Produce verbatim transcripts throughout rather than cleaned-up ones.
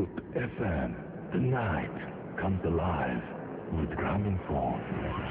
Food F M. The night comes alive with Gramophone.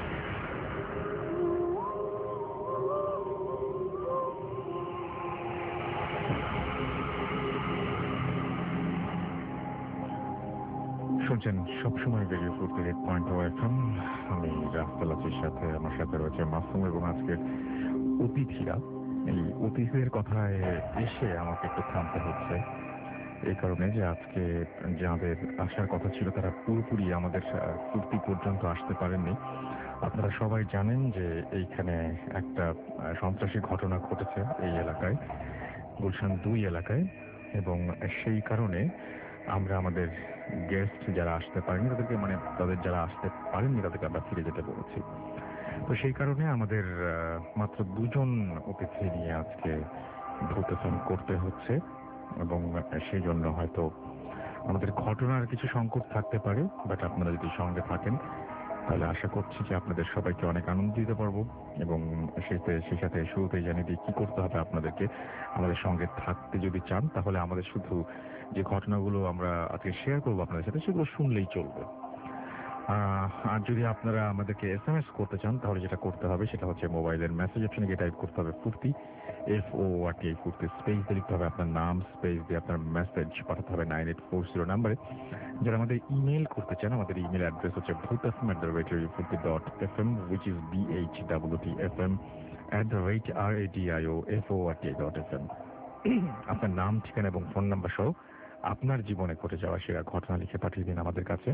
শুনছেন সবসময় radio Foorti eight point O F M. আমি রাফসাল আজির সাথে, আমার সাথে রয়েছে মাসুম এবং আজকের অতিথিরা। এই অতিথিদের কথায় এসে আমাকে একটু থামতে হচ্ছে, এই কারণে যে আজকে যাদের আসার কথা ছিল তারা পুরোপুরি আমাদের ফুর্তি পর্যন্ত আসতে পারেননি। আপনারা সবাই জানেন যে এইখানে একটা সন্ত্রাসী ঘটনা ঘটেছে এই এলাকায়, গুলশান দুই এলাকায়, এবং সেই কারণে আমরা আমাদের গেস্ট যারা আসতে পারেনি তাদেরকে, মানে তাদের যারা আসতে পারেননি তাদেরকে আমরা ফিরে যেতে বলেছি। তো সেই কারণে আমাদের মাত্র দুজন অতিথি নিয়ে আজকে ভূতফোন করতে হচ্ছে, এবং সেই জন্য হয়তো আমাদের ঘটনার কিছু সংকট থাকতে পারে। বাট আপনারা যদি সঙ্গে থাকেন তাহলে আশা করছি যে আপনাদের সবাইকে অনেক আনন্দ দিতে পারবো। এবং সেতে সেই সাথে শুরুতেই জানিয়ে দিই কী করতে হবে আপনাদেরকে। আমাদের সঙ্গে থাকতে যদি চান তাহলে আমাদের শুধু যে ঘটনাগুলো আমরা আজকে শেয়ার করবো আপনাদের সাথে সেগুলো শুনলেই চলবে। আর যদি আপনারা আমাদেরকে এস এম এস করতে চান তাহলে যেটা করতে হবে সেটা হচ্ছে মোবাইলের মেসেজ অপশনে গিয়ে টাইপ করতে হবে ফুর্তি, এফ ও আর টি ফুর্তি, স্পেস দিয়ে লিখতে হবে আপনার নাম, স্পেস দিয়ে আপনার মেসেজ পাঠাতে হবে নাইন এইট ফোর জিরো নাম্বারে। যারা আমাদের ইমেল করতে চান, আমাদের ইমেল অ্যাড্রেস হচ্ছে Bhoot FM at the rate radio Foorti dot F M, which is B H W T F M at the rate R A D I O F O R T dot F M. আপনার নাম, ঠিকানা এবং phone number সহ আপনার জীবনে ঘটে যাওয়া সেরা ঘটনা লিখে পাঠিয়ে দিন আমাদের কাছে।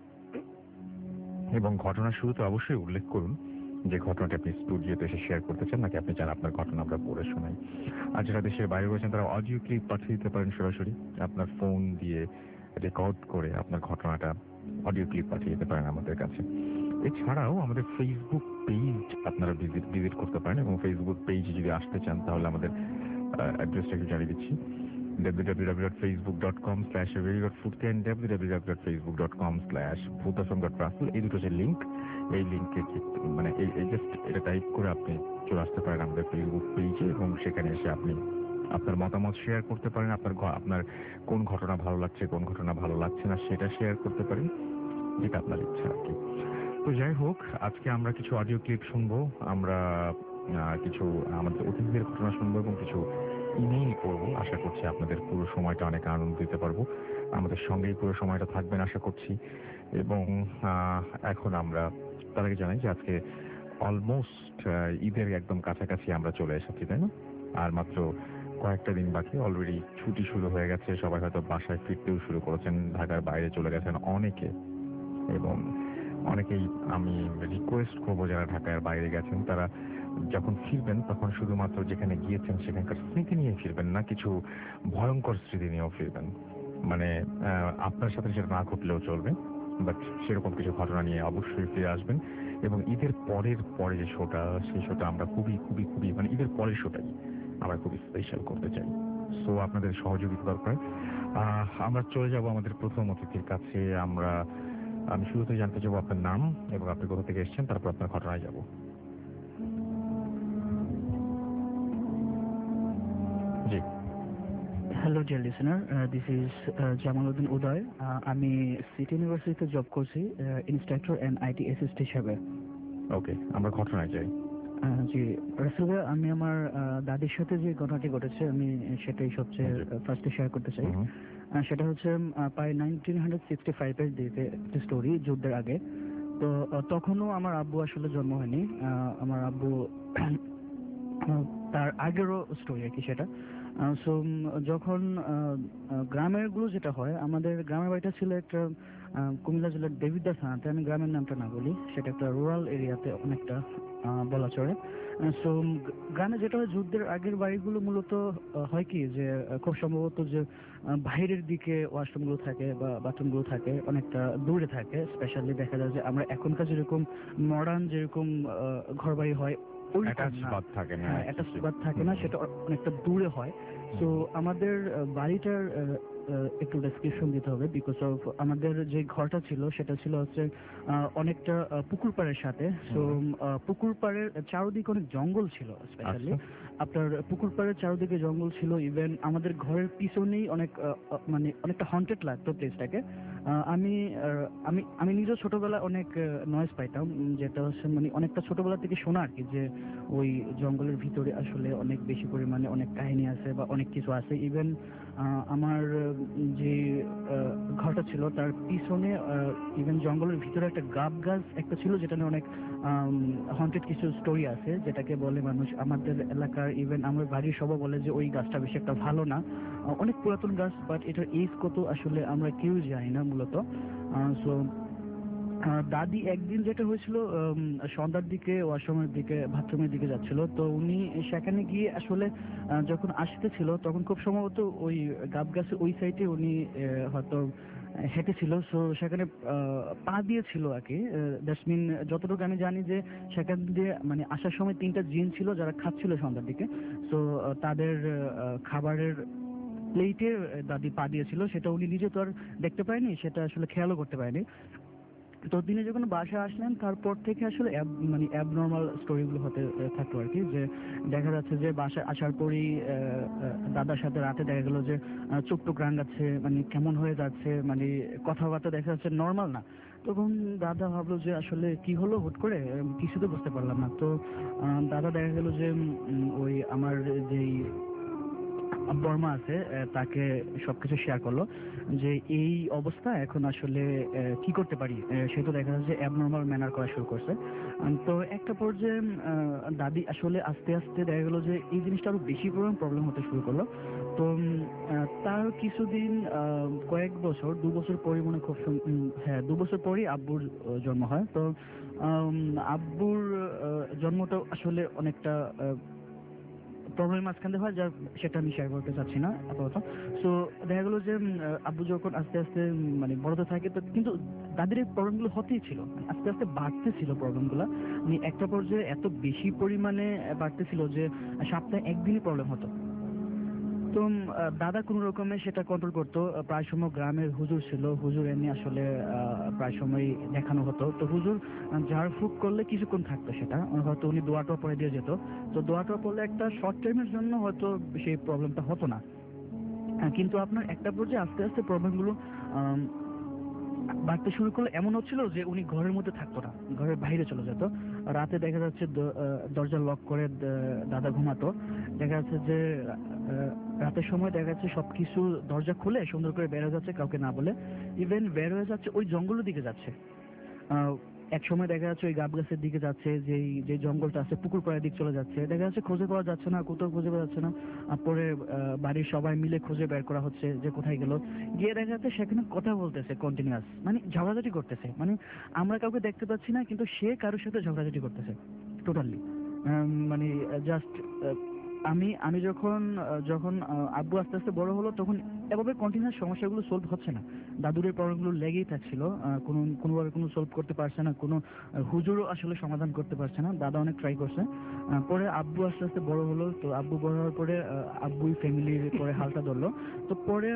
এবং ঘটনার শুরুতে অবশ্যই উল্লেখ করুন যে ঘটনাটি আপনি স্টুডিওতে এসে শেয়ার করতে চান, নাকি আপনি চান আপনার ঘটনা আমরা পড়ে শোনাই। আর যারা দেশের বাইরে রয়েছেন তারা অডিও ক্লিপ পাঠিয়ে দিতে পারেন সরাসরি আপনার ফোন দিয়ে রেকর্ড করে আপনার ঘটনাটা অডিও ক্লিপ পাঠিয়ে দিতে পারেন আমাদের কাছে। এছাড়াও আমাদের ফেসবুক পেজ আপনারা ভিজিট ভিজিট করতে পারেন, এবং ফেসবুক পেজে যদি আসতে চান তাহলে আমাদের অ্যাড্রেসটা একটু জানিয়ে দিচ্ছি, W W W dot Facebook dot com slash radio dot Foorti and W W W dot Facebook dot com slash Bhoot FM dot Russell. এই দুটো যে লিঙ্ক, এই লিঙ্কে মানে এই জাস্ট এটা টাইপ করে আপনি চলে আসতে পারেন আমাদের ফেসবুক পেজে, এবং সেখানে এসে আপনি আপনার মতামত শেয়ার করতে পারেন। আপনার আপনার কোন ঘটনা ভালো লাগছে, কোন ঘটনা ভালো লাগছে না সেটা শেয়ার করতে পারেন, যেটা আপনার ইচ্ছা আর কি। তো যাই হোক, আজকে আমরা কিছু অডিও ক্লিপ শুনবো, আমরা কিছু আমাদের অতিথিদের ঘটনা শুনবো এবং কিছু ইমেইল করবো। আশা করছি আপনাদের পুরো সময়টা অনেক আনন্দ দিতে পারবো। আমাদের সঙ্গেই পুরো সময়টা থাকবেন আশা করছি। এবং এখন আমরা তার আগে জানাই যে আজকে অলমোস্ট ঈদের একদম কাছাকাছি আমরা চলে এসেছি, তাই না? আর মাত্র কয়েকটা দিন বাকি, অলরেডি ছুটি শুরু হয়ে গেছে, সবাই হয়তো বাসায় ফিরতেও শুরু করেছেন, ঢাকার বাইরে চলে গেছেন অনেকে। এবং অনেকেই আমি রিকোয়েস্ট করবো যারা ঢাকার বাইরে গেছেন তারা যখন ফিরবেন তখন শুধুমাত্র যেখানে গিয়েছেন সেখানকার স্মৃতি নিয়ে ফিরবেন না, কিছু ভয়ঙ্কর স্মৃতি নিয়েও ফিরবেন। মানে আপনার সাথে সেটা না ঘটলেও চলবে, বাট সেরকম কিছু ঘটনা নিয়ে অবশ্যই ফিরে আসবেন। এবং ঈদের পরের পরে যে শোটা, সেই শোটা আমরা খুবই খুবই খুবই মানে ঈদের পরের শোটাই আমরা খুবই স্পেশাল করতে চাই। সো আপনাদের সহযোগিতা দরকার। আমরা চলে যাব আমাদের প্রথম অতিথির কাছে। আমরা আমি শুরুতে জানতে চাবো আপনার নাম এবং আপনি কোথা থেকে এসেছেন, তারপর আপনার ঘটনায় যাব। জি। Hello dear listener, this is Jamaluddin Uday. আমি সিটি ইউনিভার্সিটিতে জব করছি ইনস্ট্রাক্টর অ্যান্ড আইটি অ্যাসিস্ট হিসাবে। ওকে, আমরা ঘটনায় যাই। জি রাসেল ভাই, আমি আমার দাদির সাথে যে ঘটনাটি ঘটেছে আমি সেটাই সবচেয়ে ফার্স্টে শেয়ার করতে চাই। সেটা হচ্ছে প্রায় নাইনটিন হান্ড্রেড সিক্সটি ফাইভের দিকে একটা স্টোরি, যুদ্ধের আগে। তো তখনও আমার আব্বু আসলে জন্ম হয়নি। আমার আব্বু তার আগেরও স্টোরি আর কি সেটা। সো যখন গ্রামের গুলো যেটা হয়, আমাদের গ্রামের বাড়িটা ছিল একটা কুমিল্লা জেলার দেবিদ্বার থানাতে, আমি গ্রামের নামটা না বলি, সেটা একটা রুরাল এরিয়াতে অনেকটা বলা চলে। সো গ্রামে যেটা হয়, যুদ্ধের আগের বাড়িগুলো মূলত হয় কি যে খুব সম্ভবত যে বাইরের দিকে ওয়াশরুমগুলো থাকে বা বাথরুমগুলো থাকে অনেকটা দূরে থাকে। স্পেশালি দেখা যায় যে আমরা এখনকার যেরকম মডার্ন যেরকম ঘর বাড়ি হয় থাকে না, সেটা অনেকটা দূরে হয়। তো আমাদের বাড়িটার আহ, একটু ডেসক্রিপশন দিতে হবে বিকজ অফ আমাদের যে ঘরটা ছিল সেটা ছিল হচ্ছে আহ, অনেকটা আহ, পুকুর পাড়ের সাথে। সো পুকুর পাড়ের চারদিকে অনেক জঙ্গল ছিল স্পেশালি। আচ্ছা। আপনার পুকুর পাড়ের চারদিকে জঙ্গল ছিল, ইভেন আমাদের ঘরের পিছনেই অনেক আহ, আহ, মানে অনেকটা হন্টেড লাগতো প্লেসটাকে। আমি আহ, আমি আমি নিজেও ছোটবেলায় অনেক নয়েজ পাইতাম, উম, যেটা হচ্ছে মানে অনেকটা ছোটবেলা থেকে শোনা আর কি, যে ওই জঙ্গলের ভিতরে আসলে অনেক বেশি পরিমাণে অনেক কাহিনী আছে বা অনেক কিছু আছে। ইভেন আমার উম, যে আহ, ঘরটা ছিল তার পিছনে ইভেন জঙ্গলের ভিতরে একটা গাব গাছ একটা ছিল, যেটা নিয়ে অনেক হন্টেড কিছু স্টোরি আছে, যেটাকে বলে মানুষ আমাদের এলাকার, ইভেন আমার বাড়ির সবাই বলে যে ওই গাছটা বেশি একটা ভালো না। আহ, অনেক পুরাতন গাছ, বাট এটার এজ কত আসলে আমরা কেউ জানি না মূলত। সো দাদি একদিন যেটা হয়েছিল, উম, সন্ধ্যার দিকে ওয়াশরুমের দিকে বাথরুমের দিকে যাচ্ছিল, তো উনি সেখানে গিয়ে আসলে আহ, যখন আসতেছিল তখন খুব সম্ভবত ওই গাব গাছের ওই সাইডে উনি আহ, হয়তো হেঁটেছিল। সো সেখানে আহ, পা দিয়েছিল আর কি। দ্যাটস মিন যতটুকু আমি জানি যে সেখান দিয়ে মানে আসার সময় তিনটা জিন ছিল যারা খাচ্ছিল সন্ধ্যার দিকে। সো তাদের আহ, খাবারের প্লেটে দাদি পা দিয়েছিল, সেটা উনি নিজে তো আর দেখতে পায়নি, সেটা আসলে খেয়ালও করতে পারেনি। তো তিনি যখন বাসায় আসলেন তারপর থেকে আসলে ab- মানে অ্যাবনর্মাল স্টোরিগুলো হতে আহ, থাকলো আর কি। যে দেখা যাচ্ছে যে বাসায় আসার পরেই আহ, আহ, দাদার সাথে রাতে দেখা গেল যে আহ, চোখ টোক রাঙাচ্ছে, মানে কেমন হয়ে যাচ্ছে, মানে কথাবার্তা দেখা যাচ্ছে নর্মাল না। তখন দাদা ভাবলো যে আসলে কি হলো হুট করে, উম, কিছু তো বুঝতে পারলাম না। তো আহ, দাদা দেখা গেল যে উম, ওই আমার যেই বর্মা আছে আহ, তাকে সবকিছু শেয়ার করলো যে এই অবস্থা এখন আসলে আহ, কি করতে পারি। আহ, সে তো দেখা যাচ্ছে অ্যাবনর্মাল ম্যানার করা শুরু করছে। উম, তো একটা পর্যায়ে উম, আহ, দাদি আসলে আস্তে আস্তে দেখা গেলো যে এই জিনিসটা আরো বেশি পরিমাণ প্রবলেম হতে শুরু করলো। তো উম, আহ, তার কিছুদিন আহ, কয়েক বছর দু বছর পরে মনে হয় খুব সুন- উম, হ্যাঁ দু বছর পরেই আব্বুর আহ, জন্ম হয়। তো আম, আব্বুর আহ, জন্মটা আসলে অনেকটা প্রবলেম মাঝখান দিয়ে হয়, যা সেটা আমি শেয়ার করতে চাচ্ছি না আপাতত। সো দেখা গেলো যে উম, আহ, আব্বু যখন আস্তে আস্তে উম, মানে বড়তে থাকে, তো কিন্তু দাদির এই প্রবলেমগুলো হতেই ছিল, মানে আস্তে আস্তে বাড়তেছিল প্রবলেমগুলো। মানে একটা পর্যায়ে এত বেশি পরিমাণে আহ, বাড়তেছিল যে সপ্তাহে একদিনই প্রবলেম হতো। তো উম, আহ, দাদা কোনো রকমে সেটা কন্ট্রোল করতো। আহ, প্রায় সময় গ্রামের হুজুর ছিল, হুজুর এনে আসলে আহ, প্রায় সময় দেখানো হতো। তো হুজুর আহ, ঝাড় ফুঁক করলে কিছুক্ষণ থাকতো সেটা, আহ, হয়তো উনি দোয়াটা পরে দিয়ে যেত। তো দোয়াটা পড়লে একটা শর্ট টাইমের জন্য হয়তো সেই প্রবলেমটা হতো না। হ্যাঁ, কিন্তু আপনার একটা পর্যায়ে আস্তে আস্তে প্রবলেমগুলো বাড়তে শুরু করলো। এমন হচ্ছিল যে উনি ঘরের মধ্যে থাকতো না, ঘরের বাইরে চলে যেত। রাতে দেখা যাচ্ছে দ- আহ, দরজা লক করে দ- দাদা ঘুমাতো। দেখা যাচ্ছে যে আহ, রাতের সময় দেখা যাচ্ছে সবকিছু দরজা খুলে সুন্দর করে বের হয়ে যাচ্ছে কাউকে না বলে। ইভেন বের হয়ে যাচ্ছে ওই জঙ্গলের দিকে যাচ্ছে। আহ, এক সময় দেখা যাচ্ছে ওই গাব গাছের দিকে যাচ্ছে, যেই যে জঙ্গলটা আছে পুকুর পাড়ের দিক চলে যাচ্ছে। দেখা যাচ্ছে খুঁজে পাওয়া যাচ্ছে না, কোথাও খুঁজে পাওয়া যাচ্ছে না। আর পরে আহ, বাড়ির সবাই মিলে খুঁজে বের করা হচ্ছে যে কোথায় গেল। গিয়ে দেখা যাচ্ছে সেখানে কথা বলতেছে কন্টিনিউয়াস, মানে ঝগড়াঝাটি করতেছে। মানে আমরা কাউকে দেখতে পাচ্ছি না, কিন্তু সে কারোর সাথে ঝগড়াঝাটি করতেছে টোটালি। মানে জাস্ট আমি আমি যখন আহ, যখন আহ, আব্বু আস্তে আস্তে বড় হলো, তখন এভাবে কন্টিনিউয়াস সমস্যাগুলো সলভ হচ্ছে না। দাদুর এই প্রবলেমগুলো লেগেই থাকছিল, আহ, কোনো কোনোভাবে কোনো সলভ করতে পারছে না, কোনো আহ, হুজুরও আসলে সমাধান করতে পারছে না। দাদা অনেক ট্রাই করছে। আহ, পরে আব্বু আস্তে আস্তে বড় হলো, তো আব্বু বড় হওয়ার পরে আহ, আব্বুই ফ্যামিলির পরে হালটা ধরলো। তো পরে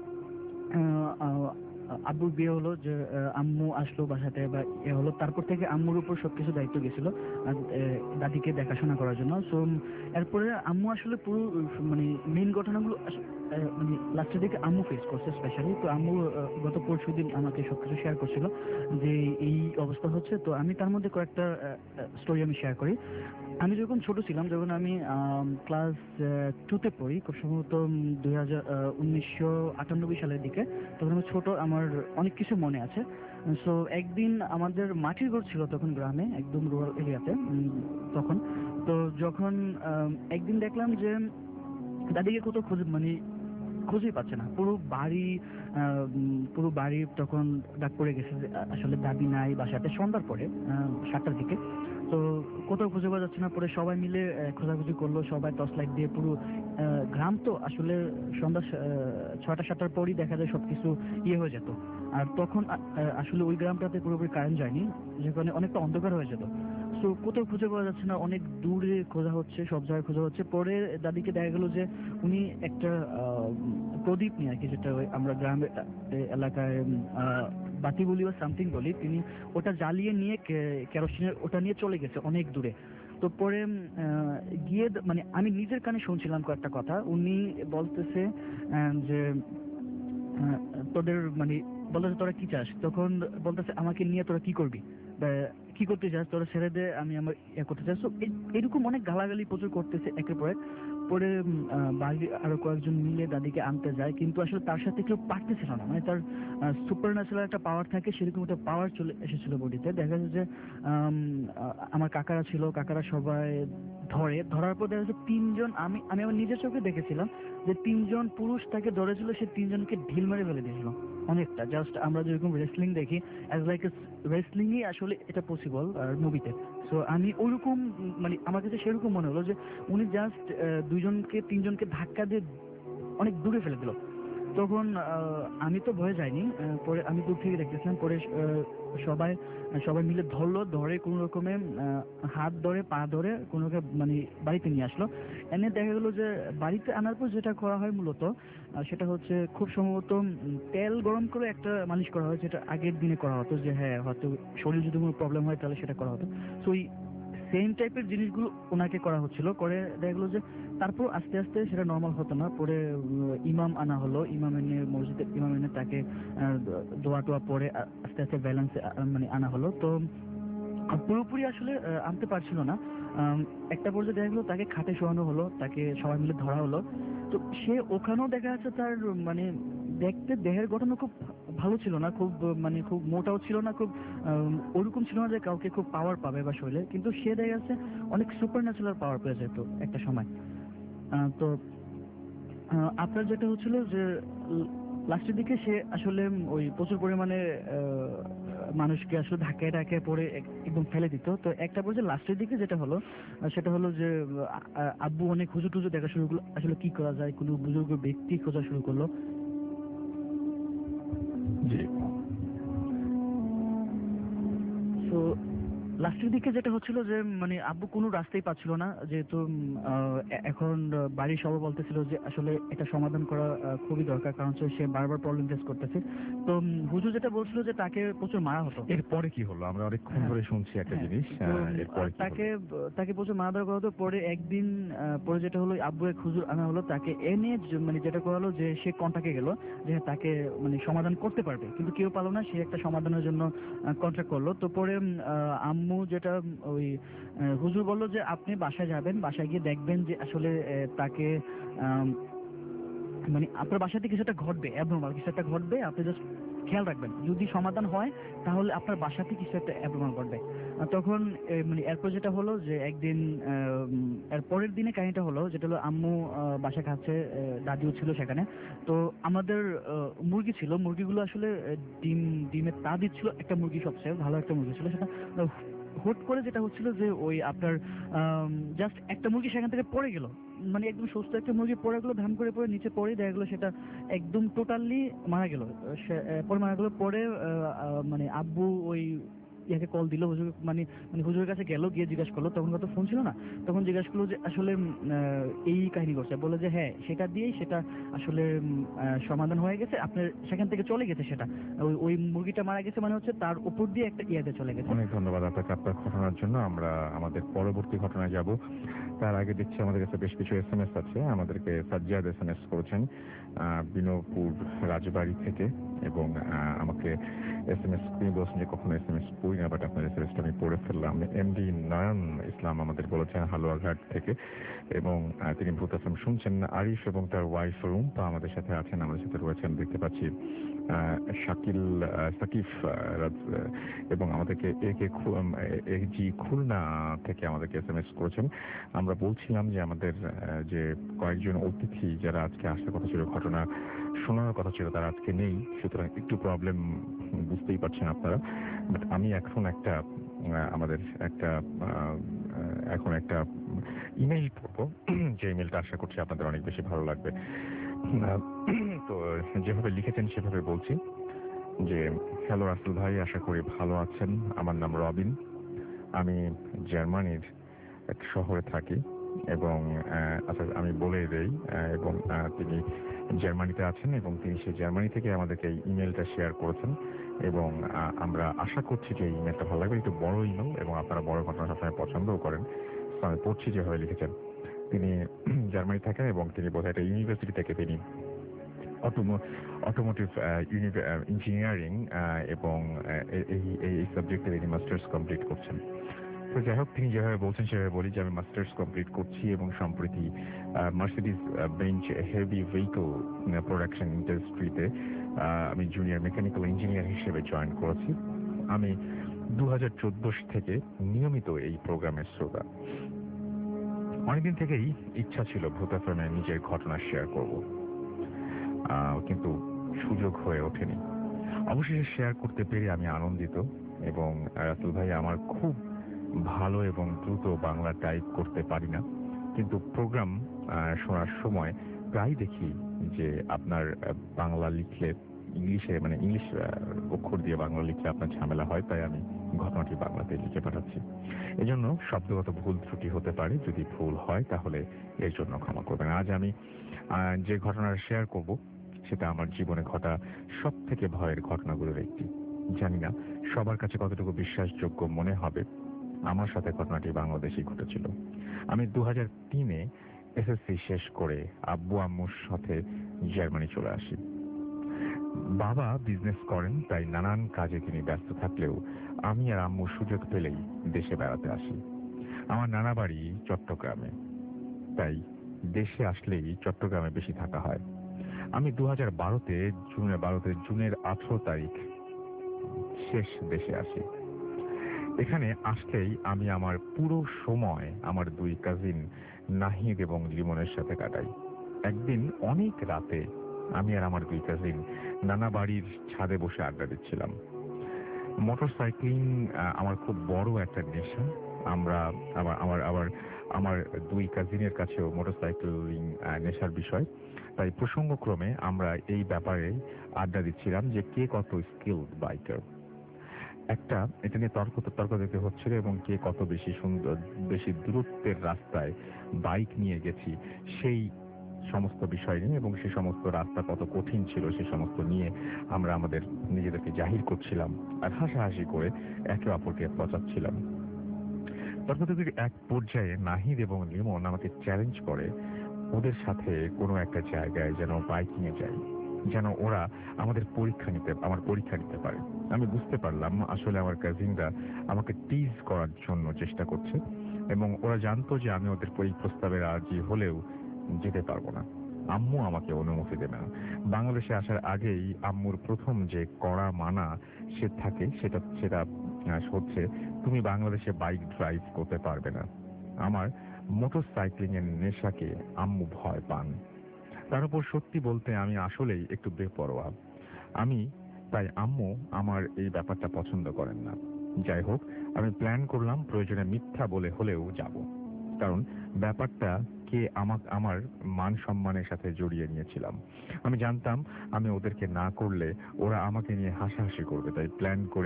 আহ, আহ, আব্বুর বিয়ে হলো, যে আহ, আম্মু আসলো বাসাতে বা এ হলো, তারপর থেকে আম্মুর উপর সবকিছু দায়িত্ব গেছিল আর, আহ, দাদিকে দেখাশোনা করার জন্য। সো এরপরে আম্মু আসলে পুরো আহ, মানে মেইন ঘটনাগুলো আস- আহ, মানে লাস্টের দিকে আম্মু ফেস করছে স্পেশালি। তো আম্মু আহ, গত পরশু দিন আমাকে সবকিছু শেয়ার করছিল যে এই অবস্থা হচ্ছে। তো আমি তার মধ্যে কয়েকটা স্টোরি আমি শেয়ার করি। আমি যখন ছোট ছিলাম, যখন আমি ক্লাস টুতে পড়ি, খুব সম্ভবত দুই হাজার উনিশশো আটানব্বই সালের দিকে, তখন আমি ছোট, আমার অনেক কিছু মনে আছে। সো একদিন আমাদের মাটির ঘর ছিল তখন গ্রামে, একদম রুরাল এরিয়াতে তখন। তো যখন আম, একদিন দেখলাম যে দাদিকে কোথাও খুঁজে মানে খুঁজেই পাচ্ছে না, পুরো বাড়ি আহ, উম, পুরো বাড়ি তখন ডাক পড়ে গেছে যে আ- আসলে দাদি নাই বাসাতে। সন্ধ্যার পরে আহ, সাতটার দিকে। তো কোথাও খুঁজে পাওয়া যাচ্ছে না, পরে সবাই মিলে আহ, খোঁজাখুঁজি করলো, সবাই টর্চ লাইট দিয়ে পুরো আহ, গ্রাম তো আসলে সন্ধ্যা স- আহ, ছয়টা সাতটার পরই দেখা যায় সবকিছু ইয়ে হয়ে যেত। আর তখন আ- আহ, আসলে ওই গ্রামটাতে পুরোপুরি কারেন্ট যায়নি, যেখানে অনেকটা অন্ধকার হয়ে যেত। তো কোথাও খুঁজে পাওয়া যাচ্ছে না, অনেক দূরে খোঁজা হচ্ছে, সব জায়গায় খোঁজা হচ্ছে। পরে দাদিকে দেখা গেল যে উনি একটা আহ, প্রদীপ নিয়ে আর কি, যেটা ওই আমরা গ্রামের আহ, এলাকায় উম, আহ, বাতি বলি বা সামথিং বলি, তিনি ওটা জ্বালিয়ে নিয়ে কে- কেরোসিনের ওটা নিয়ে চলে গেছে অনেক দূরে। তো পরে উম, আহ, গিয়ে দ- মানে আমি নিজের কানে শুনছিলাম কয়েকটা কথা। উনি বলতেছে আহ, যে আহ, তোদের মানে বলতেছে তোরা কি চাস, তখন বলতেছে আমাকে নিয়ে তোরা কি করবি বা কি করতে চাস, তোরা ছেড়ে দে, আমি আমার ইয়ে করতে চাই। তো এরকম অনেক গালাগালি প্রচুর করতেছে একের পর এক। পরে উম, আহ, বাড়ির আরো কয়েকজন মিলে দাদিকে আনতে যায়, কিন্তু আসলে তার সাথে কেউ পারতেছিল না। মানে তার সুপার ন্যাচারাল একটা পাওয়ার থাকে, সেরকম একটা পাওয়ার চলে এসেছিল বডিতে। দেখা যাচ্ছে যে আম, আহ, আমার কাকারা ছিল, কাকারা সবাই ধরে, ধরার পর দেখা যাচ্ছে তিনজন, আমি আমি আমার নিজের চোখে দেখেছিলাম যে তিনজন পুরুষ তাকে ধরেছিল, সে তিনজনকে ঢিল মেরে ফেলে দিয়েছিল অনেকটা। জাস্ট আমরা যেরকম রেসলিং দেখি, অ্যাজ লাইক রেসলিংই আসলে এটা পসিবল আর মুভিতে। সো আমি ওইরকম উম, মানে আমার কাছে সেরকম মনে হলো যে উনি জাস্ট দুইজনকে তিনজনকে ধাক্কা দিয়ে অনেক দূরে ফেলে দিল। তখন আহ, আমি তো ভয়ে যাইনি, আহ, পরে আমি দূর থেকে দেখতেছিলাম। পরে আহ, সবাই সবাই মিলে ধরলো, ধরে কোনো রকমে আহ, হাত ধরে পা ধরে কোনো রকমে মানে বাড়িতে নিয়ে আসলো। এনে দেখা গেলো যে বাড়িতে আনার পর যেটা করা হয় মূলত আহ, সেটা হচ্ছে খুব সম্ভবত উম, তেল গরম করে একটা মালিশ করা হয়, যেটা আগের দিনে করা হতো, যে হ্যাঁ হয়তো শরীর যদি কোনো প্রবলেম হয় তাহলে সেটা করা হতো। তো ওই সেম টাইপের জিনিসগুলো ওনাকে করা হচ্ছিল। করে দেখা গেলো যে তারপর আস্তে আস্তে সেটা নর্মাল হতো না। পরে উম, ইমাম আনা হলো, ইমাম এনে মসজিদের ইমাম এনে তাকে আহ, দোয়া টোয়া পরে আ- আস্তে আস্তে ব্যালেন্সে মানে আনা হলো। তো আহ, পুরোপুরি আসলে আহ, আনতে পারছিল না। আম, একটা পর্যায়ে দেখা গেলো তাকে খাটে শোয়ানো হলো, তাকে সবাই মিলে ধরা হলো। তো সে ওখানেও দেখা যাচ্ছে তার মানে দেখতে দেহের গঠন খুব ভালো ছিল না, খুব মানে খুব মোটাও ছিল না, খুব আম, ওরকম ছিল না যে কাউকে খুব পাওয়ার পাবে বা শরীরে, কিন্তু সে দেখা যাচ্ছে অনেক সুপার ন্যাচুরাল পাওয়ার পেয়ে যেত একটা সময়। আহ, তো আহ, আপনার যেটা হচ্ছিল যে লাস্টের দিকে সে আসলে ওই প্রচুর পরিমাণে আহ, মানুষকে আসলে ধাক্কায় ধাক্কায় পড়ে এক- একদম ফেলে দিত। তো একটা পর্যায়ে লাস্টের দিকে যেটা হলো আহ, সেটা হলো যে আ- আ- আব্বু অনেক হুজুর টুজুর দেখা শুরু করলো, আসলে কি করা যায়, কোনো বুজুর্গ ব্যক্তি খোঁজা শুরু করলো। জি। তো লাস্টের দিকে যেটা হচ্ছিল যে মানে আব্বু কোনো রাস্তাই পাচ্ছিল না, যেহেতু উম, আহ, এ- এখন আহ, বাড়ির সবাই বলতেছিল যে আসলে এটা সমাধান করা আহ, খুবই দরকার, কারণ হচ্ছে সে বারবার প্রবলেম ফেস করতেছে। তো উম, হুজুর যেটা বলছিল যে তাকে প্রচুর মারা হতো। এরপরে কি হলো? আমরা অনেকক্ষণ হ্যাঁ, ধরে শুনছি একটা হ্যাঁ। জিনিস, তো আহ, উম, এরপরে কি তাকে হলো? তাকে প্রচুর মারা ধরা করা হতো। পরে একদিন আহ, পরে যেটা হলো আব্বু এক হুজুর আনা হলো, তাকে এনে যে- মানে যেটা করা হলো যে সে কন্টাক্টে গেল যে হ্যাঁ, তাকে মানে সমাধান করতে পারবে, কিন্তু কেউ পারলো না। সে একটা সমাধানের জন্য কন্ট্রাক্ট করলো। তো পরে উম, আহ, আম্মু যেটা উম, ওই আহ, হুজুর বললো যে আপনি বাসায় যাবেন, বাসায় গিয়ে দেখবেন যে আসলে আহ, তাকে আম, মানে আপনার বাসাতে কিছু একটা ঘটবে, অ্যাবনর্মাল কিছু একটা ঘটবে, আপনি জাস্ট খেয়াল রাখবেন। যদি সমাধান হয় তাহলে আপনার বাসাতে কিছু একটা অ্যাবনর্মাল ঘটবে। আহ, তখন এ, মানে এরপর যেটা হলো যে একদিন আহ, উম, এর পরের দিনে কাহিনীটা হলো যেটা হলো আম্মু আহ, বাসা খাচ্ছে, আহ, দাদিও ছিল সেখানে। তো আমাদের আহ, মুরগি ছিল, মুরগিগুলো আসলে আহ, ডিম ডিমের তা দিচ্ছিল। একটা মুরগি সবচেয়ে ভালো একটা মুরগি ছিল, সেটা আহ, হুট করে যেটা হচ্ছিল যে ওই আপনার জাস্ট একটা মুরগি সেখান থেকে পড়ে গেল, মানে একদম সুস্থ একটা মুরগি পড়ে গেলো, ধাম করে পড়ে নিচে পড়ে দেখা গেলো সেটা একদম টোটালি মারা গেল। সে- আহ, পরে মারা গেল। পরে আহ, আহ, মানে আব্বু ওই ইয়াকে কল দিল, হুজুর মানে মানে হুজুরের কাছে গেল, গিয়ে জিজ্ঞাসা করলো, তখন কত ফোন ছিল না, তখন জিজ্ঞাসা করলো যে আসলে উম, আহ, এই কাহিনী করছে, বলে যে হ্যাঁ সেটা দিয়েই সেটা আসলে উম, আহ, সমাধান হয়ে গেছে, আপনার সেখান থেকে চলে গেছে সেটা, ওই ওই মুরগিটা মারা গেছে মানে হচ্ছে তার উপর দিয়ে একটা ইয়াতে চলে গেছে। অনেক ধন্যবাদ আপনাকে আপনার ঘটনার জন্য। আমরা আমাদের পরবর্তী ঘটনায় যাব। তার আগে দেখছি আমাদের কাছে বেশ কিছু এস এম এস আছে। আমাদেরকে সাজ্জাদ এস এম এস করেছেন আহ, বিনোপুর রাজবাড়ি থেকে, এবং আহ, আমাকে এস এম এস তিনি বলছেন যে কখনো এস এম এস পড়ি না, বাট আপনার এস এম এসটা আমি পড়ে ফেললাম। এমডি নয়ন ইসলাম আমাদের বলেছেন হালুয়াঘাট থেকে, এবং আহ, তিনি ভূত এফএম শুনছেন। আরিফ এবং তার ওয়াইফ রুম্পা আমাদের সাথে আছেন, আমাদের সাথে রয়েছেন দেখতে পাচ্ছি। আহ, শাকিল আহ, সাকিফ আহ, রাজ- আহ, এবং আমাদেরকে এ কে খু- উম, এ জি খুলনা থেকে আমাদেরকে এস এম এস করেছেন। আমরা বলছিলাম যে আমাদের আহ, যে কয়েকজন অতিথি যারা আজকে আসার কথা ছিল, ঘটনা শোনার কথা ছিল, তারা আজকে নেই, সুতরাং একটু প্রবলেম বুঝতেই পারছেন আপনারা। বাট আমি এখন একটা আহ, আমাদের একটা আহ, এখন একটা ইমেইল পড়বো, যে ইমেলটা আশা করছি আপনাদের অনেক বেশি ভালো লাগবে। আহ, তো যেভাবে লিখেছেন সেভাবে বলছি যে হ্যালো রাসেল ভাই, আশা করি ভালো আছেন। আমার নাম রবিন। আমি জার্মানির এক শহরে থাকি এবং আচ্ছা আমি বলে দেই এবং তিনি জার্মানিতে আছেন এবং তিনি সেই জার্মানি থেকে আমাদেরকে এই ইমেলটা শেয়ার করেছেন এবং আমরা আশা করছি যে এই ইমেলটা ভালো লাগবে। একটু বড় ইমেল এবং আপনারা বড় ঘটনা সবসময় পছন্দও করেন। আমি পড়ছি যেভাবে লিখেছেন। তিনি জার্মানি থাকেন এবং তিনি বোধহয় একটা ইউনিভার্সিটি থেকে তিনি অটোমোটিভ ইঞ্জিনিয়ারিং এবং এই এই সাবজেক্টে তিনি মাস্টার্স কমপ্লিট করছেন। তো যাই হোক, তিনি যেভাবে বলছেন সেভাবে বলি যে আমি মাস্টার্স কমপ্লিট করছি এবং সম্প্রতি Mercedes Benz heavy vehicle production ইন্ডাস্ট্রিতে আমি জুনিয়র মেকানিক্যাল ইঞ্জিনিয়ার হিসেবে জয়েন করেছি। আমি দু হাজার চোদ্দ থেকে নিয়মিত এই প্রোগ্রামের শ্রোতা। অনেকদিন থেকেই ইচ্ছা ছিল ভূত এফএমে নিজের ঘটনা শেয়ার করব, কিন্তু সুযোগ হয়ে ওঠেনি। অবশেষে শেয়ার করতে পেরে আমি আনন্দিত এবং রাসেল ভাই, আমার খুব ভালো এবং দ্রুত বাংলা টাইপ করতে পারি না, কিন্তু প্রোগ্রাম শোনার সময় প্রায় দেখি যে আপনার বাংলা লিখলে ইংলিশে মানে ইংলিশ অক্ষর দিয়ে বাংলা লিখলে আপনার ঝামেলা হয়, তাই আমি ঘটনাটি বাংলাতে লিখে পাঠাচ্ছি। এজন্য শব্দগত ভুল ত্রুটি হতে পারে, যদি ভুল হয় তাহলে এর জন্য ক্ষমা করবেন। আজ আমি যে ঘটনা শেয়ার করব সেটা আমার জীবনে ঘটা সব থেকে ভয়ের ঘটনাগুলোর একটি। জানি না সবার কাছে কতটুকু বিশ্বাসযোগ্য মনে হবে। আমার সাথে ঘটনাটি বাংলাদেশেই ঘটেছিল। আমি দু হাজার তিনে এসএসসি শেষ করে আব্বু আম্মুর সাথে জার্মানি চলে আসি। বাবা বিজনেস করেন, তাই নানান কাজে তিনি ব্যস্ত থাকলেও আমি আর আম্মু সুযোগ পেলেই দেশে বেড়াতে আসি। আমার নানা বাড়ি চট্টগ্রামে, তাই দেশে আসলেই চট্টগ্রামে বেশি থাকা হয়। আমি দু হাজার বারোতে জুনে বারোতে জুনের আঠারো তারিখ শেষ দেশে আসি। এখানে আসলেই আমি আমার পুরো সময় আমার দুই কাজিন নাহিদ এবং লিমনের সাথে কাটাই। একদিন অনেক রাতে আমি আর আমার দুই কাজিন নানা বাড়ির ছাদে বসে আড্ডা দিচ্ছিলাম। মোটর সাইক্লিং আমার খুব বড় একটা নেশা। আমরা আবার আমার আবার আমার দুই কাজিনের কাছেও মোটর সাইক্লিং নেশার বিষয়, তাই প্রসঙ্গক্রমে আমরা এই ব্যাপারে আড্ডা দিচ্ছিলাম যে কে কত স্কিলড বাইকার। একটা এটা নিয়ে তর্ক তর্ক দিতে হচ্ছিল এবং কে কত বেশি সুন্দর বেশি দূরত্বের রাস্তায় বাইক নিয়ে গেছি সেই সমস্ত বিষয় নিয়ে এবং সে সমস্ত রাস্তা কত কঠিন ছিল সে সমস্ত নিয়ে আমরা আমাদের নিজেদেরকে জাহির করছিলাম আর হাসাহাসি করে একে অপরকে পচাচ্ছিলাম। তর্কতর্কির এক পর্যায়ে নাহিদ এবং লিমন আমাকে চ্যালেঞ্জ করে ওদের সাথে কোনো একটা জায়গায় যেন বাইকিংয়ে যাই, যেন ওরা আমাদের পরীক্ষা নিতে আমার পরীক্ষা নিতে পারে। আমি বুঝতে পারলাম আসলে আমার কাজিনরা আমাকে টিজ করার জন্য চেষ্টা করছে এবং ওরা জানতো যে আমি ওদের এই প্রস্তাবে রাজি হলেও যেতে পারবো না। আম্মু আমাকে অনুমতি দেবে না। বাংলাদেশে আসার আগেই আম্মুর প্রথম যে কড়া মানা সে থাকে সেটা সেটা হচ্ছে তুমি বাংলাদেশে বাইক ড্রাইভ করতে পারবে না। আমার মোটর সাইক্লিং এর নেশাকে আম্মু ভয় পান। তার উপর সত্যি বলতে আমি আসলেই একটু বেপরোয়া। আমি তাই আম্মু আমার এই ব্যাপারটা পছন্দ করেন না। যাই হোক, আমি প্ল্যান করলাম প্রয়োজনে মিথ্যা বলে হলেও যাব, কারণ ব্যাপারটা কে আমাকে আমার মান সম্মানের সাথে জড়িয়ে নিয়েছিলাম। আমি জানতাম আমি ওদেরকে না করলে ওরা আমাকে নিয়ে হাসাহাসি করবে, তাই প্ল্যান করে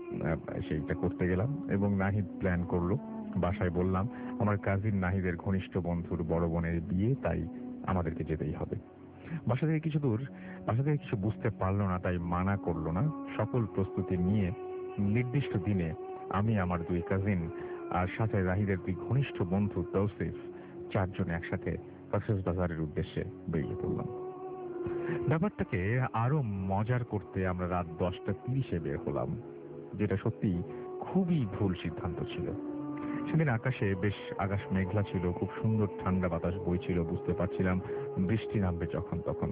সেইটা করতে গেলাম এবং নাহিদ প্ল্যান করলো। বাসায় বললাম আমার কাজিন নাহিদের ঘনিষ্ঠ বন্ধুর বড় বোনের বিয়ে, তাই আমাদেরকে যেতেই হবে। বাসা থেকে কিছু দূর বাসা থেকে কিছু বুঝতে পারলো না, তাই মানা করলো না। সকল প্রস্তুতি নিয়ে নির্দিষ্ট দিনে আমি আমার দুই কাজিন আর সাথে নাহিদের দুই ঘনিষ্ঠ বন্ধু তৌসিফ চারজন একসাথে কক্সবাজার বাজারের উদ্দেশ্যে বেরিয়ে পড়লাম। ব্যাপারটাকে আরো মজার করতে আমরা রাত দশটা তিরিশে বের হলাম, যেটা সত্যি খুবই ভুল সিদ্ধান্ত ছিল। সেদিন আকাশে বেশ আকাশ মেঘলা ছিল, খুব সুন্দর ঠান্ডা বাতাস বইছিল। বুঝতে পারছিলাম বৃষ্টি নামবে যখন তখন।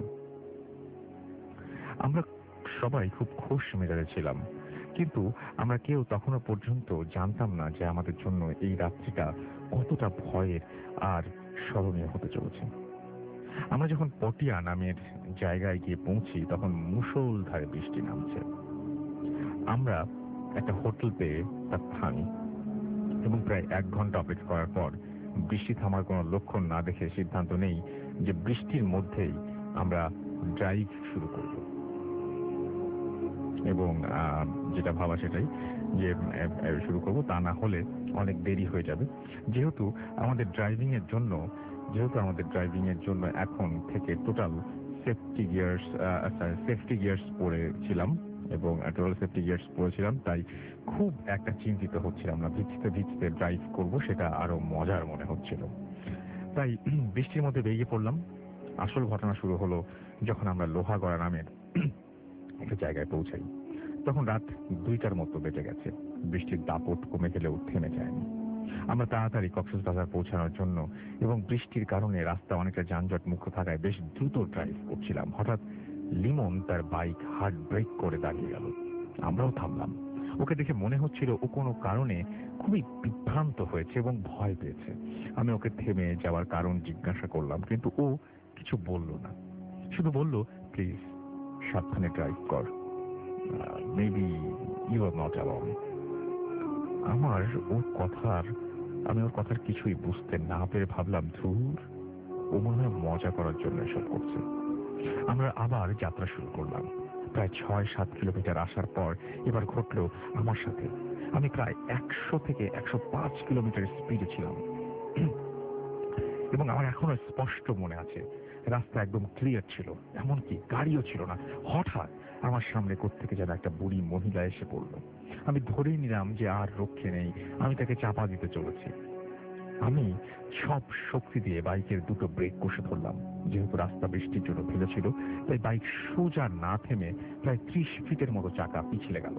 আমরা সবাই খুব খুশ মেজাজে ছিলাম, কিন্তু আমরা কেউ তখনও পর্যন্ত জানতাম না যে আমাদের জন্য এই রাত্রিটা কতটা ভয়ের আর স্মরণীয় হতে চলেছে। আমরা যখন পটিয়া নামের জায়গায় গিয়ে পৌঁছি তখন মুষলধারে বৃষ্টি নামছে। আমরা একটা হোটেল পেয়ে তার থামি এবং প্রায় এক ঘন্টা অপেক্ষা করার পর বৃষ্টি থামার কোনো লক্ষণ না দেখে সিদ্ধান্ত নেই যে বৃষ্টির মধ্যেই আমরা ড্রাইভ শুরু করব। এবং যেটা ভাবা সেটাই যে শুরু করব, তা না হলে অনেক দেরি হয়ে যাবে। যেহেতু আমাদের ড্রাইভিং এর জন্য যেহেতু আমাদের ড্রাইভিং এর জন্য এখন থেকে total safety gears safety gears পরেছিলাম এবং টোটাল সেফটি গিয়ার্স পরেছিলাম, তাই খুব একটা চিন্তিত হচ্ছিলাম না। ভিজতে ভিজতে ড্রাইভ করব সেটা আরো মজার মনে হচ্ছিল। তাই বৃষ্টির মধ্যে বেরিয়ে পড়লাম। আসল ঘটনা শুরু হলো যখন আমরা লোহাগড়া নামের একটা জায়গায় পৌঁছাই। তখন রাত দুইটার মতো বেজে গেছে। বৃষ্টির দাপট কমে গেলেও থেমে যায়নি। আমরা তাড়াতাড়ি কক্সবাজার পৌঁছানোর জন্য এবং বৃষ্টির কারণে রাস্তা অনেকটা যানজট মুক্ত থাকায় বেশ দ্রুত ড্রাইভ করছিলাম। হঠাৎ লিমন তার বাইক হার্ড ব্রেক করে দাঁড়িয়ে গেল। আমরাও থামলাম। ওকে দেখে মনে হচ্ছিল ও কোনো কারণে খুবই বিভ্রান্ত হয়েছে এবং ভয় পেয়েছে। আমি ওকে থেমে যাওয়ার কারণ জিজ্ঞাসা করলাম, কিন্তু ও কিছু বলল না। শুধু বলল, প্লিজ সাবধানে ড্রাইভ কর, maybe you are not alone. আমার ওর কথার আমি ওর কথার কিছুই বুঝতে না পেরে ভাবলাম, ধুর, ও মনে হয় মজা করার জন্য এসব করছে। আমরা আবার যাত্রা শুরু করলাম। প্রায় ছয় সাত কিলোমিটার আসার পর এবার ঘটল আমার সাথে। আমি প্রায় একশো থেকে একশো পাঁচ কিলোমিটার স্পিডে ছিলাম এবং আমার এখনো স্পষ্ট মনে আছে রাস্তা একদম ক্লিয়ার ছিল, এমনকি গাড়িও ছিল না। হঠাৎ আমার সামনে কোত্থেকে যেন একটা বুড়ি মহিলা এসে পড়ল। আমি ধরেই নিলাম যে আর রক্ষে নেই, আমি তাকে চাপা দিতে চলেছি। আমি সব শক্তি দিয়ে বাইকের দুটো ব্রেক কষে ধরলাম। যেহেতু রাস্তা বৃষ্টির জন্য ভিজেছিল, তাই বাইক সোজা না থেমে প্রায় ত্রিশ ফিটের মতো চাকা পিছলে গেল।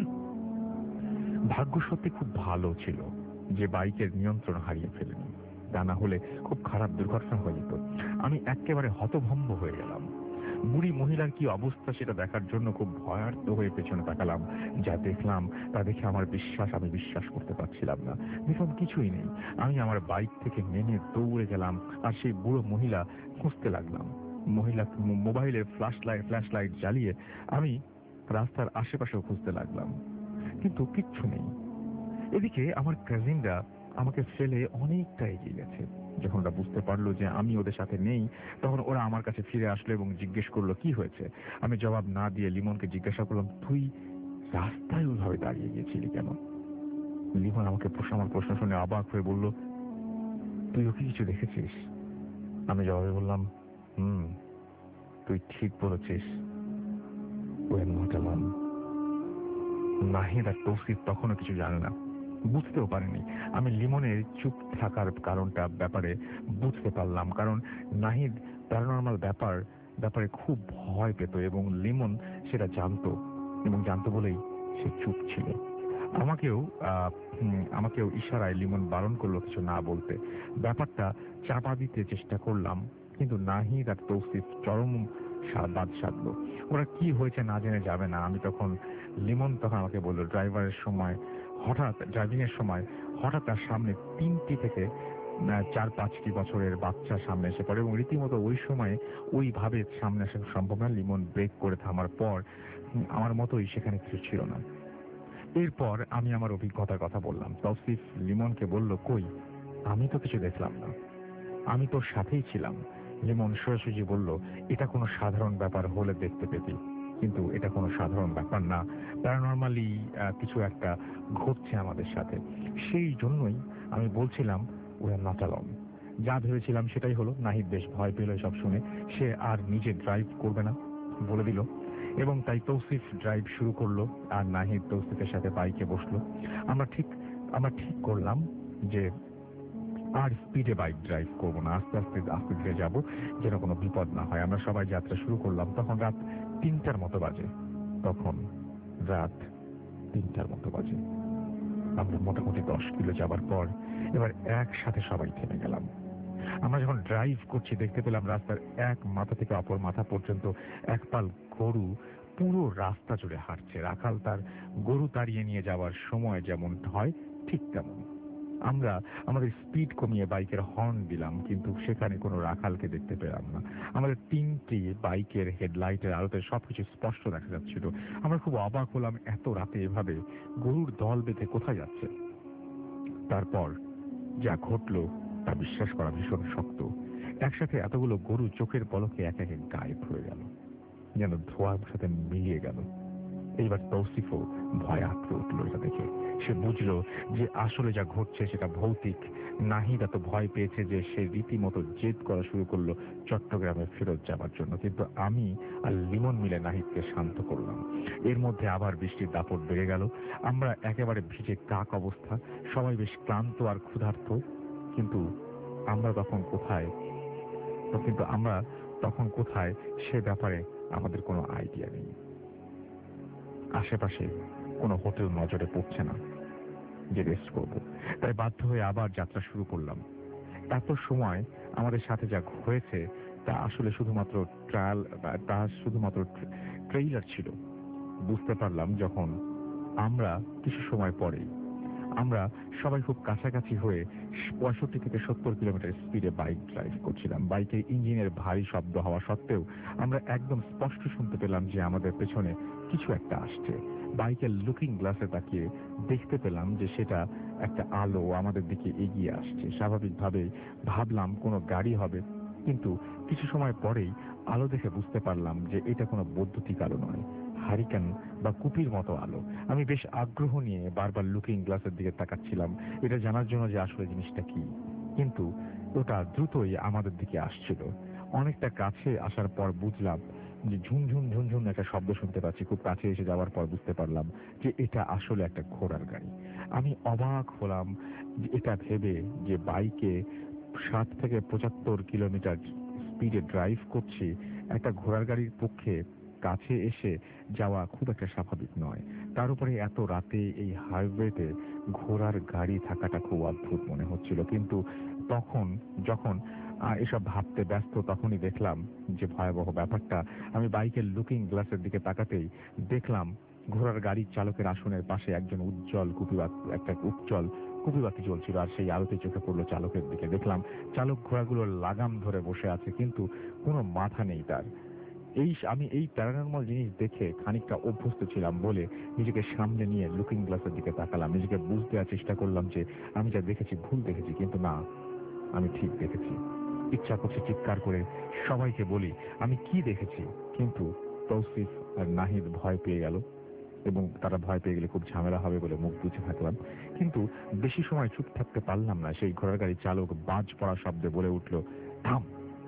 ভাগ্য সত্যি খুব ভালো ছিল যে বাইকের নিয়ন্ত্রণ হারিয়ে ফেলেনি, তা না হলে খুব খারাপ দুর্ঘটনা হয়ে যেত। আমি একেবারে হতভম্ব হয়ে গেলাম। বুড়ি মহিলার কি অবস্থা সেটা দেখার জন্য খুব ভয়ার্থ হয়ে পেছনে তাকালাম। যা দেখলাম তা দেখে আমার বিশ্বাস আমি বিশ্বাস করতে পারছিলাম না। দেখলাম কিছুই নেই। আমি আমার বাইক থেকে নেমে দৌড়ে গেলাম আর সেই বুড়ো মহিলা খুঁজতে লাগলাম। মহিলা মোবাইলের ফ্ল্যাশ লাইট ফ্ল্যাশ লাইট জ্বালিয়ে আমি রাস্তার আশেপাশেও খুঁজতে লাগলাম, কিন্তু কিচ্ছু নেই। এদিকে আমার কাজিনরা আমাকে ফেলে অনেকটা এগিয়ে গেছে। যখন ওরা বুঝতে পারলো যে আমি ওদের সাথে নেই, তখন ওরা আমার কাছে ফিরে আসলো এবং জিজ্ঞেস করলো কি হয়েছে। আমি জবাব না দিয়ে লিমনকে জিজ্ঞাসা করলাম, তুই রাস্তায় ওইভাবে দাঁড়িয়ে গিয়েছিলি কেন? লিমন আমাকে আমার প্রশ্ন শুনে অবাক হয়ে বলল, তুই ওকে কিছু দেখেছিস? আমি জবাবে বললাম, হুম, তুই ঠিক বলেছিস, I'm not alone. Nahid আর তৌসিফ তখনও কিছু জানে না, বুঝতেও পারেনি। আমি লিমনের চুপ থাকার কারণটা ব্যাপারে বুঝতে পারলাম, কারণ নাহিদ প্যারানরমাল ব্যাপার ব্যাপারে খুব ভয় পেত এবং লিমন সেটা জানতো এবং জানতো বলেই সে চুপ ছিল। আমাকেও আমাকেও ইশারায় লিমন বারণ করলো কিছু না বলতে। ব্যাপারটা চাপা দিতে চেষ্টা করলাম, কিন্তু নাহিদ আর তৌসিফ চরম বাদ সাধলো। ওরা কি হয়েছে না জেনে যাবে না। আমি তখন লিমন তখন আমাকে বললো, ড্রাইভারের সময় হঠাৎ ড্রাইভিং এর সময় হঠাৎ তার সামনে তিনটি থেকে চার পাঁচটি বছরের বাচ্চা সামনে এসে পড়ে এবং রীতিমতো ওই সময় ওইভাবে সামনে আসা সম্ভব না। লিমন ব্রেক করে থামার পর আমার মতোই সেখানে কিছু ছিল না। এরপর আমি আমার অভিজ্ঞতার কথা বললাম। তৌসিফ লিমনকে বলল, কই, আমি তো কিছু দেখলাম না, আমি তোর সাথেই ছিলাম। লিমন সোজাসুজি বলল, এটা কোনো সাধারণ ব্যাপার হলে দেখতে পেতি, কিন্তু এটা কোনো সাধারণ ব্যাপার না, প্যারানরমালি কিছু একটা ঘটছে আমাদের সাথে। সেই জন্যই আমি বলছিলাম উই আর নট অ্যালোন। যা ভেবেছিলাম সেটাই হলো। নাহিদ বেশ ভয় পেল সব শুনে। সে আর নিজে ড্রাইভ করবে না বলে দিল এবং তাই তৌসিফ ড্রাইভ শুরু করলো আর নাহিদ তৌসিফের সাথে বাইকে বসলো। আমরা ঠিক আমরা ঠিক করলাম যে আর স্পিডে বাইক ড্রাইভ করবো না, আস্তে আস্তে আস্তে ধীরে যাবো, যেন কোনো বিপদ না হয়। আমরা সবাই যাত্রা শুরু করলাম। তখন রাত তিনটার মতো বাজে তখন রাত তিনটার মতো বাজে আমরা মোটামুটি দশ কিলো যাবার পর এবার একসাথে সবাই থেমে গেলাম। আমরা যখন ড্রাইভ করছি দেখতে পেলাম রাস্তার এক মাথা থেকে অপর মাথা পর্যন্ত একপাল গরু পুরো রাস্তা জুড়ে হাঁটছে। রাখাল তার গরু তাড়িয়ে নিয়ে যাওয়ার সময় যেমন হয় ঠিক তেমন। আমরা আমাদের স্পিড কমিয়ে বাইকের হর্ন দিলাম, কিন্তু সেখানে কোনো রাখালকে দেখতে পেলাম না। আমাদের তিনটি বাইকের হেডলাইটের আলোতে সবকিছু স্পষ্ট দেখা যাচ্ছিল। আমরা খুব অবাক হলাম, এত রাতে এভাবে গরুর দল বেঁধে কোথায় যাচ্ছে। তারপর যা ঘটলো তা বিশ্বাস করা ভীষণ শক্ত। একসাথে এতগুলো গরু চোখের পলকে এক এক গায়েব হয়ে গেল, যেন ধোঁয়ার সাথে মিলিয়ে গেল। এইবার তৌসিফও ভয় আঁকড়ে উঠল এটা দেখে। সে বুঝলো যে আসলে যা ঘটছে সেটা ভৌতিক। নাহিদ এত ভয় পেয়েছে যে সে রীতিমতো জেদ করা শুরু করলো চট্টগ্রামে ফেরত যাবার জন্য। কিন্তু আমি আর লিমন মিলে নাহিদকে শান্ত করলাম। এর মধ্যে আবার বৃষ্টির দাপট বেড়ে গেল। আমরা একেবারে ভিজে কাক অবস্থা, সবাই বেশ ক্লান্ত আর ক্ষুধার্ত। কিন্তু আমরা তখন কোথায় কিন্তু আমরা তখন কোথায় সে ব্যাপারে আমাদের কোনো আইডিয়া নেই। আশেপাশে কোনো হোটেল নজরে পড়ছে না যে রেস্ট করব, তাই বাধ্য হয়ে আবার যাত্রা শুরু করলাম। এত সময় আমাদের সাথে যা হয়েছে তা আসলে শুধুমাত্র ট্রায়াল তা শুধুমাত্র ট্রেইলার ছিল। বুঝতে পারলাম যখন আমরা কিছু সময় পরেই আমরা সবাই খুব কাছাকাছি হয়ে পঁয়ষট্টি থেকে সত্তর কিলোমিটার স্পিডে বাইক ড্রাইভ করছিলাম। বাইকের ইঞ্জিনের ভারী শব্দ হওয়া সত্ত্বেও আমরা একদম স্পষ্ট শুনতে পেলাম যে আমাদের পেছনে কিছু একটা আসছে। বাইকের লুকিং গ্লাসে তাকিয়ে দেখতে পেলাম যে সেটা একটা আলো আমাদের দিকে এগিয়ে আসছে। স্বাভাবিকভাবেই ভাবলাম কোনো গাড়ি হবে, কিন্তু কিছু সময় পরেই আলো দেখে বুঝতে পারলাম যে এটা কোনো বৈদ্যুতিক আলো নয়, হারিকেন বা কুপির মতো আলো। আমি বেশ আগ্রহ নিয়ে বারবার লুকিং গ্লাসের দিকে তাকাচ্ছিলাম এটা জানার জন্য যে আসলে জিনিসটা কি, কিন্তু ওটা দ্রুতই আমাদের দিকে আসছিল। অনেকটা কাছে আসার পর বুঝলাম যে ঝুনঝুন ঝুনঝুন একটা শব্দ শুনতে পাচ্ছি। খুব কাছে এসে যাওয়ার পর বুঝতে পারলাম যে এটা আসলে একটা ঘোড়ার গাড়ি। আমি অবাক হলাম যে এটা ভেবে যে বাইকে ষাট থেকে পঁচাত্তর কিলোমিটার স্পিডে ড্রাইভ করছি, একটা ঘোড়ার গাড়ির পক্ষে কাছে এসে যাওয়া খুব একটা স্বাভাবিক নয়। তার উপরে এত রাতে এই হাইওয়েতে ঘোড়ার গাড়ি থাকাটা খুব অদ্ভুত মনে হচ্ছিল। কিন্তু তখন যখন এসব ভাবতে ব্যস্ত তখনই দেখলাম যে ভয়াবহ ব্যাপারটা। আমি বাইকের লুকিং গ্লাসের দিকে তাকাতেই দেখলাম ঘোড়ার গাড়ির চালকের আসনের পাশে একজন উজ্জ্বল কুপিবাতি একটা উজ্জ্বল কুপিবাতি জ্বলছিল, আর সেই আলোতে চোখে পড়লো চালকের দিকে। দেখলাম চালক ঘোড়াগুলোর লাগাম ধরে বসে আছে, কিন্তু কোনো মাথা নেই তার। এই আমি এই প্যারানর্মাল জিনিস দেখে খানিকটা অভ্যস্ত ছিলাম বলে নিজেকে সামনে নিয়ে লুকিং গ্লাসের দিকে তাকালাম। নিজেকে বুঝতে দেওয়ার চেষ্টা করলাম যে আমি যা দেখেছি ভুল দেখেছি, কিন্তু না, আমি ঠিক দেখেছি। ইচ্ছা করছে চিৎকার করে সবাইকে বলি আমি কি দেখেছি, কিন্তু তৌসিফ আর নাহিদ ভয় পেয়ে গেল এবং তারা ভয় পেয়ে গেলে খুব ঝামেলা হবে বলে মুখ বুঝে থাকলাম। কিন্তু বেশি সময় চুপ থাকতে পারলাম না। সেই ঘোড়ার গাড়ির চালক বাজ পড়া শব্দে বলে উঠল, থাম।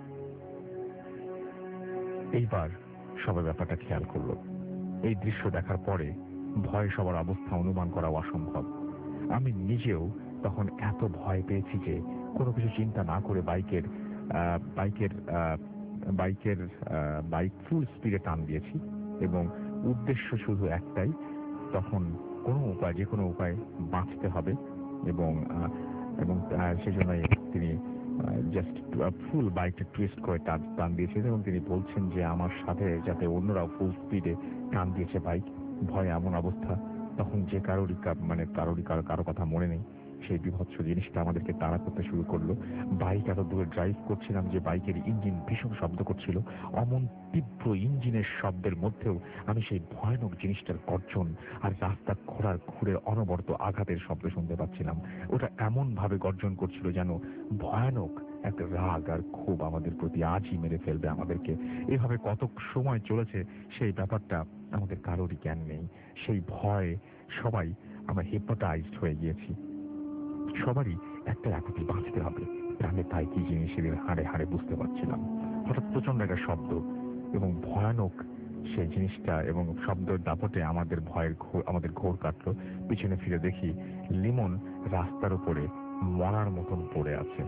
এইবার সবাই ব্যাপারটা খেয়াল করলো। এই দৃশ্য দেখার পরে ভয়ে সবার অবস্থা অনুমান করা অসম্ভব। আমি নিজেও তখন এত ভয় পেয়েছি যে কোনো কিছু চিন্তা না করে বাইকের বাইকের বাইকের বাইক ফুল স্পিডে টান দিয়েছি এবং উদ্দেশ্য শুধু একটাই, তখন কোনো উপায় যে কোনো উপায় বাঁচতে হবে এবং এবং সেজন্যই তিনি জাস্ট ফুল বাইকটা টুইস্ট করে টান দিয়েছেন এবং তিনি বলছেন যে আমার সাথে যাতে অন্যরাও ফুল স্পিডে টান দিয়েছে বাইক। ভয়ে এমন অবস্থা, তখন যে কারোরই মানে কারোরই কারো কারো কথা মনে নেই। সেই বিভৎস জিনিসটা আমাদেরকে তাড়া করতে শুরু করলো। বাইক এত দূরে ড্রাইভ করছিলাম যে বাইকের ইঞ্জিন ভীষণ শব্দ করছিল। অমন তীব্র ইঞ্জিনের শব্দের মধ্যেও আমি সেই ভয়ানক জিনিসটার গর্জন আর রাস্তা ঘোড়ার খুঁড়ের অনবরত আঘাতের শব্দ শুনতে পাচ্ছিলাম। ওটা এমন ভাবে গর্জন করছিল যেন ভয়ানক একটা রাগ আর ক্ষোভ আমাদের প্রতি আজই মেরে ফেলবে আমাদেরকে। এভাবে কত সময় চলেছে সেই ব্যাপারটা আমাদের কারোরই জ্ঞান নেই। সেই ভয় সবাই আমরা হিপনোটাইজড হয়ে গিয়েছি। সবারই একটা একটি বাঁচতে হবে, প্রাণে তাই কি জিনিস সেদিন হাড়ে হাড়ে বুঝতে পারছিলাম। হঠাৎ প্রচন্ড একটা শব্দ এবং ভয়ানক সেই জিনিসটা এবং শব্দের দাপটে আমাদের ভয়ের আমাদের ঘোর কাটলো। পিছনে ফিরে দেখি লিমন রাস্তার উপরে মরার মতন পড়ে আছে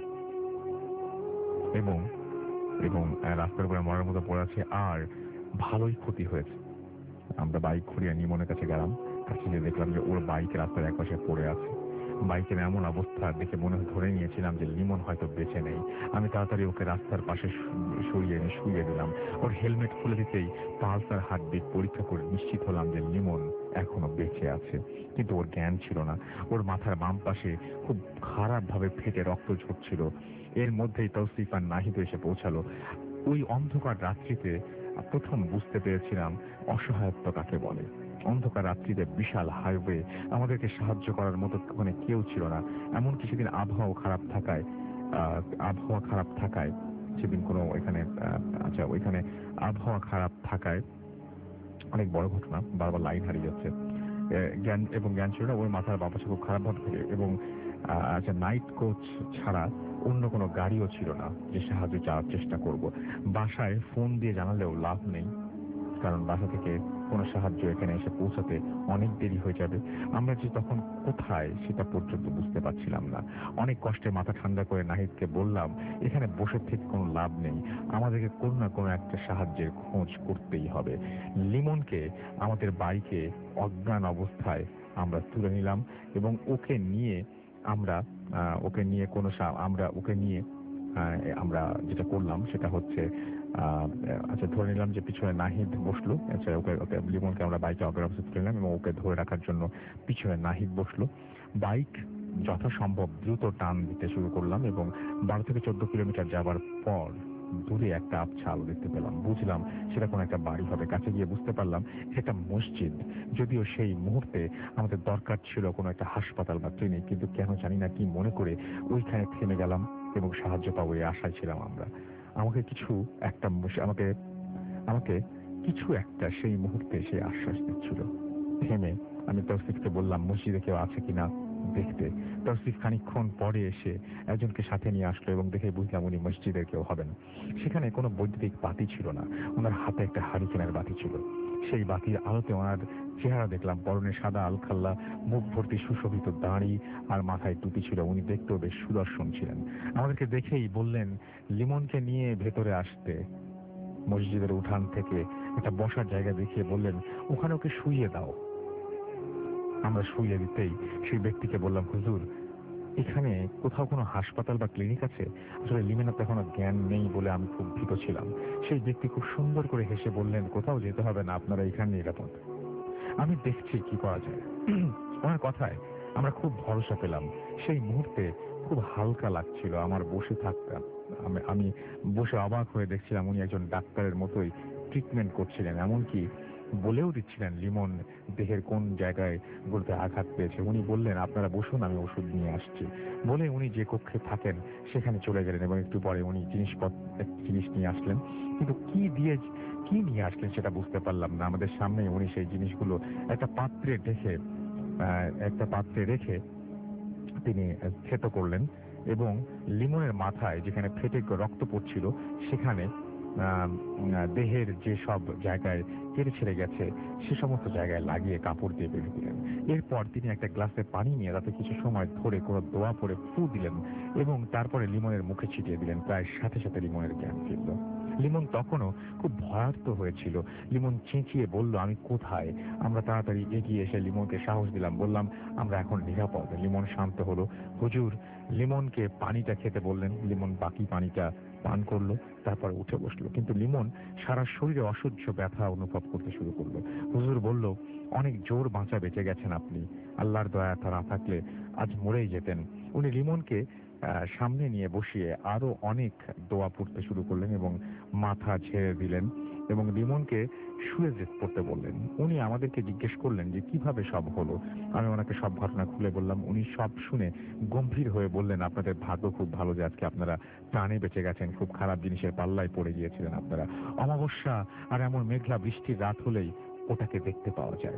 এবং এবং রাস্তার উপরে মরার মতো পড়ে আছে, আর ভালোই ক্ষতি হয়েছে। আমরা বাইক ঘুরিয়ে লিমনের কাছে গেলাম, কাছে গিয়ে দেখলাম যে ওর বাইক রাস্তার একপাশে পড়ে আছে। বাইকের এমন অবস্থা দেখে মনে ধরে নিয়েছিলাম যে লিমন হয়তো বেঁচে নেই। আমি তাড়াতাড়ি ওকে রাস্তার পাশে সরিয়ে এনে শুইয়ে দিলাম। ওর হেলমেট খুলে দিতেই পালস আর হার্টবিট পরীক্ষা করে নিশ্চিত হলাম যে লিমন এখনো বেঁচে আছে, কিন্তু ওর জ্ঞান ছিল না। ওর মাথার বাম পাশে খুব খারাপ ভাবে ফেটে রক্ত ঝরছিল। এর মধ্যেই তৌসিফ আর নাহিদ এসে পৌঁছালো। ওই অন্ধকার রাত্রিতে প্রথম বুঝতে পেরেছিলাম অসহায়ত্ব কাকে বলে। অন্ধকার রাত্রিতে বিশাল হাইওয়ে, আমাদেরকে সাহায্য করার মতো মানে কেউ ছিল না। এমনকি সেদিন আবহাওয়া খারাপ থাকায় আবহাওয়া খারাপ থাকায় সেদিন কোনো ওইখানে আচ্ছা ওইখানে আবহাওয়া খারাপ থাকায় অনেক বড় ঘটনা, বারবার লাইন হারিয়ে যাচ্ছে। জ্ঞান এবং জ্ঞান ছিল না, ওর মাথার বাঁ পাশে খুব খারাপভাবে থেকে, এবং আচ্ছা নাইট কোচ ছাড়া অন্য কোনো গাড়িও ছিল না যে সাহায্য চাওয়ার চেষ্টা করব। বাসায় ফোন দিয়ে জানালেও লাভ নেই, কারণ বাসা থেকে কোনো সাহায্য এখানে এসে পৌঁছাতে অনেক দেরি হয়ে যাবে। আমরা যে তখন কোথায় সেটা পর্যন্ত বুঝতে পারছিলাম না। অনেক কষ্টে মাথা ঠান্ডা করে নাহিদকে বললাম, এখানে বসে থেকে কোনো লাভ নেই, আমাদেরকে কোনো না কোনো একটা সাহায্যের খোঁজ করতেই হবে। লিমনকে আমাদের বাইকে অজ্ঞান অবস্থায় আমরা তুলে নিলাম এবং ওকে নিয়ে আমরা ওকে নিয়ে কোনো আমরা ওকে নিয়ে আমরা যেটা করলাম সেটা হচ্ছে, আচ্ছা ধরে নিলাম যে পিছনে নাহিদ বসলো। আচ্ছা ওকে ওকে লিমনকে আমরা বাইকে অজ্ঞান অবস্থায় তুলে নিলাম এবং ওকে ধরে রাখার জন্য পিছনে নাহিদ বসলো। বাইক যথাসম্ভব দ্রুত টান দিতে শুরু করলাম এবং বারো থেকে চোদ্দ কিলোমিটার যাবার পর দূরে একটা আবছা আলো দেখতে পেলাম। বুঝলাম সেটা কোনো একটা বাড়ি হবে। কাছে গিয়ে বুঝতে পারলাম এটা মসজিদ। যদিও সেই মুহূর্তে আমাদের দরকার ছিল কোনো একটা হাসপাতাল বা ক্লিনিক, কিন্তু কেন জানি না কি মনে করে ওইখানে থেমে গেলাম এবং সাহায্য পাবো এই আশায় ছিলাম আমরা। আমাকে কিছু একটা আমাকে আমাকে কিছু একটা সেই মুহূর্তে সেই আশ্বাস দিচ্ছিল। থেমে আমি তৌসিফকে বললাম, মসজিদে কেউ আছে কিনা দেখতে। তৌসিফ খানিকক্ষণ পরে এসে একজনকে সাথে নিয়ে আসলো এবং দেখে বুঝলাম উনি মসজিদের কেউ হবেন। সেখানে কোনো বৈদ্যুতিক বাতি ছিল না, ওনার হাতে একটা হারিকেনের বাতি ছিল। সেই বাতির আলোতে ওনার চেহারা দেখলাম, পরনে সাদা আলখাল্লা, মুখ ভর্তি সুশোভিত দাড়ি আর মাথায় টুপি ছিল। উনি দেখতেও বেশ সুদর্শন ছিলেন। আমাদেরকে দেখেই বললেন লিমনকে নিয়ে ভেতরে আসতে। মসজিদের উঠান থেকে একটা বসার জায়গা দেখিয়ে বললেন, ওখানে ওকে শুইয়ে দাও। আমরা শুইয়ে দিতেই সেই ব্যক্তিকে বললাম, হুজুর এখানে কোথাও কোনো হাসপাতাল বা ক্লিনিক আছে? আসলে লিমেনের তখন জ্ঞান নেই বলে আমি খুব ভীত ছিলাম। সেই ব্যক্তি খুব সুন্দর করে হেসে বললেন, কোথাও যেতে হবে না, আপনারা এখানে নিরাপদ। আমি দেখছি কি করা যায়। ওনার কথায় আমরা খুব ভরসা পেলাম। সেই মুহূর্তে খুব হালকা লাগছিল আমার বসে থাকতাম। আমি বসে অবাক হয়ে দেখছিলাম উনি একজন ডাক্তারের মতোই ট্রিটমেন্ট করছিলেন, এমনকি বলেও দিচ্ছিলেন লিমন দেহের কোন জায়গায় বলতে আঘাত পেয়েছে। উনি বললেন, আপনারা বসুন, আমি ওষুধ নিয়ে আসছি। বলে উনি যে কক্ষে থাকেন সেখানে চলে গেলেন এবং একটু পরে উনি জিনিসপত্র জিনিস নিয়ে আসলেন, কিন্তু কি দিয়ে কি নিয়ে আসলেন সেটা বুঝতে পারলাম না। আমাদের সামনে উনি সেই জিনিসগুলো একটা পাত্রে রেখে একটা পাত্রে রেখে তিনি থেতো করলেন এবং লিমনের মাথায় যেখানে ফেটে রক্ত পড়ছিল সেখানে দেহের যে সব জায়গায় কেটে ছেড়ে গেছে সে সমস্ত জায়গায় লাগিয়ে কাপড় দিয়ে বেঁধে দিলেন। এরপর তিনি একটা গ্লাসে পানি নিয়ে তাতে কিছু সময় ধরে কোনো দোয়া পরে ফু দিলেন এবং তারপরে লিমনের মুখে ছিটিয়ে দিলেন। প্রায় সাথে সাথে লিমনের জ্ঞান ফিরল। লিমন তখনও খুব ভয়ার্ত হয়েছিল। লিমন চেঁচিয়ে বলল, আমি কোথায়? আমরা তাড়াতাড়ি এগিয়ে এসে লিমনকে সাহস দিলাম, বললাম আমরা এখন নিরাপদ। লিমন শান্ত হলো। হুজুর লিমনকে পানিটা খেতে বললেন। লিমন বাকি পানিটা পান করলো, তারপর উঠে বসলো, কিন্তু লিমন সারা শরীরে অসহ্য ব্যথা অনুভব করতে শুরু করলো। হুজুর বলল, অনেক জোর বাঁচা বেঁচে গেছেন আপনি, আল্লাহর দয়া তা না থাকলে আজ মরেই যেতেন। উনি লিমনকে সামনে নিয়ে বসিয়ে আরো অনেক দোয়া পড়তে শুরু করলেন এবং মাথা ঝেড়ে দিলেন এবং লিমনকে শুয়ে পড়তে বললেন। উনি আমাদেরকে জিজ্ঞেস করলেন যে কিভাবে সব হলো। আমি ওনাকে সব ঘটনা খুলে বললাম। উনি সব শুনে গম্ভীর হয়ে বললেন, আপনাদের ভাগ্য খুব ভালো যে আজকে আপনারা প্রাণে বেঁচে গেছেন। খুব খারাপ জিনিসের পাল্লায় পড়ে গিয়েছিলেন আপনারা। অমাবস্যা আর এমন মেঘলা বৃষ্টির রাত হলেই ওটাকে দেখতে পাওয়া যায়।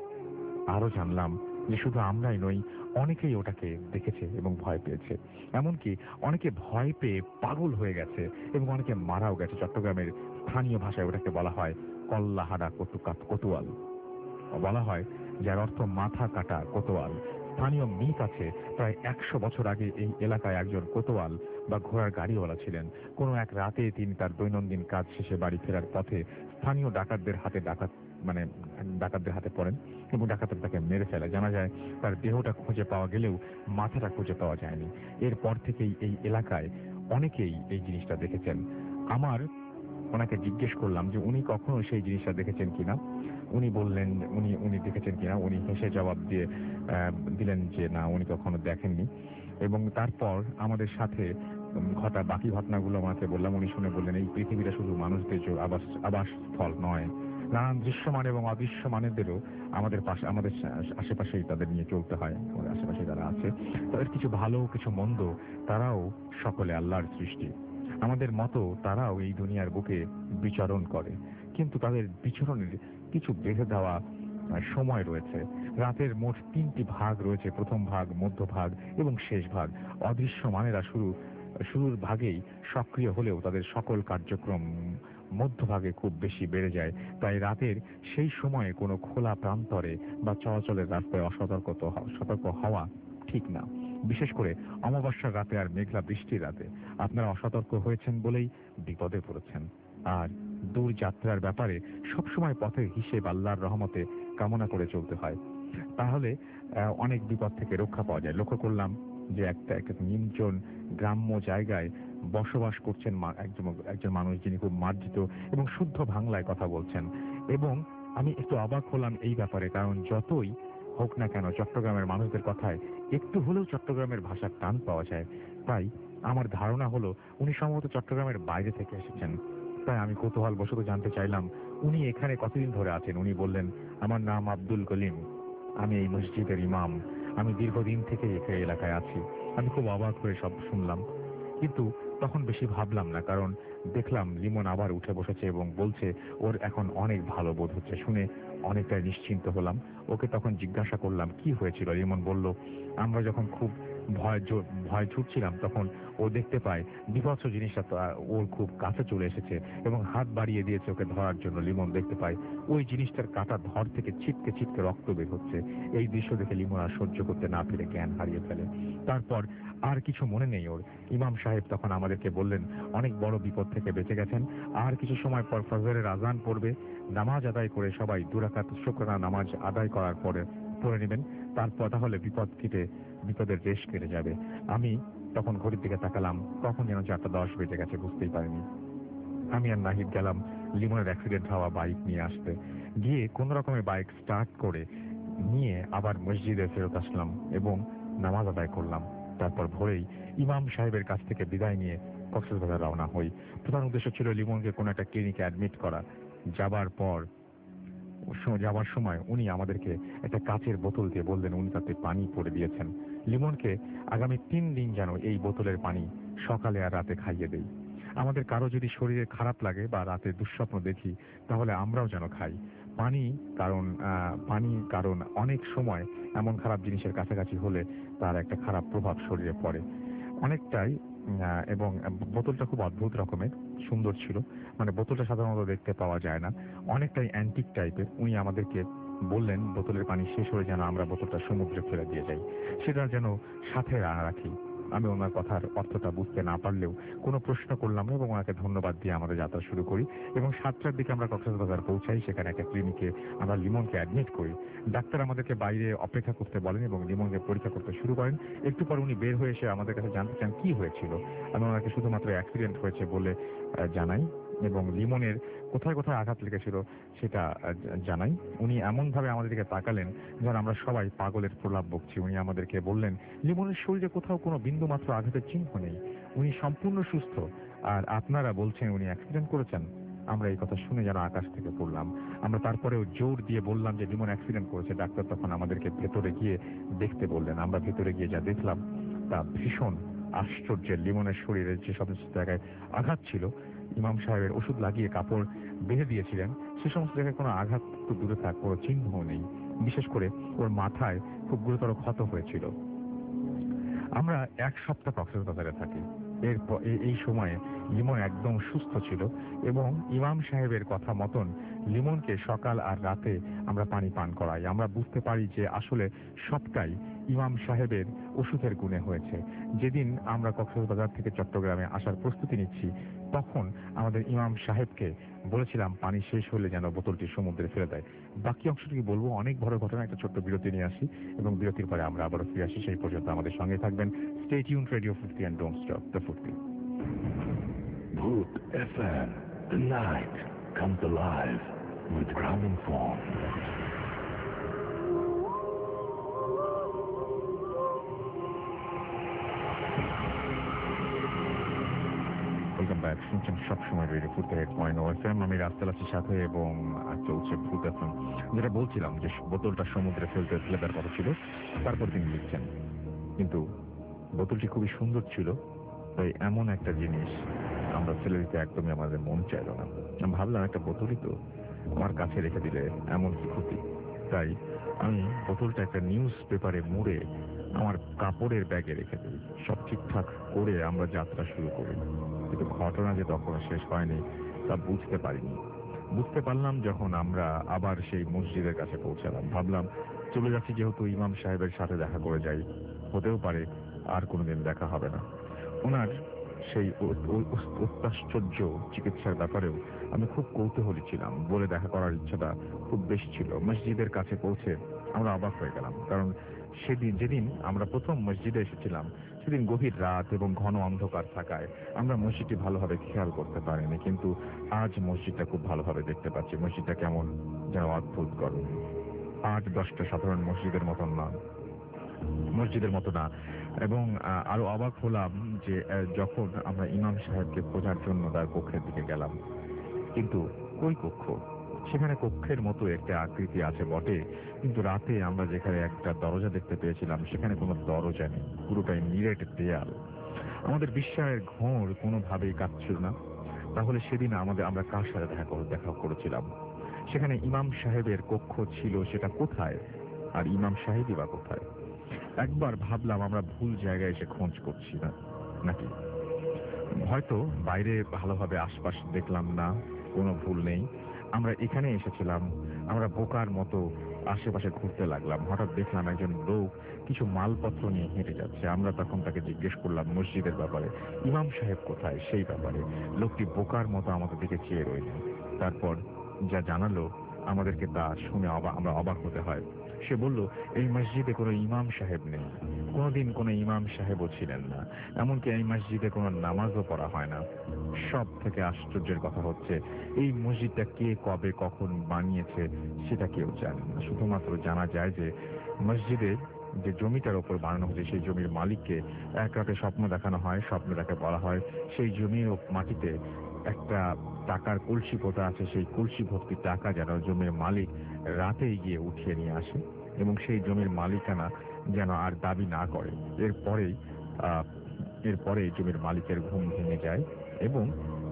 আরো জানলাম যে শুধু আমরাই নই, অনেকেই ওটাকে দেখেছে এবং ভয় পেয়েছে। এমনকি অনেকে ভয় পেয়ে পাগল হয়ে গেছে এবং অনেকে মারাও গেছে। চট্টগ্রামের স্থানীয় ভাষায় ওটাকে বলা হয় কল্লাহাডা কোতোয়াল। বলা হয় যার অর্থ মাথা কাটা কোতোয়াল। স্থানীয় মিথ আছে প্রায় একশো বছর আগে এই এলাকায় একজন কোতোয়াল বা ঘোড়ার গাড়িওয়ালা ছিলেন। কোনো এক রাতে তিনি তার দৈনন্দিন কাজ শেষে বাড়ি ফেরার পথে স্থানীয় ডাকাতদের হাতে ডাকাত মানে ডাকাতদের হাতে পড়েন এবং ডাকাতরা তাকে মেরে ফেলে। জানা যায় তার দেহটা খুঁজে পাওয়া গেলেও মাথাটা খুঁজে পাওয়া যায়নি। এরপর থেকেই এই এলাকায় অনেকেই এই জিনিসটা দেখেছেন। আমার ওনাকে জিজ্ঞেস করলাম যে উনি কখনো সেই জিনিসটা দেখেছেন কিনা। উনি বললেন উনি উনি দেখেছেন কিনা। উনি হেসে জবাব দিয়ে দিলেন যে না, উনি কখনো দেখেননি। এবং তারপর আমাদের সাথে ঘটা বাকি ঘটনাগুলো আমাকে বললাম। উনি শুনে বললেন, এই পৃথিবীটা শুধু মানুষদের আবাস আবাসস্থল নয়, নানান দৃশ্যমান এবং অদৃশ্যমানেদেরও আমাদের পাশে আমাদের আশেপাশেই তাদের নিয়ে চলতে হয়। আমাদের আশেপাশে যারা আছে তাদের কিছু ভালো কিছু মন্দ, তারাও সকলে আল্লাহর সৃষ্টি। আমাদের মতো তারাও এই দুনিয়ার বুকে বিচরণ করে, কিন্তু তাদের বিচরণের কিছু বেঁধে দেওয়া সময় রয়েছে। রাতের মোট তিনটি ভাগ রয়েছে, প্রথম ভাগ, মধ্যভাগ এবং শেষ ভাগ। অদৃশ্য মানেরা শুরু শুরুর ভাগেই সক্রিয় হলেও তাদের সকল কার্যক্রম মধ্যভাগে খুব বেশি বেড়ে যায়। তাই রাতের সেই সময়ে কোনো খোলা প্রান্তরে বা চলাচলের রাস্তায় অসতর্ক সতর্ক হওয়া ঠিক না। বিশেষ করে অমাবস্যার রাতে আর মেঘলা বৃষ্টির রাতে আপনারা অসতর্ক হয়েছেন বলেই বিপদে পড়েছেন। আর দূর যাত্রার ব্যাপারে সবসময় পথের হিসেব আল্লাহর রহমতে কামনা করে চলতে হয়, তাহলে অনেক বিপদ থেকে রক্ষা পাওয়া যায়। লক্ষ্য করলাম যে একটা একটা নির্জন গ্রাম্য জায়গায় বসবাস করছেন একজন একজন মানুষ যিনি খুব মার্জিত এবং শুদ্ধ বাংলায় কথা বলছেন। এবং আমি একটু অবাক হলাম এই ব্যাপারে, কারণ যতই হোক না কেন চট্টগ্রামের মানুষদের কথায় একটু হলেও চট্টগ্রামের ভাষার টান পাওয়া যায়। তাই আমার ধারণা হলো উনি সম্ভবত চট্টগ্রামের বাইরে থেকে এসেছেন। তাই আমি কৌতূহল বশত জানতে চাইলাম উনি এখানে কতদিন ধরে আছেন। উনি বললেন, আমার নাম আব্দুল কলিম, আমি এই মসজিদের ইমাম, আমি দীর্ঘদিন থেকে এই এলাকায় আছি। আমি খুব অবাক হয়ে সব শুনলাম, কিন্তু তখন বেশি ভাবলাম না, কারণ দেখলাম লিমন আবার উঠে বসেছে এবং বলছে ওর এখন অনেক ভালো বোধ হচ্ছে। শুনে অনেকটাই নিশ্চিন্ত হলাম। ওকে তখন জিজ্ঞাসা করলাম কি হয়েছিল। লিমন বলল, আমরা যখন খুব ভয় ভয় ছুটছিলাম তখন ও দেখতে পায় বিভৎস জিনিসটা ওর খুব কাছে চলে এসেছে এবং হাত বাড়িয়ে দিয়েছে ওকে ধরার জন্য। লিমন দেখতে পায় ওই জিনিসটার কাটা ধর থেকে ছিটকে ছিটকে রক্ত বের হচ্ছে। এই দৃশ্য দেখে লিমন আর সহ্য করতে না পেরে জ্ঞান হারিয়ে ফেলে। তারপর আর কিছু মনে নেই ওর। ইমাম সাহেব তখন আমাদেরকে বললেন অনেক বড় বিপদ থেকে বেঁচে গেছেন। আর কিছু সময় পর ফজরের আজান পড়বে, নামাজ আদায় করে সবাই দুরাকাত শুকরানা নামাজ আদায় করার পরে পড়ে নেবেন, তারপর তাহলে বিপদ কেটে বিপদের রেশ কেটে যাবে। আমি তখন ঘড়ির দিকে তাকালাম, কখন যেন চারটা দশ বেজে গেছে বুঝতেই পারিনি। আমি আর নাহিদ গেলাম লিমনের অ্যাক্সিডেন্ট হওয়া বাইক নিয়ে আসতে। গিয়ে কোন রকমের বাইক স্টার্ট করে নিয়ে আবার মসজিদে ফেরত আসলাম এবং নামাজ আদায় করলাম। তারপর ভোরেই ইমাম সাহেবের কাছ থেকে বিদায় নিয়ে কক্সবাজার রওনা হই। প্রধান উদ্দেশ্য ছিল লিমনকে কোনো একটা ক্লিনিকে অ্যাডমিট করা। যাবার পর যাবার সময় উনি আমাদেরকে একটা কাচের বোতল দিয়ে বললেন উনি তাতে পানি পরে দিয়েছেন। লিমনকে আগামী তিন দিন যেন এই বোতলের পানি সকালে আর রাতে খাইয়ে দেই। আমাদের কারো যদি শরীরে খারাপ লাগে বা রাতে দুঃস্বপ্ন দেখি তাহলে আমরাও যেন খাই পানি, কারণ পানি কারণ অনেক সময় এমন খারাপ জিনিসের কাছাকাছি হলে তার একটা খারাপ প্রভাব শরীরে পড়ে অনেকটাই। এবং বোতলটা খুব অদ্ভুত রকমের সুন্দর ছিল, মানে বোতলটা সাধারণত দেখতে পাওয়া যায় না, অনেকটাই অ্যান্টিক টাইপের। উনি আমাদেরকে বললেন বোতলের পানি শেষ হয়ে যেন আমরা বোতলটা সমুদ্রে ফেলে দিয়ে যাই, সেটা যেন সাথে রাখি। আমি ওনার কথার অর্থটা বুঝতে না পারলেও কোনো প্রশ্ন করলাম না এবং ওনাকে ধন্যবাদ দিয়ে আমাদের যাত্রা শুরু করি এবং সাতটার দিকে আমরা কক্সবাজার পৌঁছাই। সেখানে একটা ক্লিনিকে আমরা লিমনকে অ্যাডমিট করি। ডাক্তার আমাদেরকে বাইরে অপেক্ষা করতে বলেন এবং লিমনকে পরীক্ষা করতে শুরু করেন। একটু পর উনি বের হয়ে এসে আমাদের কাছে জানতে চান কি হয়েছিল। আমি ওনাকে শুধুমাত্র অ্যাক্সিডেন্ট হয়েছে বলে জানাই এবং লিমনের কোথায় কোথায় আঘাত লেগেছিল সেটা জানাই। উনি এমন ভাবে আমাদের দিকে তাকালেন যেন আমরা সবাই পাগলের প্রলাপ বকছি। উনি আমাদেরকে বললেন লিমনের শরীরে কোথাও কোনো বিন্দু মাত্র আঘাতের চিহ্ন নেই, উনি সম্পূর্ণ সুস্থ, আর আপনারা বলছেন উনি অ্যাক্সিডেন্ট করেছেন। আমরা এই কথা শুনে যেন আকাশ থেকে পড়লাম। আমরা তারপরেও জোর দিয়ে বললাম যে লিমন অ্যাক্সিডেন্ট করেছে। ডাক্তার তখন আমাদেরকে ভেতরে গিয়ে দেখতে বললেন। আমরা ভেতরে গিয়ে যা দেখলাম তা ভীষণ আশ্চর্যের। লিমনের শরীরে যে সমস্ত জায়গায় আঘাত ছিল ইমাম সাহেবের ওষুধ লাগিয়ে কাপড় বেঁধে দিয়েছিলেন, সে সমস্ত জায়গায় কোনো আঘাত তো দূরে থাক, কোনো চিহ্নও নেই। বিশেষ করে ওর মাথায় খুব গুরুতর ক্ষত হয়েছিল। আমরা এক সপ্তাহ কক্সবাজারে থাকি। এরপর এই সময়ে লিমন একদম সুস্থ ছিল এবং ইমাম সাহেবের কথা মতন লিমনকে সকাল আর রাতে আমরা পানি পান করাই। আমরা বুঝতে পারি যে আসলে সবটাই ইমাম সাহেবের ওষুধের গুণে হয়েছে। যেদিন আমরা কক্সবাজার থেকে চট্টগ্রামে আসার প্রস্তুতি নিচ্ছি তখন আমাদের ইমাম সাহেবকে বলেছিলাম পানি শেষ হলে যেন বোতলটি সমুদ্রে ফেলে দেয়। বাকি অংশটুকু বলবো, অনেক বড় ঘটনা। একটা ছোট্ট বিরতি নিয়ে আসি এবং বিরতির পরে আমরা আবারও ফিরে আসি। সেই পর্যন্ত আমাদের সঙ্গে থাকবেন। Stay tuned, radio Foorti and don't stop the Foorti. Boot F M, the night comes alive with Gramophone. Welcome back. শুনছেন সবসময় radio Foorti eight point O F M. আমি রাস্তার আছি সাথে এবং চলছে ভূত এফ এম। যেটা বলছিলাম যে বোতলটা সমুদ্রে ফেলতে ফেলে দেওয়ার কথা ছিল, তারপর তিনি লিখছেন কিন্তু বোতলটি খুবই সুন্দর ছিল, তাই এমন একটা জিনিস আমরা ফেলে দিতে একদমই আমাদের মন চাইল না। আমি ভাবলাম একটা বোতলই তো, আমার কাছে রেখে দিলে এমন কি ক্ষতি? তাই আমি বোতলটা একটা নিউজ পেপারে মুড়ে আমার কাপড়ের ব্যাগে রেখে দিই। সব ঠিকঠাক করে আমরা যাত্রা শুরু করি। কিন্তু ঘটনা যে তখন শেষ হয়নি তা বুঝতে পারিনি। বুঝতে পারলাম যখন আমরা আবার সেই মসজিদের কাছে পৌঁছালাম। ভাবলাম চলে যাচ্ছি যেহেতু ইমাম সাহেবের সাথে দেখা করে যাই, হতেও পারে আর কোনোদিন দেখা হবে না। ওনার সেই অত্যাশ্চর্য চিকিৎসার ব্যাপারেও আমি খুব কৌতূহলী ছিলাম বলে দেখা করার ইচ্ছাটা খুব বেশি ছিল। মসজিদের কাছে পৌঁছে আমরা অবাক হয়ে গেলাম, কারণ সেদিন যেদিন আমরা প্রথম মসজিদে এসেছিলাম সেদিন গভীর রাত এবং ঘন অন্ধকার থাকায় আমরা মসজিদটি ভালোভাবে খেয়াল করতে পারিনি, কিন্তু আজ মসজিদটা খুব ভালোভাবে দেখতে পাচ্ছি। মসজিদটা কেমন যেন অদ্ভুত গরম, আট দশটা সাধারণ মসজিদের মতন না মসজিদের মতো না এবং আরো অবাক হলাম যে যখন আমরা ইমাম সাহেবকে খোঁজার জন্য তার কক্ষের দিকে গেলাম, কিন্তু ওই কক্ষ, সেখানে কক্ষের মতো একটা আকৃতি আছে বটে, কিন্তু রাতে আমরা যেখানে একটা দরজা দেখতে পেয়েছিলাম সেখানে কোনো দরজা নেই, পুরোটাই নিরেট দেয়াল। আমাদের বিস্ময়ের ঘোর কোনোভাবেই কাটছিল না। তাহলে সেদিন আমাদের আমরা কার সাথে দেখা দেখা করেছিলাম? সেখানে ইমাম সাহেবের কক্ষ ছিল, সেটা কোথায়? আর ইমাম সাহেবই বা কোথায়? একবার ভাবলাম আমরা ভুল জায়গায় এসে খোঁজ করছি না নাকি। হয়তো বাইরে ভালোভাবে আশপাশ দেখলাম না, কোনো ভুল নেই। আমরা এখানে এসেছিলাম। আমরা বোকার মতো আশেপাশে ঘুরতে লাগলাম। হঠাৎ দেখলাম একজন লোক কিছু মালপত্র নিয়ে হেঁটে যাচ্ছে। আমরা তখন তাকে জিজ্ঞেস করলাম মসজিদের ব্যাপারে, ইমাম সাহেব কোথায় সেই ব্যাপারে। লোকটি বোকার মতো আমাদের দিকে চেয়ে রইল। তারপর যা জানালো আমাদেরকে তা শুনে আমরা অবাক হতে হয়। সে বলল এই মসজিদে কোনো ইমাম সাহেব নেই, কোনোদিন কোনো ইমাম সাহেবও ছিলেন না, এমনকি এই মসজিদে কোনো নামাজও পড়া হয় না। সব থেকে আশ্চর্যের কথা হচ্ছে এই মসজিদটা কে কবে কখন বানিয়েছে সেটা কেউ জানে না। শুধুমাত্র জানা যায় যে মসজিদে যে জমিটার ওপর বানানো হয়েছে সেই জমির মালিককে এক রাতে স্বপ্ন দেখানো হয়। স্বপ্ন দেখে বলা হয় সেই জমির মাটিতে একটা টাকার কলসি পোতা আছে, সেই কলসি ভর্তি টাকা যেন জমির মালিক রাতেই গিয়ে উঠিয়ে নিয়ে আসে এবং সেই জমির মালিকানা যেন আর দাবি না করে। এরপরেই এরপরে জমির মালিকের ঘুম ভেঙে যায় এবং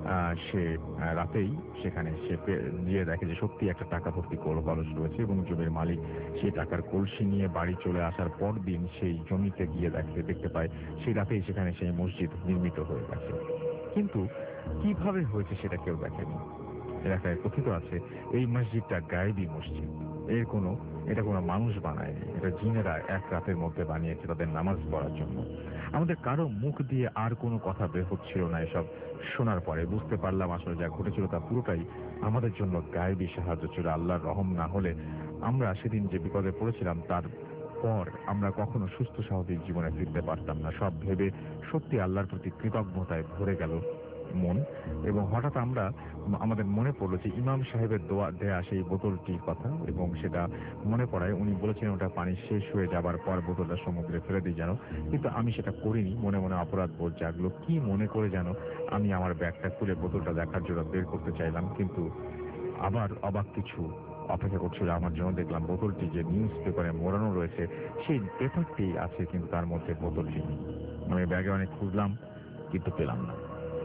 সে রাতেই সেখানে সে গিয়ে দেখে যে সত্যি একটা টাকা ভর্তি কলস রয়েছে এবং জমির মালিক সেই টাকার কলসি নিয়ে বাড়ি চলে আসার পর দিন সেই জমিতে গিয়ে দেখতে দেখতে পায় সেই রাতেই সেখানে সেই মসজিদ নির্মিত হয়ে গেছে। কিন্তু কিভাবে হয়েছে সেটা কেউ দেখেনি। এলাকায় কথিত আছে এই মসজিদটা গায়েবী মসজিদ, এর কোনো এটা কোনো মানুষ বানায়নি, এটা জিনেরা এক রাতের মধ্যে বানিয়েছে তাদের নামাজ পড়ার জন্য। আমাদের কারো মুখ দিয়ে আর কোনো কথা বের হচ্ছিল না। এসব শোনার পরে বুঝতে পারলাম আসলে যা ঘটেছিল তা পুরোটাই আমাদের জন্য গায়েবী সাহায্য ছিল। আল্লাহর রহম না হলে আমরা সেদিন যে বিপদে পড়েছিলাম তার পর আমরা কখনো সুস্থ স্বাভাবিক জীবনে ফিরতে পারতাম না। সব ভেবে সত্যি আল্লাহর প্রতি কৃতজ্ঞতায় ভরে গেল মন এবং হঠাৎ আমরা আমাদের মনে পড়লো যে ইমাম সাহেবের দোয়া দেয়া সেই বোতলটির কথা এবং সেটা মনে পড়ায় উনি বলেছেন ওটা পানি শেষ হয়ে যাবার পর বোতলটা সমুদ্রে ফেলে দিই যেন, কিন্তু আমি সেটা করিনি। মনে মনে অপরাধ বোধ জাগলো। কি মনে করে যেন আমি আমার ব্যাগটা খুলে বোতলটা দেখার জন্য বের করতে চাইলাম, কিন্তু আবার অবাক কিছু অপেক্ষা করছিল আমার জন্য। দেখলাম বোতলটি যে নিউজ পেপারে মোড়ানো রয়েছে সেই পেপারটি আছে, কিন্তু তার মধ্যে বোতলটি নেই। আমি ব্যাগে অনেক খুঁজলাম কিন্তু পেলাম না।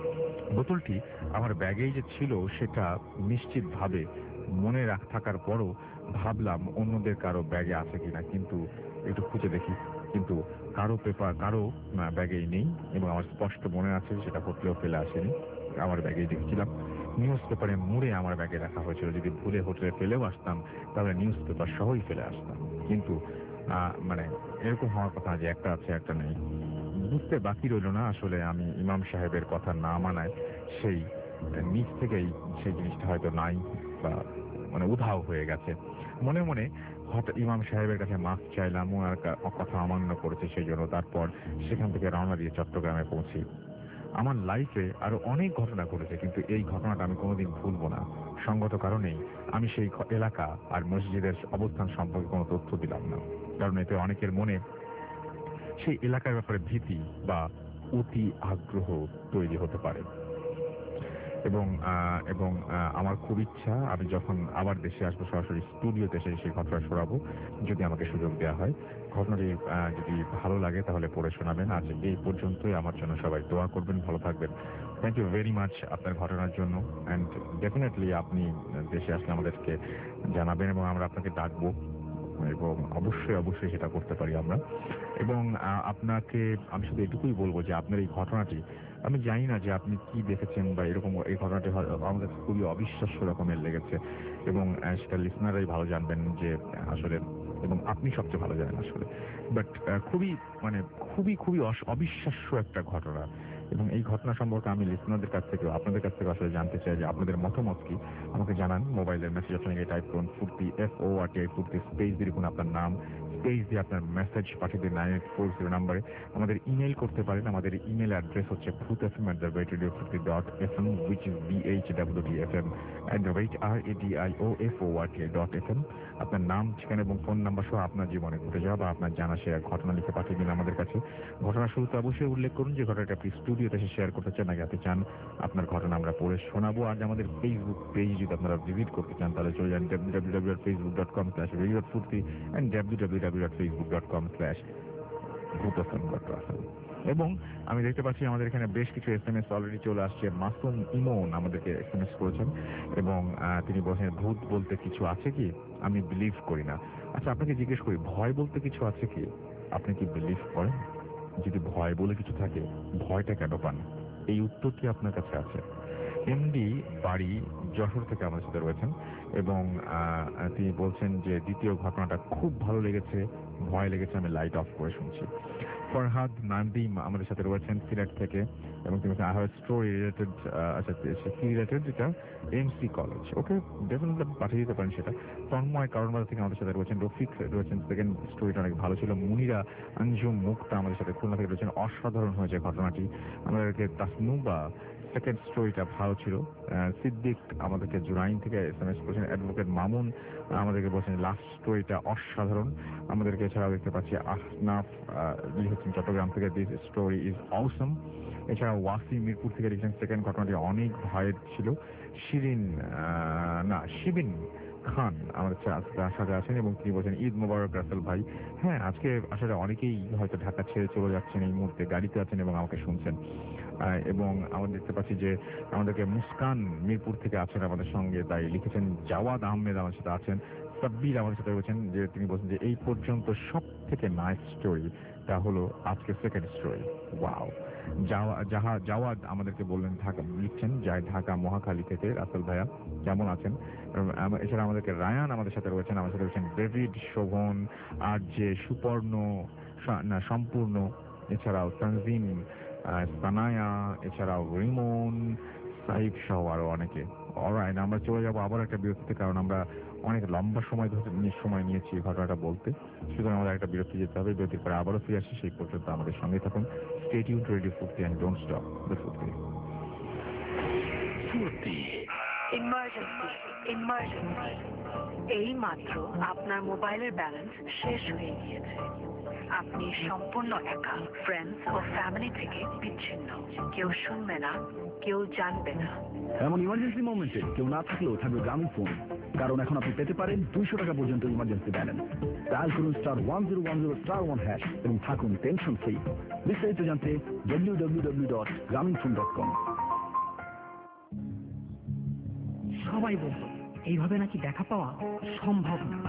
বোতলটি আমার ব্যাগেই যে ছিল সেটা নিশ্চিতভাবে মনে রাখ থাকার পরও ভাবলাম অন্যদের কারো ব্যাগে আছে কিনা, কিন্তু একটু খুঁজে দেখি, কিন্তু কারো পেপার কারো ব্যাগেই নেই এবং আমার স্পষ্ট মনে আছে সেটা হোটেলেও ফেলে আসেনি, আমার ব্যাগেই দেখছিলাম। নিউজ পেপারে মুড়ে আমার ব্যাগে রাখা হয়েছিল। যদি ভুলে হোটেলে ফেলেও আসতাম তাহলে নিউজ পেপার সহই ফেলে আসতাম, কিন্তু মানে এরকম হওয়ার কথা যে একটা আছে একটা নেই। বুঝতে বাকি রইল না আসলে আমি ইমাম সাহেবের কথা না মানায় সেই নিজ থেকেই সেই জিনিসটা হয়তো নাই বা মানে উধাও হয়ে গেছে। মনে মনে হঠাৎ ইমাম সাহেবের কাছে মাফ চাইলাম, ওনার কথা অমান্য করেছে সেই জন্য। তারপর সেখান থেকে রওনা দিয়ে চট্টগ্রামে পৌঁছি। আমার লাইফে আরো অনেক ঘটনা ঘটেছে, কিন্তু এই ঘটনাটা আমি কোনোদিন ভুলবো না। সঙ্গত কারণেই আমি সেই এলাকা আর মসজিদের অবস্থান সম্পর্কে কোনো তথ্য দিলাম না, কারণ এতে অনেকের মনে সেই এলাকার ব্যাপারে ভীতি বা অতি আগ্রহ তৈরি হতে পারে। এবং এবং আমার খুব ইচ্ছা আমি যখন আবার দেশে আসবো সরাসরি স্টুডিওতে এসে সেই ঘটনা শোনাবো যদি আমাকে সুযোগ দেওয়া হয়। ঘটনাটি যদি ভালো লাগে তাহলে পড়ে শোনাবেন। আজ এই পর্যন্তই। আমার জন্য সবাই দোয়া করবেন, ভালো থাকবেন। থ্যাংক ইউ ভেরি মাচ আপনার ঘটনার জন্য। অ্যান্ড ডেফিনেটলি আপনি দেশে আসলে আমাদেরকে জানাবেন এবং আমরা আপনাকে ডাকবো এবং অবশ্যই অবশ্যই সেটা করতে পারি আমরা। এবং আপনাকে আমি শুধু এটুকুই বলবো যে আপনার এই ঘটনাটি আমি জানি না যে আপনি কি দেখেছেন বা এরকম এই ঘটনাটি আমাদের খুবই অবিশ্বাস্য রকমের লেগেছে এবং সেটা লিসনাররাই ভালো জানবেন যে আসলে, এবং আপনি সবচেয়ে ভালো জানেন আসলে। বাট খুবই মানে খুবই খুবই অবিশ্বাস্য একটা ঘটনা এবং এই ঘটনা সম্পর্কে আমি লিসনারদের কাছ থেকে আপনাদের কাছ থেকে আসলে জানতে চাই যে আপনাদের মতামত কি আমাকে জানান। মোবাইলের মেসেজ অপশনে টাইপ করুন Foorti F O R T I Foorti space দিয়ে লিখুন আপনার নাম, স্পেস দিয়ে আপনার মেসেজ পাঠিয়ে দিন নাইন এইট ফোর জিরো নাম্বারে। আমাদের ইমেল করতে পারেন। আমাদের ইমেল অ্যাড্রেস হচ্ছে Bhoot F M at the rate radio Foorti dot F M which is B H W D F M at the rate R A D I O F O R T I dot F M. আপনার নাম, ঠিকানা এবং phone number সহ আপনার জীবনে ঘটে যাওয়া বা আপনার জানা সে ঘটনা লিখে পাঠিয়ে দিন আমাদের কাছে। ঘটনা শুরুতে অবশ্যই উল্লেখ করুন যে ঘটনাটা আপনি স্টুডিওতে এসে শেয়ার করতে চান নাকি আপনি চান আপনার ঘটনা আমরা পড়ে শোনাবো। আর আমাদের ফেসবুক পেজ যদি আপনারা ভিজিট করতে চান তাহলে চলে যান W W W dot Facebook dot com slash radio Foorti and W W W dot Facebook dot com slash Bhoot F M dot Russell. এবং আমি দেখতে পাচ্ছি আমাদের এখানে বেশ কিছু এস এম এস অলরেডি চলে আসছে। মাসুম ইমন আমাদেরকে এস এম এস করেছেন এবং তিনি বলছেন ভূত বলতে কিছু আছে কি? আমি বিলিভ করি না। আচ্ছা, আপনাকে জিজ্ঞেস করি, ভয় বলতে কিছু আছে কি? আপনি কি বিলিভ করেন? যদি ভয় বলে কিছু থাকে, ভয়টা কেন পান? এই উত্তর কি আপনার কাছে আছে? এমডি বাড়ি যশোর থেকে আমাদের সাথে রয়েছেন এবং তিনি বলছেন যে দ্বিতীয় ঘটনাটা খুব ভালো লেগেছে, ভয় লেগেছে, আমি লাইট অফ করে শুনছি। ফরহাদ নান্দিম আমাদের সাথে রয়েছেন সিলেট থেকে এবং তিনি বলছেন আই হ্যাভ স্টোরি রিলেটেড। আচ্ছা, কি রিলেটেড? এটা এমসি কলেজ। ওকে, ডেফিনেটলি পাঠিয়ে দিতে পারেন সেটা। তন্ময় কারণবাজার থেকে আমাদের সাথে রয়েছেন। রফিক রয়েছেন, সেকেন্ড স্টোরিটা অনেক ভালো ছিল। মুনিরা আঞ্জুম মুক্তা আমাদের সাথে খুলনা থেকে রয়েছেন, অসাধারণ হয়েছে ঘটনাটি। আমাদেরকে তাসনুবা সেকেন্ড স্টোরিটা ভালো ছিল। সিদ্দিক আমাদেরকে জুরাইন থেকে এস এম এস করেছেন। অ্যাডভোকেট মামুন আমাদেরকে বলছেন লাস্ট স্টোরিটা অসাধারণ। আমাদেরকে এছাড়াও দেখতে পাচ্ছি আহনাফ লিখেছেন চট্টগ্রাম থেকে, দিস স্টোরি ইজ অসম। এছাড়া ওয়াসি মিরপুর থেকে লিখেছেন সেকেন্ড ঘটনাটি অনেক ভয়ের ছিল। শিরিন না শিবিন খান আমাদের সাথে আছেন এবং তিনি বলছেন ঈদ মোবারক রাসেল ভাই। হ্যাঁ, আজকে আসলে অনেকেই হয়তো ঢাকা ছেড়ে চলে যাচ্ছেন, এই মুহূর্তে গাড়িতে আছেন এবং আমাকে শুনছেন। এবং আমরা দেখতে পাচ্ছি যে আমাদেরকে মুস্কান মিরপুর থেকে আছেন আমাদের সঙ্গে, তাই লিখেছেন। জাওয়াদ আহমেদ আমাদের সাথে আছেন। সাব্বির আমাদের সাথে রয়েছেন যে তিনি বলছেন যে এই পর্যন্ত সব থেকে নাইস স্টোরি তা হলো আজকে second story. Wow. Zaha Jawad আমাদেরকে বললেন ঢাকা লিখছেন যায় ঢাকা মহাখালী থেকে, রাসেল ভাইয়া কেমন আছেন? এছাড়া আমাদেরকে রায়ান আমাদের সাথে রয়েছেন, আমাদের সাথে রয়েছেন ডেভিড, শোভন, আর যে সুপর্ণ না সম্পূর্ণ, এছাড়াও তানজিম, সানায়া, এছাড়াও রিমন, সাহিব সহ আরো অনেকে। অলরাইট, আমরা চলে যাবো আবার একটা বিরতিতে, কারণ আমরা অনেক লম্বা সময় ধরে সময় নিয়েছি ঘটনাটা বলতে। সুতরাং আমাদের একটা বিরতি যেতে হবে। বিরতির পরে আবারও ফিরে আসি। সেই পর্যন্ত আমাদের সঙ্গে থাকুন। Stay tuned to radio Foorti and don't stop the Foorti. Foorti emergency emergency এই মাত্র আপনার মোবাইলের ব্যালেন্স শেষ হয়ে গিয়েছে। আপনি সম্পূর্ণ একা, ফ্রেন্ডস ও ফ্যামিলি থেকে বিচ্ছিন্ন। কেউ শুনবে না, কেউ জানবে না। এমন ইমার্জেন্সি মোমেন্টে কেউ না থাকলেও থাকবে গ্রামীণ ফোন, কারণ এখন আপনি পেতে পারেন দুইশো টাকা পর্যন্ত ইমার্জেন্সি ব্যালেন্স। ডায়াল করুন star one zero one zero star one hash এবং থাকুন টেনশন ফ্রি। বিস্তারিত জানতে W W W dot Grameenphone dot com. সবাই বলতো এইভাবে নাকি দেখা পাওয়া সম্ভব না।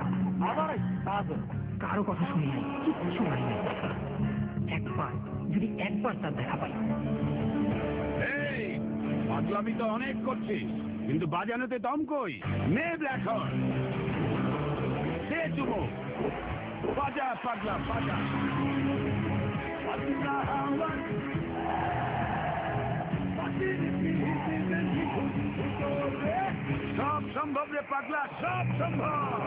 কারো কথা শুনি নাই, কিচ্ছু হয় নাই। একবার যদি একবার তার দেখা পাই। পাগলামি তো অনেক করছিস, কিন্তু বাজানোতে দম কই? নে ব্ল্যাক হর্ন, সে চুমো, বাজা পাগলা বাজা। সব সম্ভব রে পাগলা, সব সম্ভব।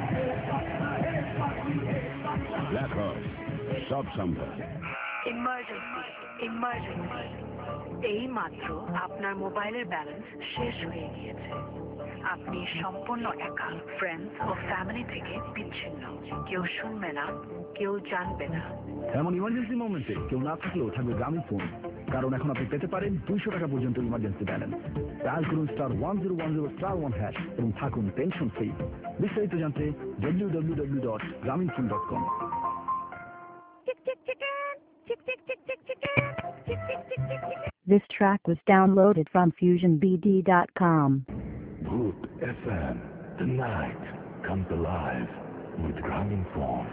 ব্ল্যাক হর্ন, সব সম্ভব। ইমার্জেন্সি ইমার্জেন্সি এই মাত্র আপনার মোবাইলের ব্যালেন্স শেষ হয়ে গিয়েছে। আপনি সম্পূর্ণ একা, ফ্রেন্ডস ও ফ্যামিলি থেকে বিচ্ছিন্ন। কেউ শুনবে না, কেউ জানবে না। এমন ইমার্জেন্সি মোমেন্টে কেউ না থাকলেও থাকবে গ্রামীণ ফোন, কারণ এখন আপনি পেতে পারেন দুইশো টাকা পর্যন্ত ইমার্জেন্সি ব্যালেন্স। ডায়াল করুন star one zero one zero star one hash এবং থাকুন টেনশন ফ্রি। বিস্তারিত জানতে W W W dot Grameenphone dot com. This track was downloaded from fusion b d dot com. Good F M. The night comes alive with Grameenphone.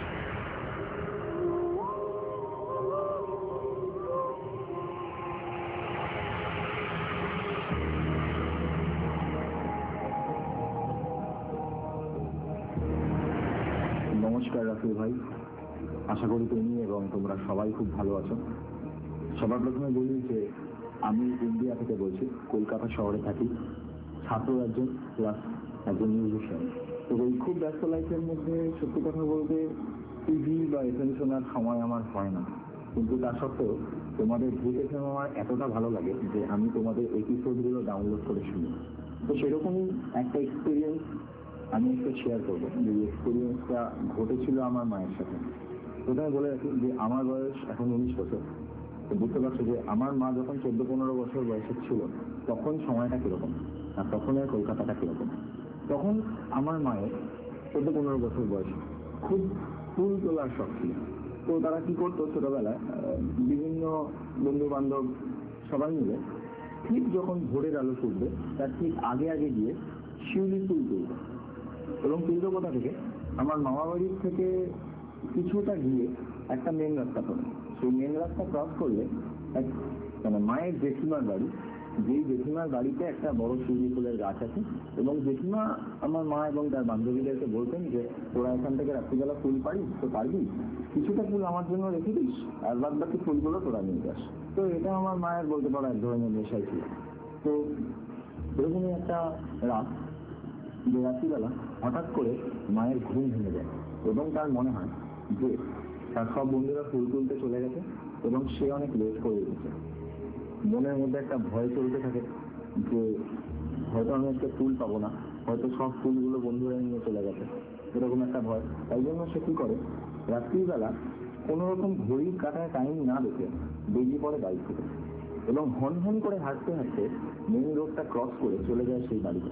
নমস্কার রাফি ভাই, আশা করি তুমি এবং তোমরা সবাই খুব ভালো আছো। সবার প্রথমে বলি যে আমি ইন্ডিয়া থেকে বলছি, কলকাতা শহরে থাকি, ছাত্র একজন প্লাস একজন মিউজিশিয়ান। তো এই খুব ব্যস্ত লাইফের মধ্যে সত্যি কথা বলতে টিভি বা এফএম শোনার সময় আমার হয় না, কিন্তু তা সত্ত্বেও তোমাদের ভূত এফএম আমার এতটা ভালো লাগে যে আমি তোমাদের এপিসোডগুলো ডাউনলোড করে শুনি। তো সেরকমই একটা এক্সপিরিয়েন্স আমি একটু শেয়ার করবো। যে এক্সপিরিয়েন্সটা ঘটেছিল আমার মায়ের সাথে। প্রথমে বলে রাখি যে আমার বয়স এখন উনিশ বছর। তো বুঝতে পারছো যে আমার মা যখন চোদ্দ পনেরো বছর বয়সের ছিল তখন সময়টা কিরকম আর তখনের কলকাতাটা কিরকম। তখন আমার মায়ের চোদ্দ পনেরো বছর বয়স, খুব ফুল তোলার শখ ছিল। তো তারা কি করতো ছোটবেলায় বিভিন্ন বন্ধু বান্ধব সবাই মিলে ঠিক যখন ভোরের আলো ফুটবে তার ঠিক আগে আগে গিয়ে শিউলি ফুল তুলবে। এবং তুলবে কোথা থেকে? আমার মামা বাড়ির থেকে কিছুটা গিয়ে একটা মেন রাস্তা পড়ে। সেই মেন রাস্তা ক্রস করলে এক মানে মায়ের জেঠিমার বাড়ি, যেই জেঠিমার বাড়িতে একটা বড় শিউলি ফুলের গাছ আছে। এবং জেঠিমা আমার মা এবং তার বান্ধবীদেরকে বলতেন যে তোরা এখান থেকে রাত্রিবেলা ফুল পারিস তো পারবি, কিছুটা ফুল আমার জন্য রেখে দিস আর বাদ বাকি ফুলগুলো তোরা নিয়ে যাস। তো এটা আমার মায়ের বলতে পারো এক ধরনের নেশাই ছিল। তো এরকমই একটা রাত, যে রাত্রিবেলা হঠাৎ করে মায়ের ঘুম ভেঙে যায় এবং তার মনে হয় যে তার সব বন্ধুরা ফুল তুলতে চলে গেছে এবং সে অনেক লেট করে উঠেছে। মনের মধ্যে একটা ভয় চলতে থাকে যে হয়তো আমি একটা ফুল পাবো না, হয়তো সব ফুলগুলো বন্ধুরা নিয়ে চলে গেছে, এরকম একটা ভয়। তাই জন্য সে কি করে, রাত্রিবেলা কোনো রকম ঘড়ির কাটায় টাইম না দেখে বেরিয়ে পড়ে বাড়ি থেকে এবং হন হন করে হাঁটতে হাঁটতে মেন রোডটা ক্রস করে চলে যায় সেই বাড়িতে।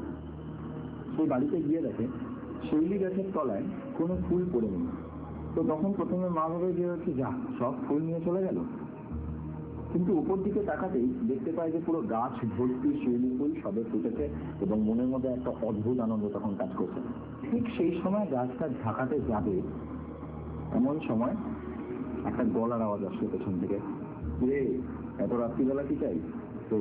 সেই বাড়িতে গিয়ে দেখে শৈলী গাছের তলায় কোনো ফুল পড়ে নেই। তো তখন প্রথমে মা ভাবে যে হচ্ছে যা সব ফুল নিয়ে চলে গেল, কিন্তু উপর দিকে তাকাতেই দেখতে পায় যে পুরো গাছ ভর্তি শিউলি ফুল সবে ফুটেছে এবং মনের মধ্যে একটা অদ্ভুত আনন্দ তখন কাজ করছে। ঠিক সেই সময় গাছটা ঢাকাতে যাবে এমন সময় একটা গলার আওয়াজ আসলো পেছন থেকে, যে এত রাত্রিবেলা কি চাই? তো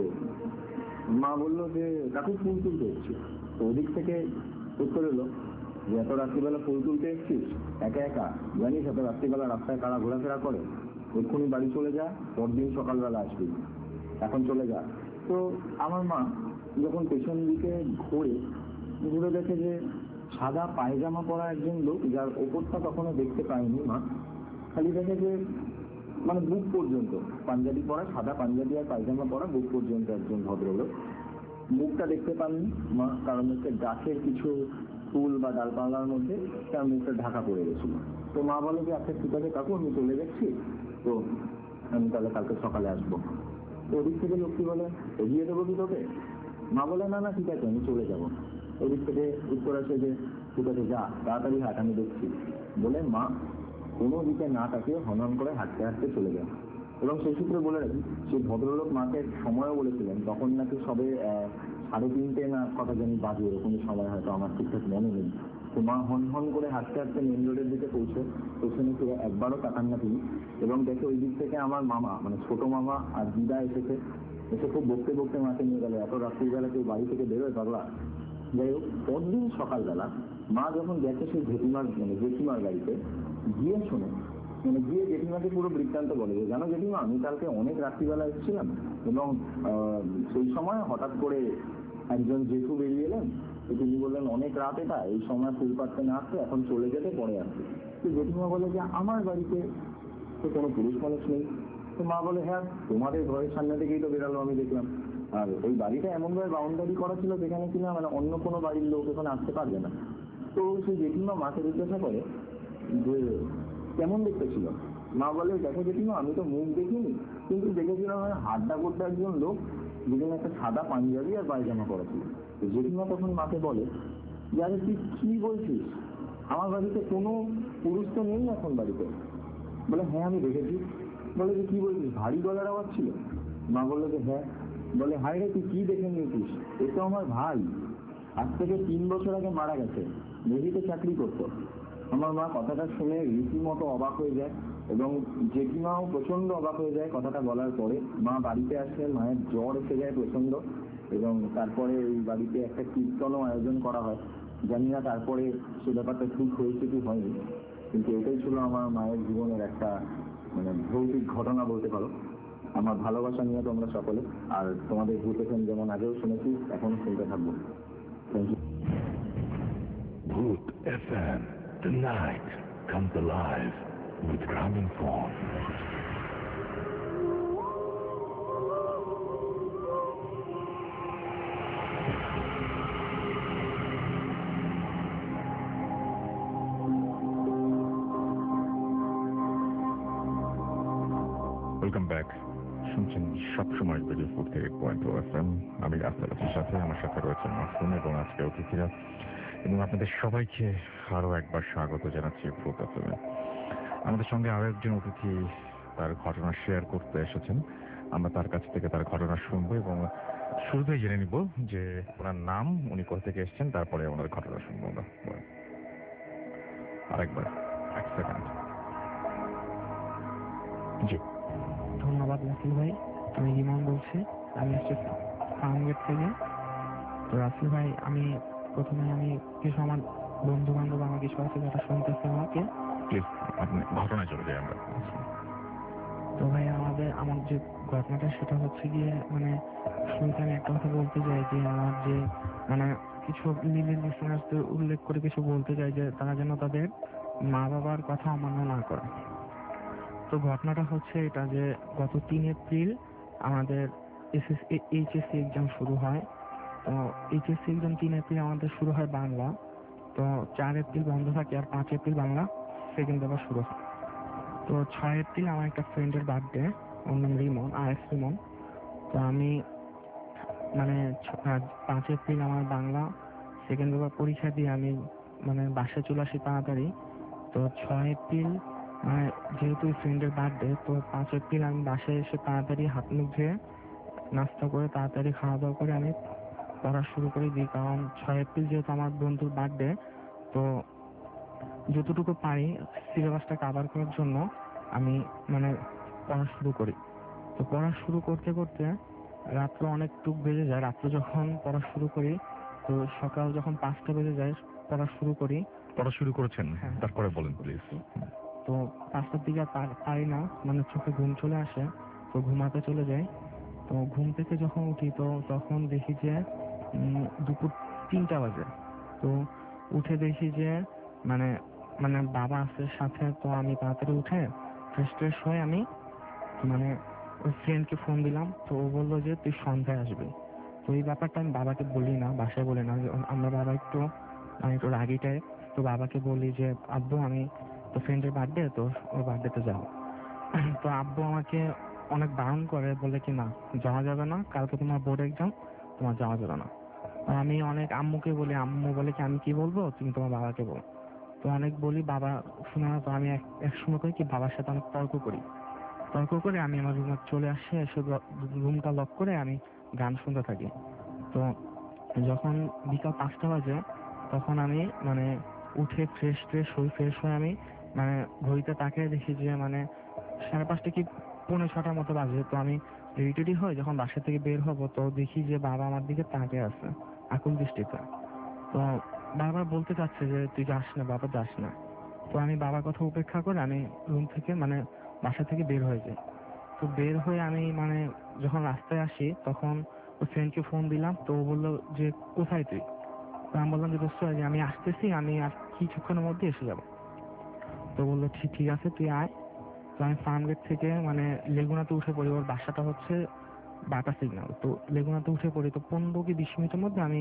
মা বললো যে কাকু ফুল তুলতে এসছি। তো ওদিক থেকে উত্তর এলো যে এত রাত্রিবেলা ফুল তুলতে এসছিস একা একা? জানিস এত রাত্রিবেলা রাস্তায় কারা ঘোরাফেরা করে? এক্ষুনি বাড়ি চলে যা, পরদিন সকালবেলা আসবি, এখন চলে যা। তো আমার মা যখন পেছন দিকে ঘুরে ঘুরে দেখে যে সাদা পায়জামা পরা একজন লোক, যার ওপরটা কখনো দেখতে পায়নি মা, খালি দেখে যে মানে বুক পর্যন্ত পাঞ্জাবি পরা, সাদা পাঞ্জাবি আর পায়জামা পরা বুক পর্যন্ত একজন ভদ্রলোক। মুখটা দেখতে পাননি মা, কারণ হচ্ছে গাছের কিছু ফুল বা ডালপালার মধ্যে তার মুখটা ঢাকা পড়ে গেছিল। তো মা বলে যে আচ্ছা ঠিক আছে কাকু, আমি চলে যাচ্ছি, তো আমি তাহলে কালকে সকালে আসবো। তো ওদিক থেকে লোকটি বলে এগিয়ে দেবো কি তোকে? মা বলে না না ঠিক আছে আমি চলে যাবো। ওদিক থেকে উত্তর আসে যে ঠিক আছে যা, তাড়াতাড়ি হাট, আমি দেখছি বলে মা কোনো দিকে না তাকিয়ে হনন করে হাঁটতে হাঁটতে চলে যায়। এবং সেই সূত্রে বলে রাখি সেই ভদ্রলোক মাকে সময়ও বলেছিলেন, তখন নাকি সবে সাড়ে তিনটে না কথা জানি বাজে, এরকমই সময়, হয়তো আমার ঠিকঠাক মনে নেই। তো মা হন হন করে হাঁটতে হাঁটতে মেন রোডের দিকে পৌঁছে পেছনে ফিরে একবারও তাকান না তিনি, এবং দেখে ওই দিক থেকে আমার মামা মানে ছোট মামা আর দিদা এসেছে। এসে খুব বকতে বকতে মাকে নিয়ে গেল, এত রাত্রিবেলা কেউ বাড়ি থেকে বেরোয় পাগলা। যাই হোক, পরদিন সকালবেলা মা যখন গেছে সেই জেঠিমার মানে জেঠিমার বাড়িতে গিয়ে শোনে, মানে গিয়ে জেঠিমাকে পুরো বৃত্তান্ত বলে যে জানো জেঠিমা, আমি কালকে অনেক রাত্রিবেলা এসেছিলাম এবং সেই সময় হঠাৎ করে একজন জেঠু বেরিয়ে এলেন। তো তিনি বললেন অনেক রাত এটা, এই সময় ফুল পাড়তে না আসতে, এখন চলে যেতে পরে আসবে। তো জেঠিমা বলে যে আমার বাড়িতে তো কোনো পুরুষ মানুষ নেই। তো মা বলে হ্যাঁ তোমাদের ঘরের সামনে থেকেই তো বেরালো আমি দেখলাম, আর ওই বাড়িটা এমনভাবে বাউন্ডারি করা ছিল যেখানে কিনা মানে অন্য কোনো বাড়ির লোক এখানে আসতে পারবে না। তো সেই জেঠিমা মাকে জিজ্ঞাসা করে যে কেমন দেখতে ছিল? মা বলে দেখো জেঠিমা আমি তো মুখ দেখিনি, কিন্তু দেখেছিলাম হাড্ডা গোড্ডা একজন লোক যেখানে একটা সাদা পাঞ্জাবি আর পায়জামা পরা ছিল। জেঠিমা তখন মাকে বলে যে আরে তুই কি বলছিস, আমার বাড়িতে কোনো পুরুষ তো নেই এখন বাড়িতে। বলে হ্যাঁ আমি দেখেছি। বলে যে কি বলছিস, ভারী গলার আওয়াজ ছিল? মা বললো যে হ্যাঁ। বলে হায় রে তুই কি দেখে নিয়েছিস, এ তো আমার ভাই, আজ থেকে তিন বছর আগে মারা গেছে, নেভিতে চাকরি করতো। আমার মা কথাটা শুনে রীতিমতো অবাক হয়ে যায় এবং জেঠিমাও প্রচন্ড অবাক হয়ে যায় কথাটা বলার পরে। মা বাড়িতে আসলে মায়ের জ্বর এসে যায় প্রচন্ড, এবং তারপরে ওই বাড়িতে একটা কীর্তনও আয়োজন করা হয়। জানি না তারপরে সে ব্যাপারটা ঠিক হয়েছে কি হয়নি, কিন্তু এটাই ছিল আমার মায়ের জীবনের একটা মানে ভৌতিক ঘটনা বলতে পারো। আমার ভালোবাসা নিয়ে তোমরা সকলে, আর তোমাদের ভূত এফ এম যেমন আগেও শুনেছি এখনো শুনতে থাকবো। Thank you. Bhoot F M, the night comes alive with Gramophone. Welcome back. শুনছেন সবসময় ভিডিও ফুড থেকে পয়েন্ট ও এফ এম। আমি রাস্তার সাথে আমার সাথে রয়েছে মাসুম এবং আজকে অতিথিরা, এবং আপনাদের সবাইকে আরও একবার স্বাগত জানাচ্ছি ফুড এফ এম। আমাদের সঙ্গে আরও একজন অতিথি তার ঘটনা শেয়ার করতে এসেছেন। আমরা তার কাছ থেকে তার ঘটনা শুনবো এবং শুরুতেই জেনে নিব যে ওনার নাম, উনি কোথা থেকে এসেছেন, তারপরে ওনার ঘটনা শুনবো আমরা। আরেকবার এক সেকেন্ড। জি, ধন্যবাদ রাসেল ভাই। আমি রিমান বলছি, আমি আসছি ফার্মগেট থেকে। তো রাসেল ভাই, আমি প্রথমে আমি কিছু আমার বন্ধু বান্ধব আমার কিছু আছে যারা শুনতেছে আমাকে, প্লিজ আপনি ঘটনায় চলে যাই আমরা। তো ভাই আমাদের আমার যে ঘটনাটা সেটা হচ্ছে গিয়ে মানে শুরুতে আমি একটা কথা বলতে চাই যে আমার যে মানে কিছু লিলি লিসেনার্সদের উল্লেখ করে কিছু বলতে চাই যে তারা যেন তাদের মা বাবার কথা অমান্য না করে। তো ঘটনাটা হচ্ছে এটা যে গত তিন এপ্রিল আমাদের এসএসসি এইচএসসি এক্সাম শুরু হয়। তো এইচএসসি এক্সাম তিন এপ্রিল আমাদের শুরু হয় বাংলা, তো চার এপ্রিল বন্ধ থাকে আর পাঁচ এপ্রিল বাংলা সেকেন্ড পেপার শুরু হয়। তো ছয় এপ্রিল আমার একটা ফ্রেন্ডের বার্থডে, ওর নাম রিমন, আর এস রিমন। তো আমি মানে পাঁচ এপ্রিল আমার বাংলা সেকেন্ড পেপার পরীক্ষা দিয়ে আমি মানে বাসায় চলে আসি তাড়াতাড়ি। তো ছয় এপ্রিল মানে যেহেতু ফ্রেন্ডের বার্থডে, তো পাঁচ এপ্রিল আমি বাসায় এসে তাড়াতাড়ি হাত মুখ ধুয়ে নাস্তা করে তাড়াতাড়ি খাওয়া দাওয়া করে আমি পড়া শুরু করে দিই। কারণ ছয় এপ্রিল যেহেতু আমার বন্ধুর বার্থডে, তো যতটুকু পারি সিলেবাসটা কাভার করার জন্য আমি মানে পড়া শুরু করি। তো পড়া শুরু করতে করতে রাত্র অনেকটুক বেজে যায়। রাত্রে যখন পড়া শুরু করি, তো সকাল যখন পাঁচটা বেজে যায় পড়া শুরু করি। পড়া শুরু করেছেন, তারপরে বলেন প্লিজ। তো পাঁচটার দিকে আর পারি না, মানে চোখে ঘুম চলে আসে, তো ঘুমাতে চলে যাই। তো ঘুম থেকে যখন উঠি তো তখন দেখি যে দুপুর তিনটা বাজে। তো উঠে দেখি যে মানে মানে বাবা আছে সাথে। তো আমি তাড়াতাড়ি উঠে ফ্রেশ ট্রেশ হয়ে আমি মানে ওই ফ্রেন্ডকে ফোন দিলাম। তো ও বললো যে তুই সন্ধ্যায় আসবি। তো এই ব্যাপারটা আমি বাবাকে বলি না, বাসায় বলি না। আমরা বাবা একটু আমি একটু রাগিটাই। তো বাবাকে বলি যে আব্বু আমি তো ফ্রেন্ডের বার্থডে, তো ওর বার্থডেতে যাবো। তো আব্বু আমাকে অনেক বারণ করে, বলে কি না যাওয়া যাবে না, কালকে তোমার বোর্ড এক্সাম, তোমার যাওয়া যাবে না। আমি অনেক আম্মুকে বলি, আম্মু বলে কি আমি কি বলবো, তুমি তোমার বাবাকে বলো। তো অনেক বলি, বাবা শুনে না। তো আমি এক সময় করি কি বাবার সাথে অনেক তর্ক করি। তর্ক করে আমি আমার রুমে চলে আসি, এসে রুমটা লক করে আমি গান শুনতে থাকি। তো যখন বিকাল পাঁচটা বাজে তখন আমি মানে উঠে ফ্রেশ ট্রেশ হই। ফ্রেশ হয়ে আমি মানে ঘড়িতে তাকিয়ে দেখি যে মানে সাড়ে পাঁচটা কি পৌনে ছটার মতো বাজে। তো আমি রেডি হই, যখন বাসা থেকে বের হব তো দেখি যে বাবা আমার দিকে তাকিয়ে আছে আকুল দৃষ্টিতে। তো বারবার বলতে চাচ্ছে যে তুই যাস না বাবা, যাস না। তো আমি বাবার কথা উপেক্ষা করে আমি রুম থেকে মানে বাসা থেকে বের হয়ে যাই। তো বের হয়ে আমি মানে যখন রাস্তায় আসি তখন ওই ফ্রেন্ডকে ফোন দিলাম। তো ও বললো যে কোথায় তুই? তো আমি বললাম যে দোস্ত আমি আসতেছি, আমি আর কিছুক্ষণের মধ্যে এসে যাবো। তো বললো ঠিক ঠিক আছে তুই আয়। তো আমি ফার্মগেট থেকে মানে লেগুনাতে উঠে পড়ি। ওর বাসাটা হচ্ছে বাটা সিগন্যাল। তো লেগুনাতে উঠে পড়ি। তো পনেরো কি বিশ মিনিটের মধ্যে আমি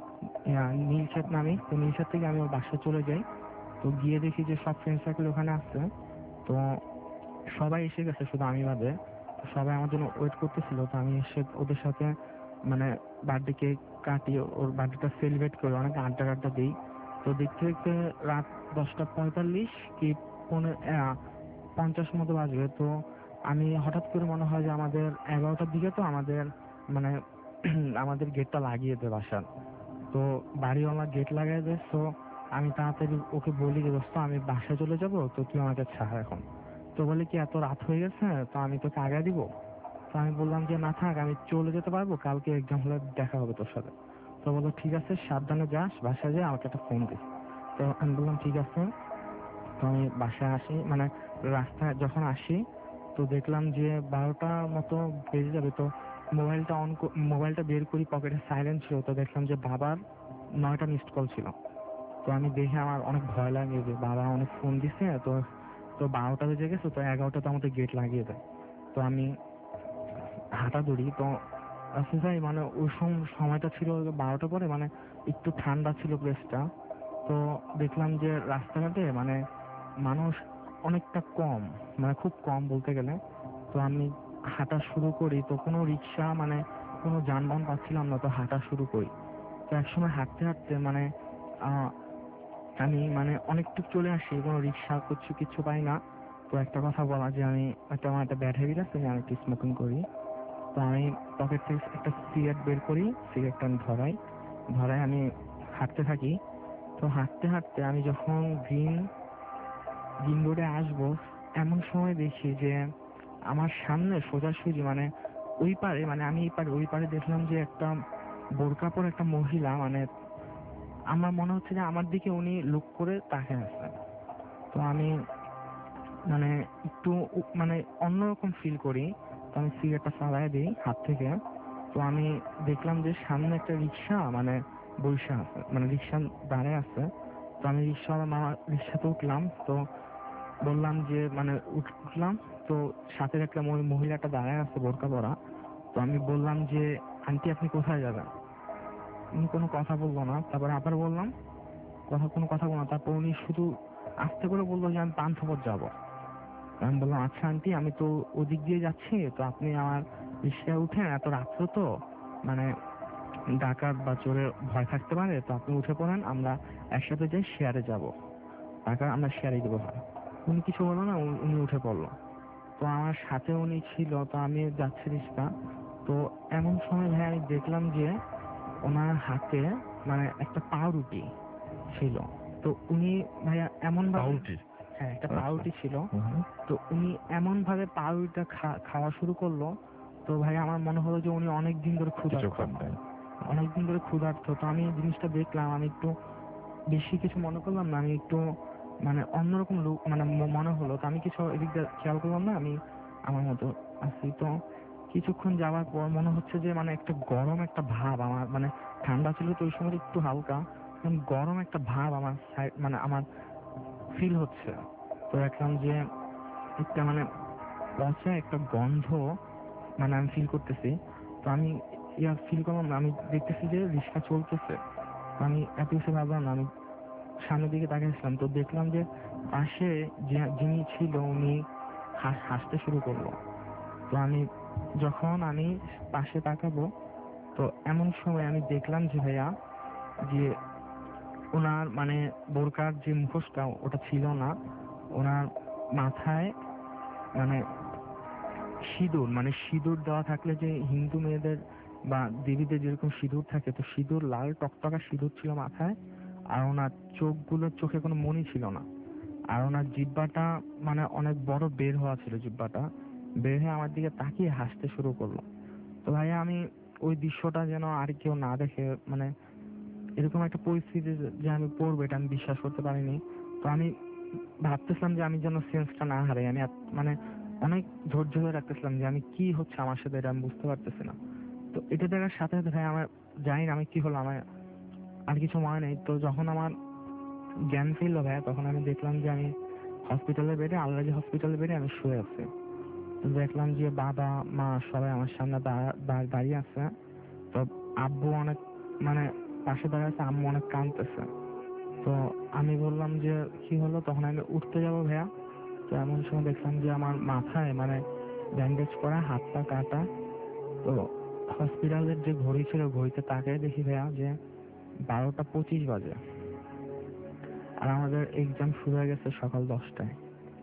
নীলক্ষেত নামি। তো নীলক্ষেত থেকে আমি ওর বাসায় চলে যাই। তো গিয়ে দেখি যে সব ফ্রেন্ড সার্কেল ওখানে আসছে। তো সবাই এসে গেছে শুধু আমি বাদে। সবাই আমার জন্য ওয়েট করতেছিল, তো আমি এসে ওদের সাথে মানে বার্থডে কেক কাটি, ওর বার্থডেটা সেলিব্রেট করি, অনেক আড্ডা আড্ডা দিই। তো দেখতে দেখতে রাত দশটা পঁয়তাল্লিশ কি পনেরো পঞ্চাশ মতো বাজবে। তো আমি হঠাৎ করে মনে হয় যে আমাদের এগারোটার দিকে তো আমাদের মানে আমাদের গেটটা লাগিয়ে দেয় বাসার। তো বাড়িওয়ালা গেট লাগাই দেয়। তো আমি তাড়াতাড়ি ওকে বলি যে দোস্ত আমি বাসায় চলে যাব, তো তুই আমাকে ছাড় এখন। তো বলে কি এত রাত হয়ে গেছে, তো আমি তোকে আগে দিব। তো আমি বললাম যে না থাক, আমি চলে যেতে পারবো, কালকে এক্সাম হলে দেখা হবে তোর সাথে। তো বললো ঠিক আছে, সাবধানে যাস, বাসায় যেয়ে আমাকে একটা ফোন দিস। তো আমি বললাম ঠিক আছে। তো আমি বাসায় আসি, মানে রাস্তায় যখন আসি তো দেখলাম যে বারোটার মতো বেজে যাবে। তো মোবাইলটা অন মোবাইলটা বের করি, পকেটে সাইলেন্ট ছিল। তো দেখলাম যে বাবার নয়টা মিসড কল ছিল। তো আমি দেখে আমার অনেক ভয় লাগে যে বাবা অনেক ফোন দিচ্ছে। তো তো বারোটা বেজে গেছে, তো এগারোটা তো আমাদের গেট লাগিয়ে দেয়। তো আমি হাঁটা ধরি। তো আসলে ভাই মানে ওই সময়টা ছিল বারোটা পরে, মানে একটু ঠান্ডা ছিল প্লেসটা। তো দেখলাম যে রাস্তাঘাটে মানে মানুষ অনেকটা কম, মানে খুব কম বলতে গেলে। তো আমি হাঁটা শুরু করি, তো কোনো রিক্সা মানে কোনো যানবাহন পাচ্ছিলাম না, তো হাঁটা শুরু করি। তো একসময় হাঁটতে হাঁটতে মানে আহ আমি মানে অনেকটুকু চলে আসি, কোনো রিক্সা কিছু কিছু পাই না। তো একটা কথা বলা যে আমি একটা আমার একটা ব্যাড হ্যাবিট আছে যে আমি একটু স্মোকিং করি। তো আমি পকেট থেকে একটা সিগারেট বের করি, সিগারেটটা আমি ধরাই, ধরাই আমি হাঁটতে থাকি। তো হাঁটতে হাঁটতে আমি যখন গ্রিন গ্রিন রোডে আসবো, এমন সময় দেখি যে আমার সামনে সোজাসুজি মানে ওই পারে, মানে আমি এই পারে ওই পারে দেখলাম যে একটা বোরকা পরা একটা মহিলা, মানে আমার মনে হচ্ছে যে আমার দিকে উনি লুক করে তাকিয়ে আছে। তো আমি মানে একটু উ- মানে অন্যরকম ফিল করি। তো আমি সিগারেটটা চালাই দিই হাত থেকে। তো আমি দেখলাম যে সামনে একটা রিক্সা মানে বৈশা আছে, মানে রিক্সা দাঁড়ায় আছে। তো আমি রিক্সা মামা রিক্সাতে উঠলাম। তো বললাম যে মানে উঠ- উঠলাম। তো সাথে একটা মহি- মহিলাটা দাঁড়ায় আছে বোরকা পরা। তো আমি বললাম যে আন্টি আপনি কোথায় যাবেন? উনি কোনো কথা বললো না। তারপরে আবার বললাম, কথা কোনো কথা বললো না। তারপর উনি শুধু আস্তে করে বললো যে আমি পান্থপথ যাবো। আমি বললাম আচ্ছা আন্টি, আমি তো ওদিক দিয়ে যাচ্ছি, তো আপনি আমার রিক্সায় উঠেন, এত রাত্রে তো মানে ডাকাত বা চোরের ভয় থাকতে পারে, তো আপনি উঠে পড়েন, আমরা একসাথে যাই, শেয়ারে যাব, টাকা আমরা শেয়ারে দেবো। ভাই উনি কিছু বললো না, উনি উনি উঠে পড়লো। তো আমার সাথে উনি ছিল, তো আমি যাচ্ছি রিক্সা। তো এমন সময় ভাই আমি দেখলাম যে ওনার হাতে মানে একটা পাউরুটি ছিল। তো উনি ভাইয়া এমন ভাবে, পাউরুটি? হ্যাঁ একটা আচ্ছা। পাউরুটি ছিল। হুম হুম। তো উনি এমন ভাবে পাউরুটিটা খাওয়া শুরু করলো। তো ভাই আমার মনে হলো যে উনি অনেক দিন ধরে কিছু ক্ষুধার্ত, খান নাই? অনেকদিন ধরে ক্ষুধার্ত। তো আমি এই জিনিসটা দেখলাম, আমি একটু বেশি কিছু মনে করলাম না, আমি একটু মানে অন্যরকম লুক মানে ম- মনে হলো। তো আমি কিছু এদিক দিয়ে খেয়াল করলাম না, আমি আমার মতো আছি। তো কিছুক্ষণ যাওয়ার পর মনে হচ্ছে যে মানে একটা গরম একটা ভাব আমার, মানে ঠান্ডা ছিল তো ওই সময় একটু হালকা, এখন গরম একটা ভাব আমার সাইড মানে আমার ফিল হচ্ছে। তো দেখলাম যে একটা মানে পচা একটা গন্ধ মানে আমি ফিল করতেছি। তো আমি ইয়া ফিল করলাম না, আমি দেখতেছি যে রিক্সা চলতেছে। তো আমি এত কিছু ভাবলাম না, আমি সামনের দিকে তাকিয়েছিলাম। তো দেখলাম যে পাশে যে যিনি ছিল উনি হাস- হাসতে শুরু করলো। তো আমি যখন আমি পাশে তাকাবো, তো এমন সময় আমি দেখলাম যে ভাইয়া যে ওনার মানে বোরকার যে মুখোশটা ওটা ছিল না, ওনার মাথায় মানে সিঁদুর, মানে সিঁদুর দেওয়া থাকলে যে হিন্দু মেয়েদের বা দেবীদের যেরকম সিঁদুর থাকে, তো সিঁদুর লাল টকটকা সিঁদুর ছিল মাথায়। আর ওনার চোখগুলোর চোখে কোনো মণি ছিল না। আর ওনার জিহ্বাটা মানে অনেক বড় বের হওয়া ছিল, জিহ্বাটা বের হয়ে আমার দিকে তাকিয়ে হাসতে শুরু করলো। তো ভাইয়া আমি ওই দৃশ্যটা যেন আর কেউ না দেখে, মানে এরকম একটা পরিস্থিতি যে আমি পড়বো এটা আমি বিশ্বাস করতে পারিনি। তো আমি ভাবতেছিলাম যে আমি যেন সেন্সটা না হারাই, আমি এত- মানে অনেক ধৈর্য ধরে রাখতেছিলাম যে আমি কি হচ্ছে আমার সাথে, এটা আমি বুঝতে পারতেছি না। তো এটা দেখার সাথে সাথে ভাই আমার জানি না আমি কি হলো, আমার আর কিছু মনে নেই। তো যখন আমার জ্ঞান ফিরলো ভাই, তখন আমি দেখলাম যে আমি হসপিটালের বেডে, আলরাজি হসপিটালের বেডে আমি শুয়ে আছি। তো দেখলাম যে বাবা মা সবাই আমার সামনে দাঁড়া- দাঁড়- দাঁড়িয়ে আছে। তো আব্বু অনেক মানে পাশে দাঁড়িয়ে আছে, আম্মু অনেক কাঁদতেছে। তো আমি বললাম যে কি হলো, তখন আমি উঠতে যাবো ভাইয়া, তো এমন সময় দেখলাম যে আমার মাথায় মানে ব্যান্ডেজ করা, হাত পা কাটা। তো হসপিটালের যে ঘড়ি ছিল ঘড়িতে তাকায় দেখি ভাইয়া যে বারোটা পঁচিশ বাজে, আর আমাদের এক্সাম শুরু হয়ে গেছে সকাল দশটায়।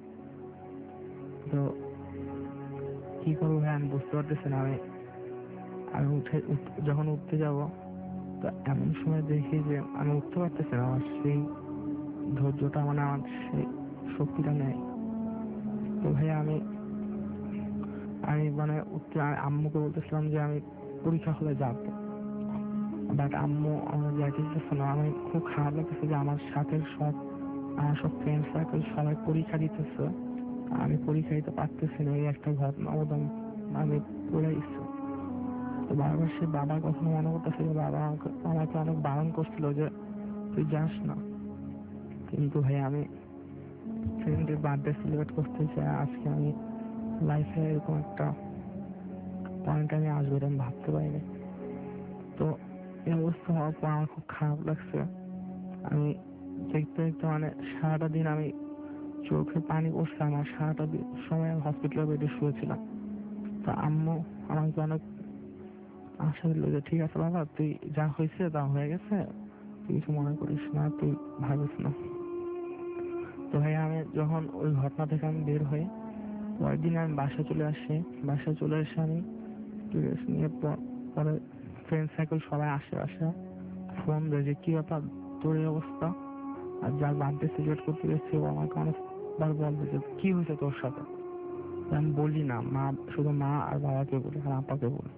তো কি করবো ভাই আমি বুঝতে পারতেছি না। আমি আমি উঠে যখন উঠতে যাব, তো এমন সময় দেখি যে আমি উঠতে পারতেছি না। আমার সেই ধৈর্যটা মানে আমার সেই শক্তিটা নেই। তো ভাইয়া আমি আমি মানে উঠতে আম্মুকে বলতেছিলাম যে আমি পরীক্ষা হলে যাবো, বাট আম্মু আমার যাইতে দিতেছে না। আমি খুব খারাপ লাগতেছে যে আমার সাথে সব আমার সব ফ্রেন্ড সার্কেল সবাই পরীক্ষা দিতেছে, আমি পরীক্ষা দিতে পারতেছি না। এই একটা ঘটনা ওদম আমি পড়ে গেছি। তো বারবার সে বাবার কথা মনে করতেছে যে বাবা আমাকে আমাকে অনেক বারণ করছিল যে তুই যাস না, কিন্তু ভাই আমি ফ্রেন্ডের বার্থডে সেলিব্রেট করতে চাই। আজকে আমি লাইফে এরকম একটা পয়েন্ট আমি আসবে আমি ভাবতে পারিনি। তো এই অবস্থা হওয়ার পর আমার খুব খারাপ লাগছে। আমি দেখতে দেখতে মানে সারাটা দিন আমি চোখে পানি পড়ছে আমার, সারাটা দিন সময় হসপিটালের বেডে শুয়েছিলাম। তো আম্মু আমাকে অনেক আশা দিল যে ঠিক আছে বাবা, তুই যা হয়েছে তা হয়ে গেছে, তুই কিছু মনে করিস না, তুই ভাবিস না। তো ভাই আমি যখন ওই ঘটনা থেকে আমি বের হই, পরের দিন আমি বাসায় চলে আসি। বাসায় চলে এসে আমি ড্রেস নিয়ে পরে ফ্রেন্ড সার্কেল সবাই আসে আসে ফোন দেয় যে কি ব্যাপার তোর এই অবস্থা। আর যার বার্থডে সেলিব্রেট করতে গেছি ও আমাকে অনেকবার বলবে যে কি হয়েছে তোর সাথে। আমি বলি না, মা শুধু মা আর বাবাকে বলি আর আপাকে বলি।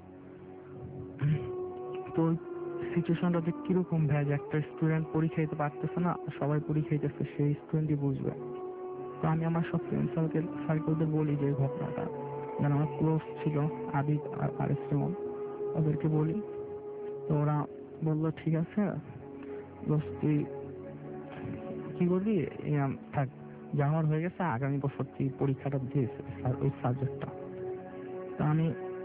তো সিচুয়েশনটা যে কিরকম ভাই, যে একটা স্টুডেন্ট পরীক্ষা দিতে পারতেছে না, সবাই পরীক্ষা দিতেছে, সেই স্টুডেন্টই বুঝবে। তো আমি আমার সব ফ্রেন্ড সার্কেল সার্কেলদের বলি যে এই ঘটনাটা, যারা আমার ক্লোজ ছিল আবিদ আর আরিস যেমন, ওদেরকে বলি। তো ওরা বললো ঠিক আছে তুই কি করবি, থাক যাওয়ার হয়ে গেছে, আগামী বছর তুই পরীক্ষাটা দিয়েছে ওই সাবজেক্টটা। তো আমি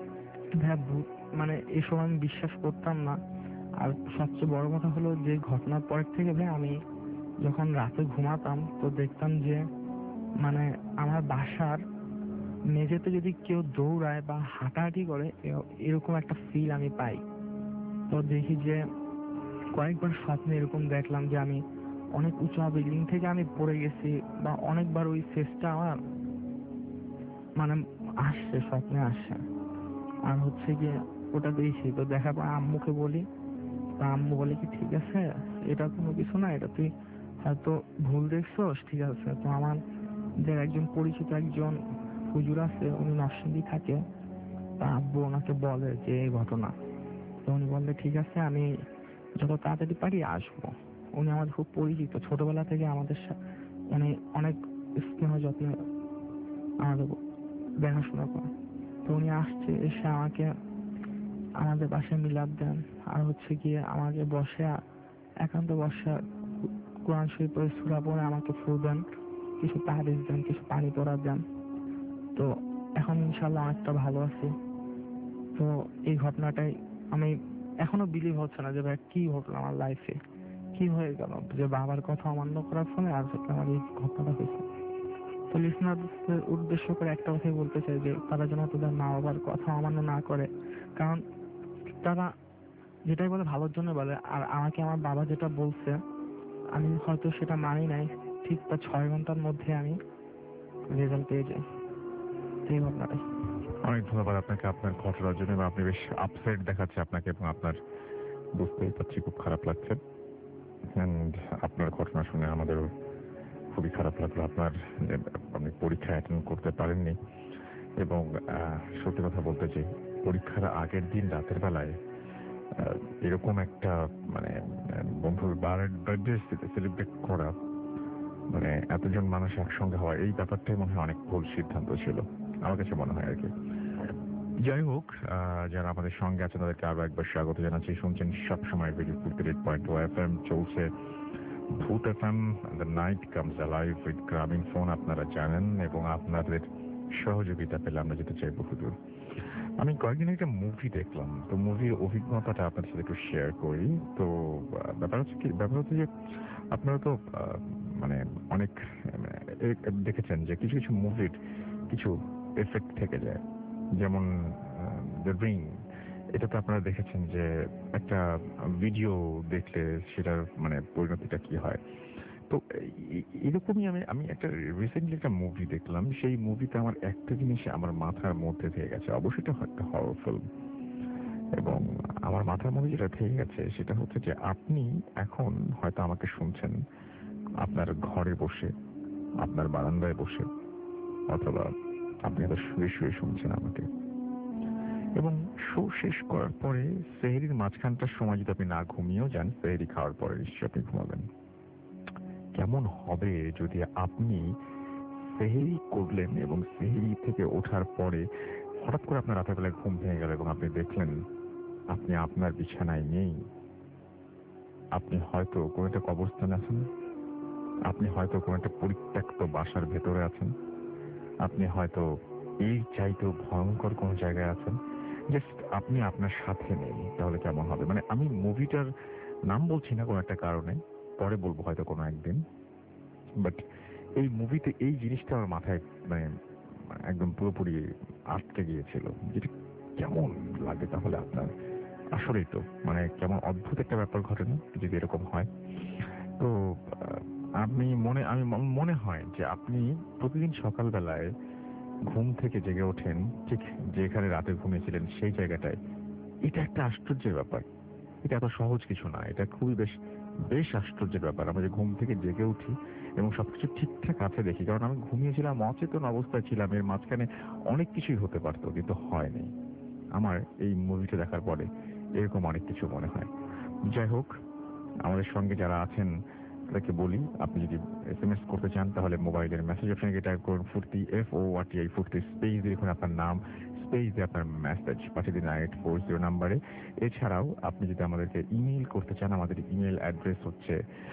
মানে এসব আমি বিশ্বাস করতাম না। আর সবচেয়ে বড় কথা হলো যে ঘটনার পরের থেকে ভাই আমি যখন রাতে ঘুমাতাম তো দেখতাম যে মানে আমার বাসার মেঝেতে যদি কেউ দৌড়ায় বা হাঁটাহাঁটি করে এরকম একটা ফিল আমি পাই। তো দেখি যে কয়েকবার স্বপ্নে এরকম দেখলাম যে আমি অনেক উঁচু বিল্ডিং থেকে আমি পড়ে গেছি, বা অনেকবার ওই ফেসটা আমার মানে আসছে, স্বপ্নে আসছে। আর হচ্ছে গিয়ে ওটা দেখি, তো দেখার পর আম্মুকে বলি, তা আম্মু বলে কি ঠিক আছে এটা কোনো কিছু না, এটা তুই হয়তো ভুল দেখছস, ঠিক আছে। তো আমার যে একজন পরিচিত একজন হুজুর আছে, উনি নরসিংদী থাকে, তা আব্বু ওনাকে বলে যে এই ঘটনা। তো উনি বললে ঠিক আছে আমি যত তাড়াতাড়ি পারি আসবো। উনি আমাদের খুব পরিচিত, ছোটবেলা থেকে আমাদের উনি অনেক স্নেহ যত্নে আমাদের দেখাশোনা করে। তো উনি আসছে, এসে আমাকে আমাদের বাসায় মিলাদ দেন, আর হচ্ছে গিয়ে আমাকে বসে একান্ত বসে কোরআন শরীফ পড়ে সূরা পড়ে আমাকে ফু দেন, কিছু তাবিজ দেন, কিছু পানি পড়া দেন। তো এখন ইনশাল্লাহ অনেকটা ভালো আছি। তো এই ঘটনাটাই আমি এখনো বিলিভ হচ্ছে না যে ভাই কি ঘটলো আমার লাইফে, কি হয়ে গেল যে বাবার কথা অমান্য করার ফলে আর আমার এই ঘটনাটা হয়েছে। তো লিসনারদের উদ্দেশ্য করে একটা কথাই বলতে চাই যে তারা যেন তাদের মা বাবার কথা অমান্য না করে, কারণ তারা যেটাই বলে ভালোর জন্য বলে। আর আমাকে আমার বাবা যেটা বলছে আমি হয়তো সেটা মানি নাই, ঠিক তার ছয় ঘন্টার মধ্যে আমি রেজাল্ট পেয়ে যাই। এই ঘটনাটাই। অনেক ধন্যবাদ আপনাকে আপনার ঘটনার জন্য। আপনি বেশ আপসেট দেখাচ্ছে আপনাকে, এবং আপনার বুঝতেই পারছি খুব খারাপ লাগছে। এন্ড আপনার ঘটনা শুনে আমাদেরও খুবই খারাপ লাগলো। আপনার আপনি পরীক্ষা অ্যাটেন্ড করতে পারেননি, এবং সত্যি কথা বলতে যে পরীক্ষার আগের দিন রাতের বেলায় এরকম একটা মানে বন্ধুর বার্থডে সেলিব্রেট করা, মানে এতজন মানুষ একসঙ্গে হওয়া, এই ব্যাপারটাই মনে হয় অনেক ভুল সিদ্ধান্ত ছিল আমার কাছে মনে হয় আর কি। যাই হোক, যারা আমাদের সঙ্গে আছেন তাদেরকে আরো একবার স্বাগত জানাচ্ছি। শুনছেন সবসময় radio fifty eight point two F M, চলছে Bhoot F M, the night comes alive with Grameenphone, আপনারা জানেন, এবং আপনাদের সহযোগিতা পেলে আমরা যেতে চাই বহুদূর। আমি কয়েকদিন একটা মুভি দেখলাম, তো মুভির অভিজ্ঞতাটা আপনাদের সাথে একটু শেয়ার করি। তো ব্যাপার হচ্ছে কি, ব্যাপার হচ্ছে যে আপনারা তো মানে অনেক এ, দেখেছেন যে কিছু কিছু মুভির কিছু এফেক্ট থেকে যায়, যেমন দ্য রিং। এটা তো আপনারা দেখেছেন যে একটা ভিডিও দেখলে সেটার মানে পরিণতিটা কি হয়। তো এ- এরকমই আমি আমি একটা রিসেন্টলি একটা মুভি দেখলাম, সেই মুভিতে আমার একটা জিনিস আমার মাথার মধ্যে থেকে গেছে। অবশ্যই এটা একটা হরর ফিল্ম, এবং আমার মাথার মধ্যে যেটা থেকে গেছে সেটা হচ্ছে যে আপনি এখন হয়তো আমাকে শুনছেন আপনার ঘরে বসে, আপনার বারান্দায় বসে, অথবা আপনি হয়তো শুয়ে শুয়ে শুনছেন আমাকে, এবং শো শেষ করার পরে সেহরির মাঝখানটার সময় যদি আপনি না ঘুমিয়েও যান, সেহরি খাওয়ার পরে নিশ্চয়ই আপনি ঘুমাবেন। কেমন হবে যদি আপনি সেহরি করলেন এবং সেহরি থেকে ওঠার পরে হঠাৎ করে আপনার রাতের বেলায় ঘুম ভেঙে গেল এবং আপনি দেখলেন আপনি আপনার বিছানায় নেই, আপনি হয়তো কোনো একটা কবরস্থানে আছেন, আপনি হয়তো কোনো একটা পরিত্যক্ত বাসার ভেতরে আছেন, আপনি হয়তো এই চাইতেও ভয়ঙ্কর কোনো জায়গায় আছেন, জাস্ট আপনি আপনার সাথে নেই। তাহলে কেমন হবে? মানে আমি মুভিটার নাম বলছি না কোনো একটা কারণে, পরে বলবো হয়তো কোনো একদিন, বাট এই মুভিতে এই জিনিসটা আমার মাথায় মানে একদম পুরোপুরি আটকে গিয়েছিল। যেটা কেমন লাগে তাহলে আপনার? আসলেই তো মানে কেমন অদ্ভুত একটা ব্যাপার ঘটে না যদি এরকম হয়। তো আহ, আপনি মনে আমি ম- মনে হয় যে আপনি প্রতিদিন সকালবেলায় ঘুম থেকে জেগে ওঠেন ঠিক যেখানে রাতে ঘুমিয়েছিলেন সেই জায়গাটায়। এটা একটা আশ্চর্যের ব্যাপার, এটা এত সহজ কিছু না, এটা খুবই বেশ বেশ আশ্চর্যের ব্যাপার। আমরা যে ঘুম থেকে জেগে উঠি এবং সবকিছু ঠিকঠাক আছে দেখি, কারণ আমি ঘুমিয়েছিলাম, অচেতন অবস্থায় ছিলাম, এর মাঝখানে অনেক কিছুই হতে পারতো কিন্তু হয়নি। আমার এই মুভিটা দেখার পরে এরকম অনেক কিছু মনে হয়। যাই হোক, আমাদের সঙ্গে যারা আছেন তাদেরকে বলি, আপনি যদি এস এম এস করতে চান তাহলে মোবাইলের মেসেজ অপশনে গিয়ে টাইপ করুন Foorti, F O R T I Foorti, space দিয়ে লিখুন আপনার নাম, স্পেস দিয়ে আপনার মেসেজ পাঠিয়ে দিন এইট ফোর জিরো নাম্বারে। এছাড়াও আপনি যদি আমাদেরকে ইমেইল করতে চান, আমাদের ইমেইল অ্যাড্রেস হচ্ছে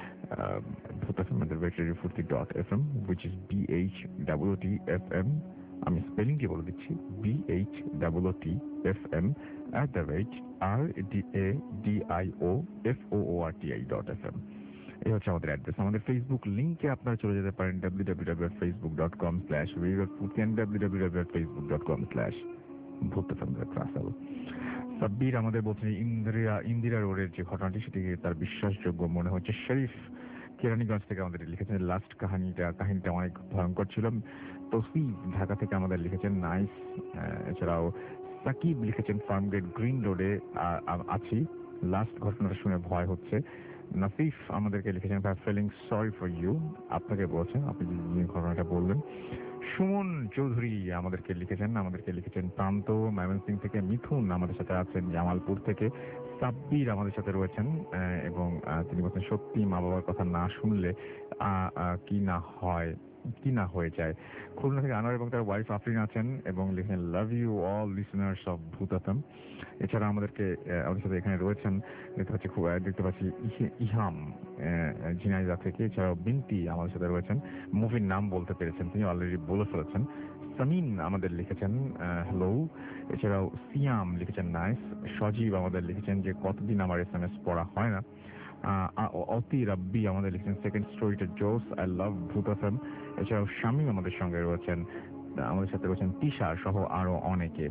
Foorti dot F M, which is B H double T F M. আমি স্পেলিংটি বলে দিচ্ছি, B H double T F M at the rate R D A D I O F O O R T I dot F M. এই হচ্ছে আমাদের address. আমাদের Facebook লিঙ্কে আপনারা চলে যেতে পারেন W W W dot Facebook dot com slash radio Foorti and W W W dot Facebook dot com slash Bhoot F M Russell. Sabbir আমাদের বলছেন ইন্দিরা ইন্দিরা রোডের যে ঘটনাটি সেটিকে তার বিশ্বাসযোগ্য মনে হচ্ছে। শরীফ কেরানীগঞ্জ থেকে আমাদের লিখেছেন লাস্ট কাহিনীটা কাহিনীটা অনেক ভয়ঙ্কর ছিল। তসিফ ঢাকা থেকে আমাদের লিখেছেন নাইস। এছাড়াও সাকিব লিখেছেন ফার্মগেট গ্রিন রোডে আছি, লাস্ট ঘটনাটা শুনে ভয় হচ্ছে। নাফিফ আমাদেরকে লিখেছেন ফিলিং সরি ফর ইউ, আপনাকে বলছেন আপনি যে ঘটনাটা বললেন। সুমন চৌধুরী আমাদেরকে লিখেছেন আমাদেরকে লিখেছেন প্রান্ত ময়মনসিং থেকে। মিথুন আমাদের সাথে আছেন জামালপুর থেকে। সাব্বির আমাদের সাথে রয়েছেন আহ, এবং আহ, তিনি বলছেন সত্যি মা বাবার কথা না শুনলে আহ, আহ, কি না হয় কি না হয়ে যায়। খুলনা থেকে আনোয়ার এবং তার ওয়াইফ আফরিন আছেন এবং লিখেন love you all listeners of Bhoot FM. এছাড়া আমাদেরকে আহ, আমাদের সাথে এখানে রয়েছেন দেখতে পাচ্ছি খুব আহ, দেখতে পাচ্ছি ইহি- ইহাম আহ, ঝিনাইদহ থেকে। এছাড়াও বিনতি আমাদের সাথে রয়েছেন, মুভির নাম বলতে পেরেছেন, তিনি অলরেডি বলে ফেলেছেন। সামিন আমাদের লিখেছেন হ্যালো। এছাড়াও সিয়াম লিখেছেন নাইস। সজীব আমাদের লিখেছেন যে কতদিন আমার এস এম এস পড়া হয় না। আহ, আ- অতি রাব্বি আমাদের লিখেছেন সেকেন্ড স্টোরিটা জোস, আই লাভ ভূত এফ এম। এছাড়াও শামীম আমাদের সঙ্গে রয়েছেন, আমাদের সাথে রয়েছেন তিশা সহ আরো অনেকে।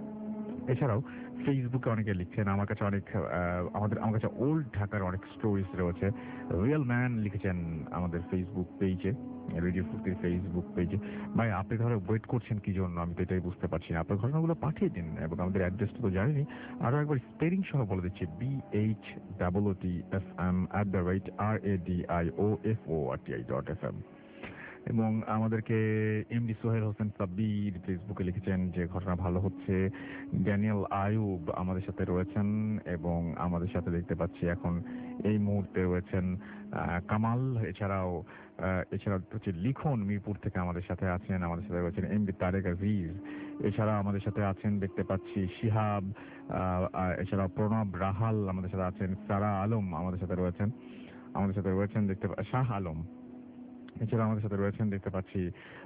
এছাড়াও ফেসবুকে অনেকে লিখছেন, আমার কাছে অনেক আহ, আমাদের আমার কাছে ওল্ড ঢাকার অনেক স্টোরিজ রয়েছে। রিয়েল ম্যান লিখেছেন আমাদের ফেসবুক পেজে, রেডিও ফুর্তির ফেসবুক পেজে। ভাই আপনি ধরো ওয়েট করছেন কি জন্য আমি তো এটাই বুঝতে পারছি না। আপনার ঘটনাগুলো পাঠিয়ে দিন এবং আমাদের অ্যাড্রেসটা তো জানেনি, আরো একবার স্পেলিং সহ বলে দিচ্ছি, B H double O T F M at the rate R A D I O F O R T I dot F M. এবং আমাদেরকে এমডি সোহেল হোসেন সাব্বির ফেসবুকে লিখেছেন যে ঘটনা ভালো হচ্ছে। ড্যানিয়েল আয়ুব আমাদের সাথে রয়েছেন এবং আমাদের সাথে দেখতে পাচ্ছি এখন এই মুহূর্তে রয়েছেন আহ, কামাল। এছাড়াও আহ, এছাড়াও হচ্ছে লিখন মিরপুর থেকে আমাদের সাথে আছেন, আমাদের সাথে রয়েছেন এমডি তারেক আজিজ। এছাড়া আমাদের সাথে আছেন দেখতে পাচ্ছি শিহাব, আহ, আহ, এছাড়াও প্রণব রাহাল আমাদের সাথে আছেন, সারা আলম আমাদের সাথে রয়েছেন, আমাদের সাথে রয়েছেন দেখতে পা- শাহ আলম। এছাড়া আমাদের সাথে রয়েছেন দেখতে পাচ্ছি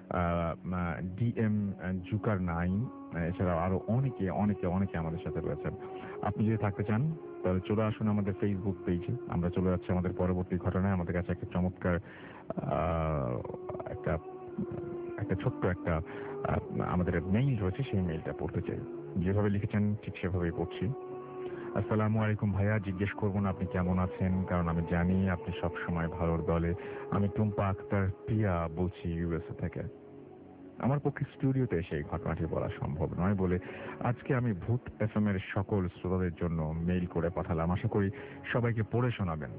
ডিএম জুকার নাইন। এছাড়াও আরো অনেকে অনেকে অনেকে আমাদের সাথে রয়েছেন। আপনি যদি থাকতে চান তাহলে চলে আসুন আমাদের ফেসবুক পেজে। আমরা চলে যাচ্ছি আমাদের পরবর্তী ঘটনায়। আমাদের কাছে একটা চমৎকার আহ, একটা একটা ছোট্ট একটা আহ, আমাদের মেইল রয়েছে, সেই মেইলটা পড়তে চাই। যেভাবে লিখেছেন ঠিক সেভাবেই পড়ছি। আসসালামু আলাইকুম ভাইয়া, জিজ্ঞেস করবো না আপনি কেমন আছেন, কারণ আমি জানি আপনি সব সময় ভালোর দলে। আমি টুম্পা আক্তার প্রিয়া বলছি ইউএসএ থেকে। আমার পক্ষে স্টুডিওতে এসে এই ঘটনাটি বলা সম্ভব নয় বলে আজকে আমি ভূত এফএম এর সকল শ্রোতাদের জন্য মেইল করে পাঠালাম। আশা করি সবাইকে পড়ে শোনাবেন।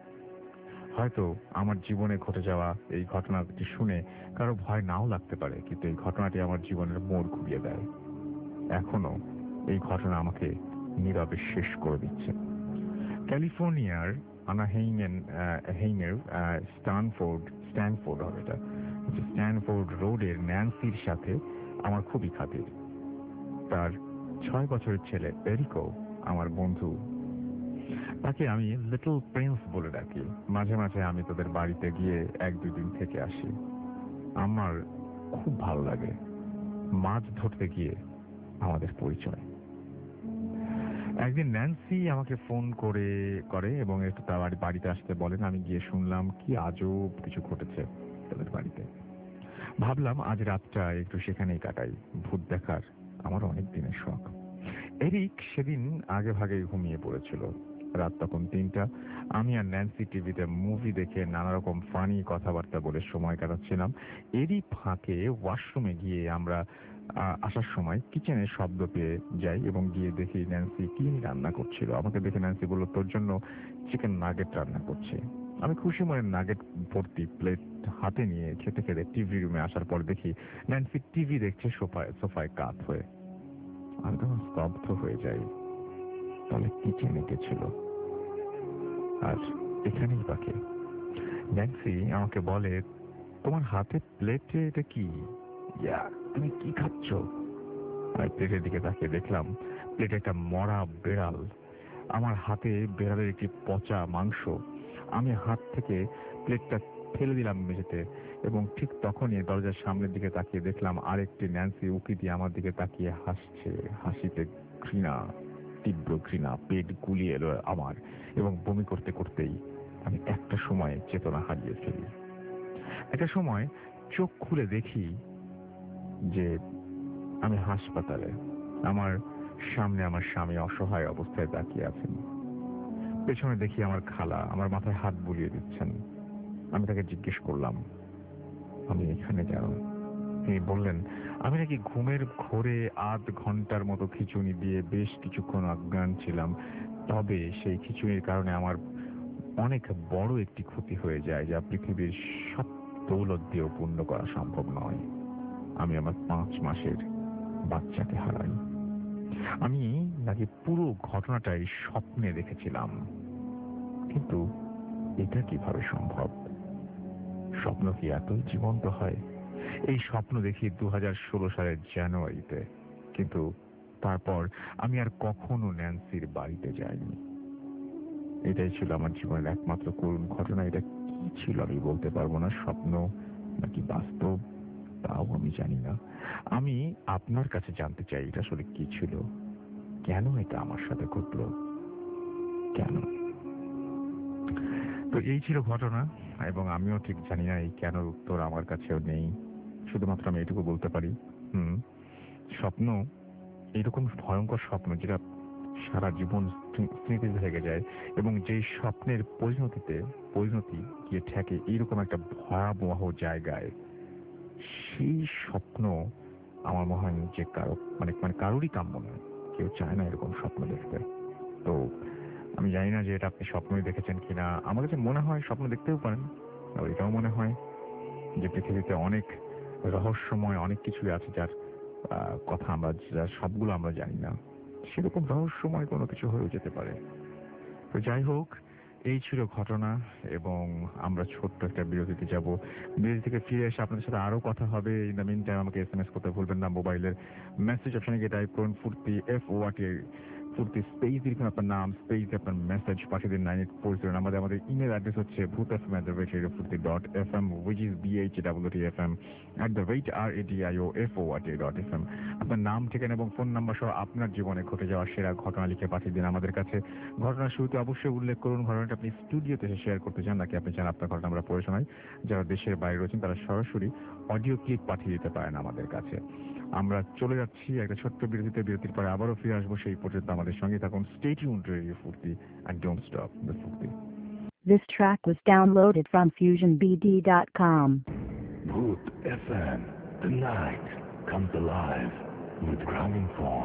হয়তো আমার জীবনে ঘটে যাওয়া এই ঘটনাটি শুনে কারো ভয় নাও লাগতে পারে, কিন্তু এই ঘটনাটি আমার জীবনের মোড় ঘুরিয়ে দেয়। এখনো এই ঘটনা আমাকে নীরবে শেষ করে দিচ্ছে। ক্যালিফোর্নিয়ার আনাহেইমেন হেইমের স্ট্যানফোর্ড স্ট্যানফোর্ড হবে এটা স্ট্যানফোর্ড রোডের ন্যান্সির সাথে আমার খুবই খাতির। তার ছয় বছরের ছেলে এরিকো আমার বন্ধু। তাকে আমি লিটল প্রিন্স বলে ডাকি। মাঝে মাঝে আমি তাদের বাড়িতে গিয়ে এক দুই দিন থেকে আসি। আমার খুব ভালো লাগে। মাছ ধরতে গিয়ে আমাদের পরিচয়। একদিন ন্যান্সি আমাকে ফোন করে করে এবং একটু তার বাড়িতে আসতে বলেন। আমি গিয়ে শুনলাম কি আজব কিছু ঘটেছে তাদের বাড়িতে। ভাবলাম আজ রাতটা একটু সেখানেই কাটাই। ভূত দেখার আমার অনেক দিনের শখ। এরিক সেদিন আগে ভাগেই ঘুমিয়ে পড়েছিল। রাত তখন তিনটা। আমি আর ন্যান্সি টিভিতে মুভি দেখে নানা রকম ফানি কথাবার্তা বলে সময় কাটাচ্ছিলাম। এরই ফাঁকে ওয়াশরুমে গিয়ে আমরা আসার সময় কিচেনের শব্দ পেয়ে যাই এবং গিয়ে দেখি ন্যান্সি কি রান্না করছিল। আমাকে দেখে ন্যান্সি বলল, তোর জন্য চিকেন নাগেট রান্না করছে। আমি খুশি মনে নাগেট ভর্তি প্লেট হাতে নিয়ে খেতে খেতে টিভি রুমে আসার পর দেখি ন্যান্সি টিভি দেখছে সোফায় সোফায় কাত হয়ে। আমি তখন স্তব্ধ হয়ে যাই। তাহলে কিচেনে কে ছিল? আর এখানেই বাকি। ন্যান্সি আমাকে বলে, তোমার হাতে প্লেটে এটা কি? ইয়া, তুমি কি খাচ্ছ? আমি প্লেটের দিকে তাকিয়ে দেখলাম প্লেটে একটা মরা বেড়াল। আমার হাতে বেড়ালের একটি পচা মাংস। আমি হাত থেকে প্লেটটা ফেলে দিলাম মেঝেতে এবং ঠিক তখনই দরজার সামনের দিকে তাকিয়ে দেখলাম আরেকটি ন্যান্সি উকি দিয়ে আমার দিকে তাকিয়ে হাসছে। হাসিতে ঘৃণা, তীব্র ঘৃণা পেট গুলিয়ে এলো আমার এবং বমি করতে করতেই আমি একটা সময় চেতনা হারিয়ে ফেলি। একটা সময় চোখ খুলে দেখি যে আমি হাসপাতালে। আমার সামনে আমার স্বামী অসহায় অবস্থায় তাকিয়ে আছেন। পেছনে দেখি আমার খালা আমার মাথায় হাত বুলিয়ে দিচ্ছেন। আমি তাকে জিজ্ঞেস করলাম, আমি এখানে কেন? তিনি বললেন, আমি নাকি ঘুমের ঘোরে আধ ঘন্টার মতো খিচুনি দিয়ে বেশ কিছুক্ষণ অজ্ঞান ছিলাম। তবে সেই খিচুনির কারণে আমার অনেক বড় একটি ক্ষতি হয়ে যায় যা পৃথিবীর সব দৌলত দিয়েও পূর্ণ করা সম্ভব নয়। আমি আমার পাঁচ মাসের বাচ্চাকে হারাই। আমি নাকি পুরো ঘটনাটাই স্বপ্নে দেখেছিলাম। কিন্তু এটা কিভাবে সম্ভব? স্বপ্ন কি এতই জীবন্ত হয়? এই স্বপ্ন দেখি দু হাজার ষোলো সালের জানুয়ারিতে। কিন্তু তারপর আমি আর কখনো ন্যান্সির বাড়িতে যাইনি। এটাই ছিল আমার জীবনের একমাত্র করুণ ঘটনা। এটা কি ছিল আমি বলতে পারবো না। স্বপ্ন নাকি বাস্তব তাও আমি জানি না। আমি আপনার কাছে জানতে চাই এটা আসলে কি ছিল, কেন এটা আমার সাথে ঘটলো, কেন? তো এই ছিল ঘটনা এবং আমিও ঠিক জানি না এই কেন উত্তর আমার কাছেও নেই। শুধুমাত্র আমি এটুকু বলতে পারি, হুম স্বপ্ন এরকম ভয়ঙ্কর স্বপ্ন যেটা সারা জীবন স্মৃতিতে থেকে যায় এবং যেই স্বপ্নের পরিণতিতে পরিণতি গিয়ে ঠেকে এইরকম একটা ভয়াবহ জায়গায়, সেই স্বপ্ন আমার মনে হয় যে কারো মানে মানে কারোরই কাম্য নয়। কেউ চায় না এরকম স্বপ্ন দেখতে। তো আমি জানি না যে এটা আপনি স্বপ্নই দেখেছেন কিনা। আমার কাছে মনে হয় স্বপ্ন দেখতেও পারেন। আর এটাও মনে হয় যে পৃথিবীতে অনেক রহস্যময় অনেক কিছুই আছে যার কথা আমরা যার সবগুলো আমরা জানি না। সেরকম রহস্যময় কোনো কিছু হয়েও যেতে পারে। তো যাই হোক, এই ছিল ঘটনা এবং আমরা ছোট্ট একটা বিরতিতে যাব। বিরতি থেকে ফিরে এসে আপনাদের সাথে আরো কথা হবে। ইন দ্য মিন টাইম আমাকে এস এম এস করতে ভুলবেন না। মোবাইলের মেসেজ অপশনে গিয়ে টাইপ করুন ফুর্তি এফ ও আর টি ফুর্তি স্পেস লিখুন আপনার নাম, স্পেস আপনার মেসেজ পাঠিয়ে দিন নাইন এইট ফোর জিরো নাম্বারে। আমাদের ইমেল অ্যাড্রেস হচ্ছে Bhoot F M at the rate radio Foorti dot F M, which is B H W T F M at the rate R A D I O F O R T dot F M. আপনার নাম, ঠিকানা এবং phone number সহ আপনার জীবনে ঘটে যাওয়া সেরা ঘটনা লিখে পাঠিয়ে দিন আমাদের কাছে। ঘটনার শুরুতে অবশ্যই উল্লেখ করুন ঘটনাটা আপনি স্টুডিওতে এসে শেয়ার করতে চান নাকি আপনি চান আপনার ঘটনা আমরা পড়ে শোনাই। যারা দেশের বাইরে রয়েছেন তারা সরাসরি অডিও ক্লিপ পাঠিয়ে দিতে পারেন আমাদের কাছে। আমরা চলে যাচ্ছি একটা ছোট্ট বিরতিতে, বিরতির পরে আবারও ফিরে আসবো। সেই পর্যন্ত আমাদের সঙ্গে থাকুন। Stay tuned radio Foorti and don't stop the ফুর্তি। This track was downloaded from fusion b d dot com. Bhoot F M, the night comes alive with Gramophone.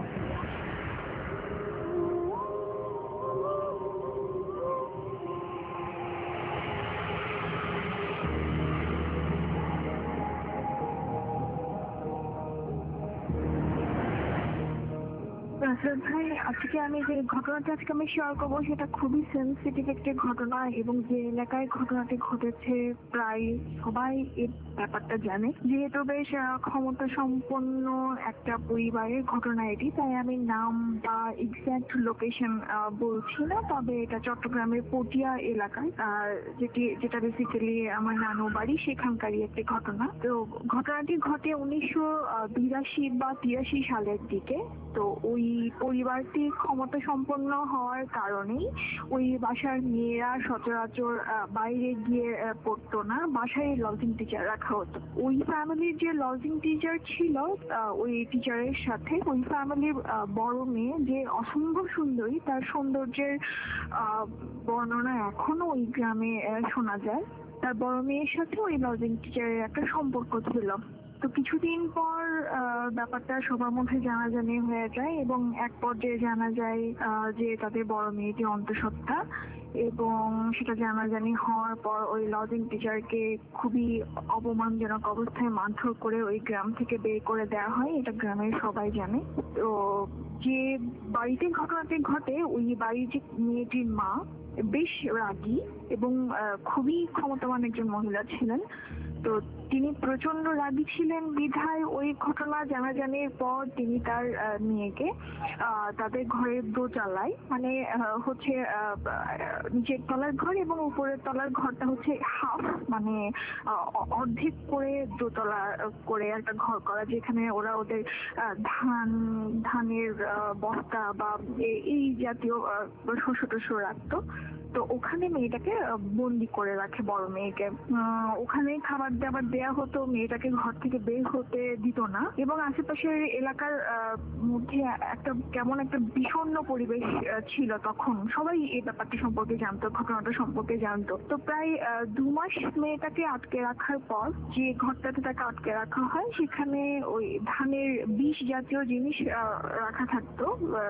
Russell ভাই, আজকে আমি যে ঘটনাটা আজকে আমি শেয়ার করবো সেটা খুবই সেন্সিটিভ একটি ঘটনা, এবং যে এলাকায় ঘটনাটি ঘটেছে প্রায় সবাই এই ব্যাপারটা জানে। যেহেতু বেশ ক্ষমতা সম্পন্ন একটা পরিবারের ঘটনা এটি, তাই আমি নাম বা এক্সাক্ট লোকেশন বলছি না, তবে এটা চট্টগ্রামের পটিয়া এলাকায়, যেটি যেটা বেসিক্যালি আমার নানু বাড়ি, সেখানকারই একটি ঘটনা। তো ঘটনাটি ঘটে উনিশশো বিরাশি বা তিরাশি সালের দিকে। তো ওই পরিবারটি ক্ষমতা সম্পন্ন হওয়ার কারণেই ওই বাসার মেয়েরা সচরাচর বাইরে গিয়ে পড়তো না, বাসায় লজিং টিচার রাখা হতো। ওই ফ্যামিলির যে লজিং টিচার ছিল, ওই টিচারের সাথে ওই ফ্যামিলির বড় মেয়ে যে অসম্ভব সুন্দরী, তার সৌন্দর্যের বর্ণনা এখনো ওই গ্রামে শোনা যায়। তার বড় মেয়ের সাথে ওই লজিং টিচারের একটা সম্পর্ক ছিল। তো কিছুদিন পর ব্যাপারটা সবার মধ্যে জানাজানি হয়ে যায়, এবং এক পর্যায়ে জানা যায় যে তাদের বড় মেয়েটি অন্তঃসত্ত্বা, এবং সেটা জানাজানি হওয়ার পর ওই লজিং টিচারকে খুবই অপমানজনক অবস্থায় মারধর করে ওই গ্রাম থেকে বের করে দেওয়া হয়। এটা গ্রামের সবাই জানে। তো যে বাড়িতে ঘটনাটি ঘটে, ওই বাড়ির যে মেয়েটির মা বেশ রাগী এবং খুবই ক্ষমতাবান একজন মহিলা ছিলেন। তো তিনি প্রচন্ড রাগী ছিলেন বিধায় ওই ঘটনা জানাজানির পর তিনি তার মেয়েকে তাদের ঘরের দোতলায়, মানে হচ্ছে নিচের তলার ঘর এবং উপরের তলার ঘরটা হচ্ছে হাফ, মানে অর্ধেক করে দোতলা করে একটা ঘর করা, যেখানে ওরা ওদের ধান ধানের বস্তা বা এই জাতীয় শস্য টস্য রাখতো। তো ওখানে মেয়েটাকে বন্দি করে রাখে, বড় মেয়েকে। ওখানে খাবার দাবার দেয়া হতো, মেয়েটাকে ঘর থেকে বের হতে দিত না, এবং আশেপাশের এলাকার মধ্যে একটা কেমন একটা বিষণ্ণ পরিবেশ ছিল তখন। সবাই এই ব্যাপারটি সম্পর্কে জানতো, ঘটনাটা সম্পর্কে জানতো। তো প্রায় দু মাস মেয়েটাকে আটকে রাখার পর যে ঘরটাতে তাকে আটকে রাখা হয়, সেখানে ওই ধানের বিষ জাতীয় জিনিস রাখা থাকতো।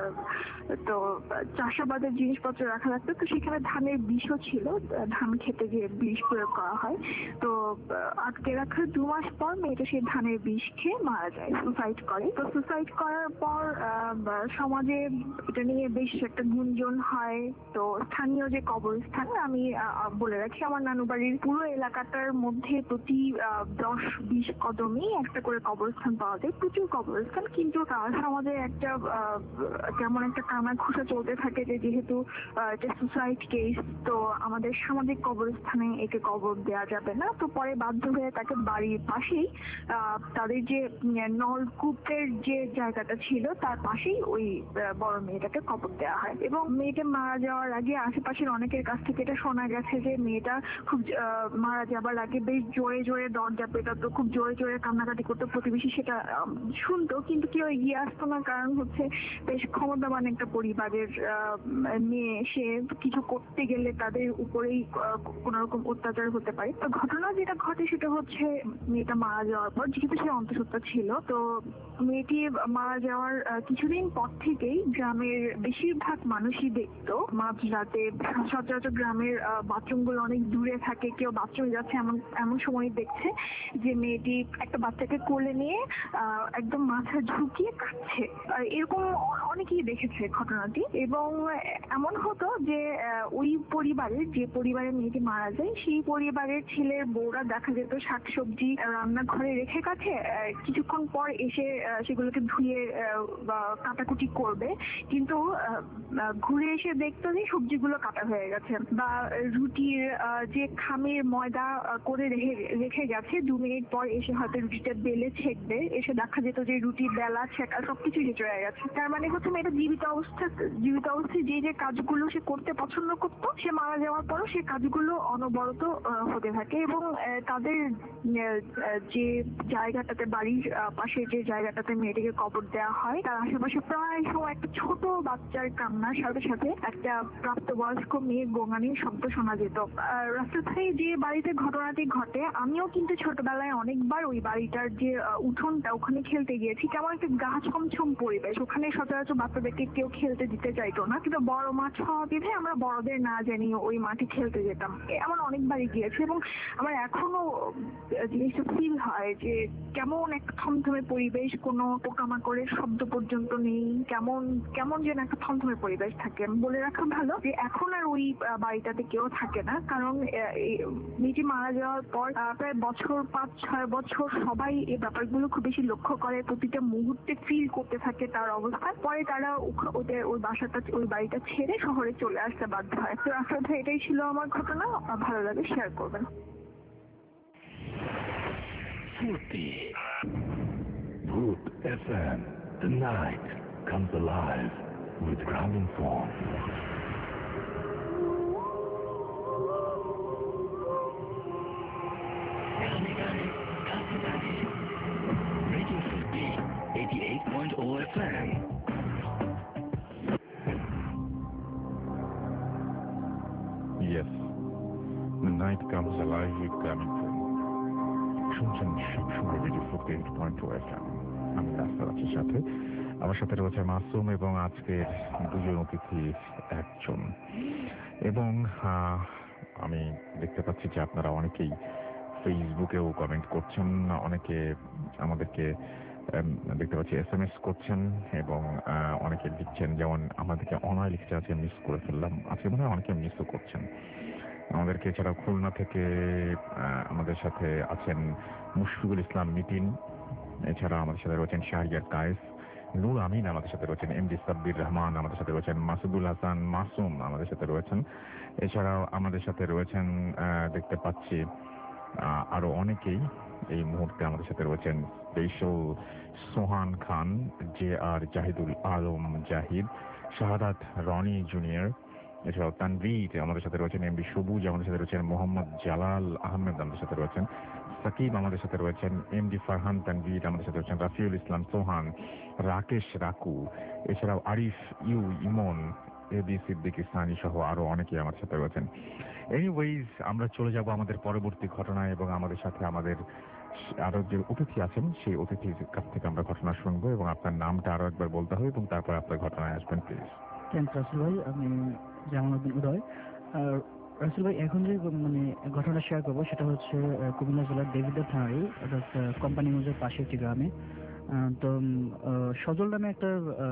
তো চাষাবাদের জিনিসপত্র রাখা থাকতো। তো সেখানে ধানের বিষও ছিল, ধান খেতে যে বিষ প্রয়োগ করা হয়। তো আটকে রাখার দু মাস পর মেয়েটা সেই ধানের বিষ খেয়ে মারা যায়, সুসাইড করে। তো সুসাইড করার পর সমাজে এটা নিয়ে বেশ একটা গুঞ্জন হয়। তো স্থানীয় যে কবরস্থান, আমি বলে রাখি, আমার নানু বাড়ির পুরো এলাকাটার মধ্যে প্রতি দশ বিশ কদমেই একটা করে কবরস্থান পাওয়া যায়, প্রচুর কবরস্থান। কিন্তু সমাজে একটা কেমন একটা কানা ঘুষা চলতে থাকে যে যেহেতু এটা সুসাইড কেস, তো আমাদের সামাজিক কবরস্থানে একে কবর দেওয়া যাবে না। তো পরে বাধ্য হয়ে তাকে বাড়ির পাশেই তাদের যে নলকূপের যে জায়গাটা ছিল তার পাশেই ওই বড় মেয়েটাকে কবর দেওয়া হয়। এবং মেয়েটা মারা যাওয়ার আগে আশেপাশের অনেকের কাছ থেকে এটা শোনা গেছে যে মেয়েটা খুব মারা যাবার আগে বেশ জোরে জোরে দরজা পেটাতো, খুব জোরে জোরে কান্নাকাটি করতো। প্রতিবেশী সেটা শুনতো, কিন্তু কেউ এগিয়ে আসতো না, কারণ হচ্ছে বেশ ক্ষমতাবান একটা পরিবারের মেয়ে, সে কিছু করতে গেলে তাদের উপরেই কোন রকম অত্যাচার হতে পারে। তো ঘটনা যেটা ঘটে সেটা হচ্ছে মেয়েটা মারা যাওয়ার পর, যেহেতু সে অন্তঃসত্ত্বা ছিল, তো মেয়েটি মারা যাওয়ার কিছুদিন পর থেকেই গ্রামের বেশিরভাগ মানুষই দেখতো মাঝ রাতে, সচরাচর গ্রামের বাথরুম গুলো অনেক দূরে থাকে, কেউ বাথরুমে যাচ্ছে এমন এমন সময় দেখছে যে মেয়েটি একটা বাচ্চাকে কোলে নিয়ে আহ একদম মাথা ঝুঁকিয়ে কাঁদছে। এরকম অনেকেই দেখেছে ঘটনাটি। এবং এমন হতো যে ওই পরিবারের, যে পরিবারের মেয়েটি মারা যায় সেই পরিবারের ছেলের বউরা দেখা যেত শাকসবজি রান্নাঘরে রেখে গেছে, কিছুক্ষণ পর এসে সেগুলোকে ধুয়ে বা কাটাকুটি করবে, কিন্তু ঘুরে এসে দেখতো যে সবজিগুলো কাটা হয়ে গেছে। বা রুটির যে খামির ময়দা করে রেখে রেখে গেছে, দু মিনিট পর এসে হয়তো রুটিটা বেলে ছেঁকবে, এসে দেখা যেত যে রুটি বেলা ছেঁকা সবকিছু শেষ হয়ে গেছে। তার মানে হচ্ছে মেয়েটা জীবিত অবস্থা জীবিত অবস্থায় যে যে কাজগুলো সে করতে পছন্দ করতো, সে মারা যাওয়ার পরও সে কাজগুলো অনবরত হতে থাকে। এবং তাদের যে জায়গাটাতে, বাড়ির পাশে যে জায়গাটাতে মেয়েটিকে কবর দেওয়া হয়, তার আশেপাশে প্রায় সময় একটা ছোট বাচ্চার কান্নার সাথে সাথে একটা প্রাপ্তবয়স্ক মেয়ের গোঙানির শব্দ শোনা যেত। রাস্তা থেকে যে বাড়িতে ঘটনাটি ঘটে, আমিও কিন্তু ছোটবেলায় অনেকবার ওই বাড়িটার যে উঠোনটা, ওখানে খেলতে গিয়েছি। কেমন একটা গাছ ছমছম পরিবেশ, ওখানে সচরাচর বাচ্চাদেরকে কেউ খেলতে দিতে চাইতো না, কিন্তু বড় মাঠ হওয়া বিধে আমরা বড়দের না জানি ওই মাঠে খেলতে যেতাম। এমন অনেকবারই গিয়েছি এবং আমার এখনো জিনিসটা ফিল হয় যে কেমন একটা থমথমে পরিবেশ, কোনো পোকামাকড়ের শব্দ পর্যন্ত নেই, কেমন কেমন যেন একটা থমথমে পরিবেশ থাকে। বলে রাখা ভালো যে এখন আর ওই বাড়িটাতে কেউ থাকে না, কারণ মেয়েটি মারা যাওয়ার পর প্রায় বছর পাঁচ ছয় বছর সবাই এই ব্যাপারগুলো খুব বেশি লক্ষ্য করে, প্রতিটা মুহূর্তে ফিল করতে থাকে তার অবস্থা। পরে তারা ওদের ওই বাসাটা, ওই বাড়িটা ছেড়ে শহরে চলে আসতে বাধ্য হয়। তো আসলে এটাই ছিল আমার ঘটনা, ভালো লাগে শেয়ার করবেন। Voot F M, the night comes alive with Gramophone. Radio Fifty, eighty-eight point zero F M. Yes, the night comes alive with Gramophone. শুনছেন সবসময় radio fifty eight point two F M. আমি রাস্তার আছি সাথে, আমার সাথে রয়েছে মাসুম এবং আজকের দুজন অতিথি একজন। এবং আমি দেখতে পাচ্ছি যে আপনারা অনেকেই ফেসবুকেও কমেন্ট করছেন, অনেকে আমাদেরকে দেখতে পাচ্ছি এস এম এস করছেন এবং অনেকে লিখছেন, যেমন আমাদেরকে অনয় লিখতে আছে মিস করে ফেললাম, আজকে মনে হয় অনেকে মিসও করছেন আমাদেরকে। এছাড়াও খুলনা থেকে আমাদের সাথে আছেন মুশফিকুল ইসলাম মিতিন, এছাড়া আমাদের সাথে রয়েছেন শাহরিয়ার কায়েস, নূর আমিন আমাদের সাথে রয়েছেন, এমডি সাব্বির রহমান আমাদের সাথে রয়েছেন, মাসুদুল হাসান মাসুম আমাদের সাথে রয়েছেন। এছাড়াও আমাদের সাথে রয়েছেন দেখতে পাচ্ছি আরো অনেকেই এই মুহূর্তে আমাদের সাথে রয়েছেন, special Sohan Khan, J R Zahidul Alam Zahid, Shahadat Roni junior, এছাড়াও তানভীর আমাদের সাথে রয়েছেন, এমবি সবুজ আমাদের সাথে রয়েছেন, মোহাম্মদ জালাল আহমেদ আমাদের সাথে রয়েছেন, সাকিব আমাদের সাথে রয়েছেন, এমডি ফারহান তানভীর আমাদের সাথে রয়েছেন, রাফিউল ইসলাম সোহান, রাকেশ রাকু, এছাড়াও আরিফ ইউ ইমন, এবি সিদ্দিক ইসলানি সহ আরো অনেকে আমাদের সাথে রয়েছেন। এনিওয়েজ, আমরা চলে যাব আমাদের পরবর্তী ঘটনায় এবং আমাদের সাথে আমাদের আরো যে অতিথি আছেন সেই অতিথির কাছ থেকে আমরা ঘটনা শুনবো এবং আপনার নামটা আরো একবার বলতে হবে এবং তারপর আপনার ঘটনায় আসবেন প্লিজ। থ্যাংক রাসেল ভাই, আমি জামালউদ্দিন উদয়। আর রাসেল ভাই, এখন যে মানে ঘটনা শেয়ার করবো সেটা হচ্ছে কুমিল্লা জেলার দেবিদ্বার থানারই কোম্পানি মৌজার পাশে একটি গ্রামে। তো সজল নামে একটা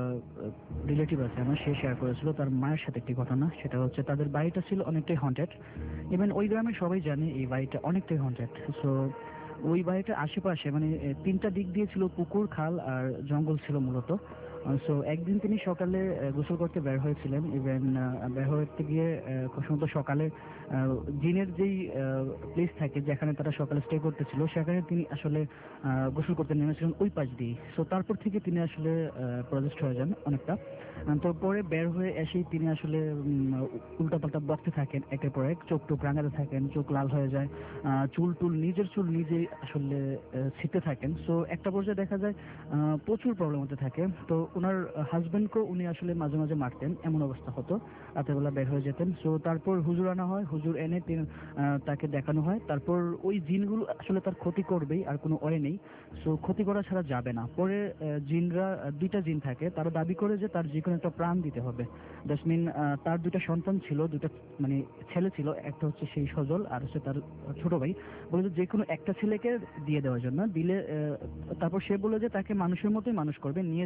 রিলেটিভ আছে আমার, সে শেয়ার করেছিল তার মায়ের সাথে একটি ঘটনা। সেটা হচ্ছে তাদের বাড়িটা ছিল অনেকটাই হন্টেড, ইভেন ওই গ্রামের সবাই জানে এই বাড়িটা অনেকটাই হন্টেড। সো ওই বাড়িটার আশেপাশে মানে তিনটা দিক দিয়ে ছিল পুকুর, খাল আর জঙ্গল ছিল মূলত। সো একদিন তিনি সকালে গোসল করতে বের হয়েছিলেন, ইভেন বের হতে গিয়ে খুব সুন্দর সকালে জিনের যেই প্লেস থাকে যেখানে তারা সকালে স্টে করতেছিল সেখানে তিনি আসলে গোসল করতে নেমেছিলেন ওই পাশ দিয়ে। সো তারপর থেকে তিনি আসলে প্রজেস্ট হয়ে যান অনেকটা। তো পরে বের হয়ে এসেই তিনি আসলে উল্টাপাল্টা বকতে থাকেন, একের পর এক চোখ টুক রাঙাতে থাকেন, চোখ লাল হয়ে যায়, চুল টুল নিজের চুল নিজেই আসলে ছিটতে থাকেন। সো একটা পর্যায়ে দেখা যায় প্রচুর প্রবলেম হতে থাকে। তো ওনার হাজবেন্ডকেও উনি আসলে মাঝে মাঝে মারতেন, এমন অবস্থা হতো, রাতেরবেলা বের হয়ে যেতেন। সো তারপর হুজুর আনা হয়, হুজুর এনে তাকে দেখানো হয়। তারপর ওই জিনগুলো আসলে তার ক্ষতি করবেই, আর কোনো ওয়ে নেই। সো ক্ষতি করা ছাড়া যাবে না। পরে জিনরা, দুইটা জিন থাকে, তারা দাবি করে যে তার যে কোনো একটা প্রাণ দিতে হবে। দ্যাটস মিন তার দুইটা সন্তান ছিল, দুইটা মানে ছেলে ছিল, একটা হচ্ছে সেই সজল আর হচ্ছে তার ছোট ভাই। বলে যে কোনো একটা ছেলেকে দিয়ে দেওয়ার জন্য, দিলে তারপর সে বলে যে তাকে মানুষের মতোই মানুষ করবে, নিয়ে যাবে তাদের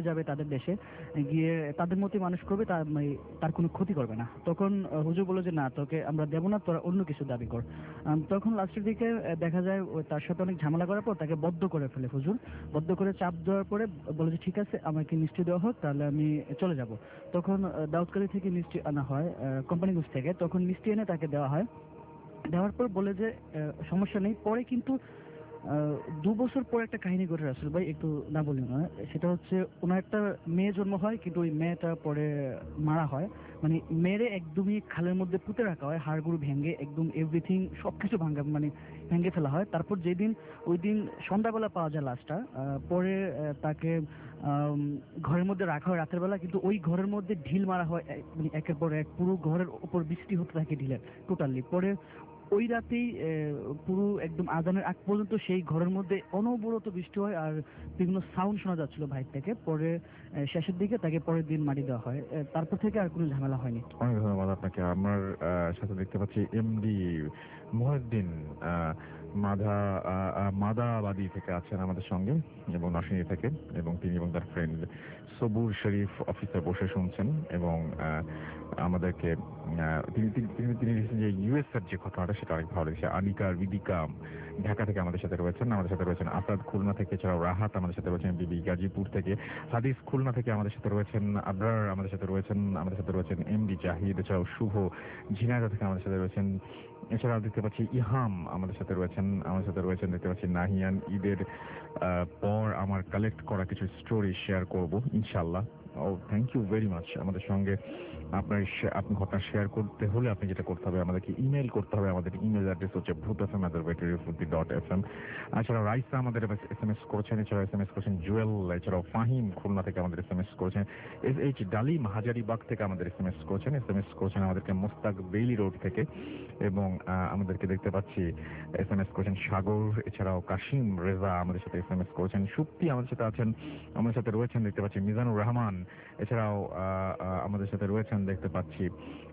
দেশে গিয়ে তাদের মতে মানুষ করবে, তার মানে তার কোনো ক্ষতি করবে না। তখন আহ, হুজুর বলল যে না, তোকে আমরা দেবো না, তোরা অন্য কিছু দাবি কর। আম, তখন লাস্টের দিকে আহ, দেখা যায় ও তার সাথে অনেক ঝামেলা করার পর তাকে বদ্ধ করে ফেলে হুজুর। বদ্ধ করে চাপ দেওয়ার পরে বলে যে ঠিক আছে, আমাকে মিষ্টি দেওয়া হোক, তাহলে আমি চলে যাব। তখন আহ, দাউদকারী থেকে মিষ্টি আনা হয় কোম্পানিগঞ্জ থেকে। তখন মিষ্টি এনে তাকে দেওয়া হয়। দেওয়ার পর বলে যে আহ, সমস্যা নেই। পরে কিন্তু আহ, দু বছর পর একটা কাহিনী ঘটে রাসেল ভাই, একটু না বলি না। সেটা হচ্ছে ওনার একটা মেয়ে জন্ম হয়, কিন্তু ওই মেয়েটা পরে মারা হয়। মানে মেরে একদমই খালের মধ্যে পুঁতে রাখা হয়, হাড়গুড়ি ভেঙে একদম এভরিথিং সবকিছু ভাঙা মানে ভেঙে ফেলা হয়। তারপর যেদিন ওই দিন সন্ধ্যাবেলা পাওয়া যায় লাশটা, আহ, পরে আহ, তাকে আম, ঘরের মধ্যে রাখা হয় রাতের বেলা, কিন্তু ওই ঘরের মধ্যে ঢিল মারা হয়, এক- মানে একের পর এক পুরো ঘরের উপর বৃষ্টি হতে থাকে ঢিলের টোটালি। পরে ওই রাতেই আহ, পুরো একদম আজানের আগ পর্যন্ত সেই ঘরের মধ্যে অনবরত বৃষ্টি হয় আর বিভিন্ন সাউন্ড শোনা যাচ্ছিল বাইরে থেকে। পরে আহ, শেষের দিকে তাকে পরের দিন মাটি দেওয়া হয়। আহ, তারপর থেকে আর কোনো ঝামেলা হয়নি। অনেক ধন্যবাদ আপনাকে। আমার আহ, সাথে দেখতে পাচ্ছি এমডি মহিউদ্দিন আহ, মাধা আহ, আহ, মাদাবাদী থেকে আছেন আমাদের সঙ্গে, এবং নরসিংদী থেকে, এবং তিনি এবং তার ফ্রেন্ড সবুর শরীফ অফিসে বসে শুনছেন। এবং আহ, আমাদেরকে আহ, তিনি তিনি- তিনি তিনি লিখেছেন যে ইউএস এর যে ঘটনাটা সেটা অনেক ভালো লেগেছে। আনিকা বিদিকা ঢাকা থেকে আমাদের সাথে রয়েছেন, আমাদের সাথে রয়েছেন আসাদ খুলনা থেকে, এছাড়াও রাহাত আমাদের সাথে রয়েছেন, বিবি গাজীপুর থেকে, হাদিস খুলনা থেকে আমাদের সাথে রয়েছেন, আবরার আমাদের সাথে রয়েছেন, আমাদের সাথে রয়েছেন এমডি জাহিদ, এছাড়াও শুভ ঝিনাইদহ থেকে আমাদের সাথে রয়েছেন। এছাড়াও দেখতে পাচ্ছি ইহাম আমাদের সাথে রয়েছেন, আমাদের সাথে রয়েছেন দেখতে পাচ্ছি নাহিয়ান। ঈদের আহ, পর আমার কালেক্ট করা কিছু স্টোরি শেয়ার করব ইনশাল্লাহ। ও থ্যাংক ইউ ভেরি মাচ। আমাদের সঙ্গে আপনার শে- আপনি ঘটনা শেয়ার করতে হলে আপনি যেটা করতে হবে, আমাদেরকে ইমেল করতে হবে। আমাদের ইমেল অ্যাড্রেস হচ্ছে Bhoot F M dot F M. এছাড়াও রাইসা আমাদের এস এম এস করেছেন, এছাড়াও এস এম এস করেছেন জুয়েল, এছাড়াও ফাহিম খুলনা থেকে আমাদের এস এম এস করেছেন, এস এইচ ডালিম হাজারিবাগ থেকে আমাদের এস এম এস করেছেন, এস এম এস করেছেন আমাদেরকে মোস্তাক বেইলি রোড থেকে, এবং আহ, আমাদেরকে দেখতে পাচ্ছি এস এম এস করেছেন সাগর, এছাড়াও কাশিম রেজা আমাদের সাথে এস এম এস করেছেন, সুপ্তি আমাদের সাথে আছেন, আমাদের সাথে রয়েছেন দেখতে পাচ্ছি মিজানুর রহমান, এছাড়াও আহ, আহ, আমাদের সাথে রয়েছেন দেখতে পাচ্ছি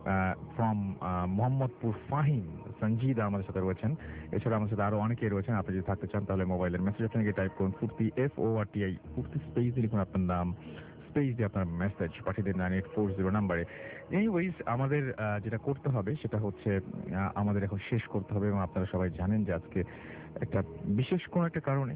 ফ্রম মোহাম্মদপুর ফাহিম সঞ্জিদা আমাদের সাথে রয়েছেন। এছাড়া আমাদের সাথে আরো অনেকেই রয়েছেন। আপনি যদি থাকতে চান তাহলে মোবাইলের মেসেজ অপশনে গিয়ে টাইপ করুন Foorti, F O R T I, Foorti space দিয়ে লিখুন আপনার নাম, স্পেস দিয়ে আপনার মেসেজ পাঠিয়ে দিন নাইন এইট ফোর জিরো নাম্বারে। এনিওয়েজ, আমাদের আহ, যেটা করতে হবে সেটা হচ্ছে আহ, আমাদের এখন শেষ করতে হবে, এবং আপনারা সবাই জানেন যে আজকে একটা বিশেষ কোনো একটা কারণে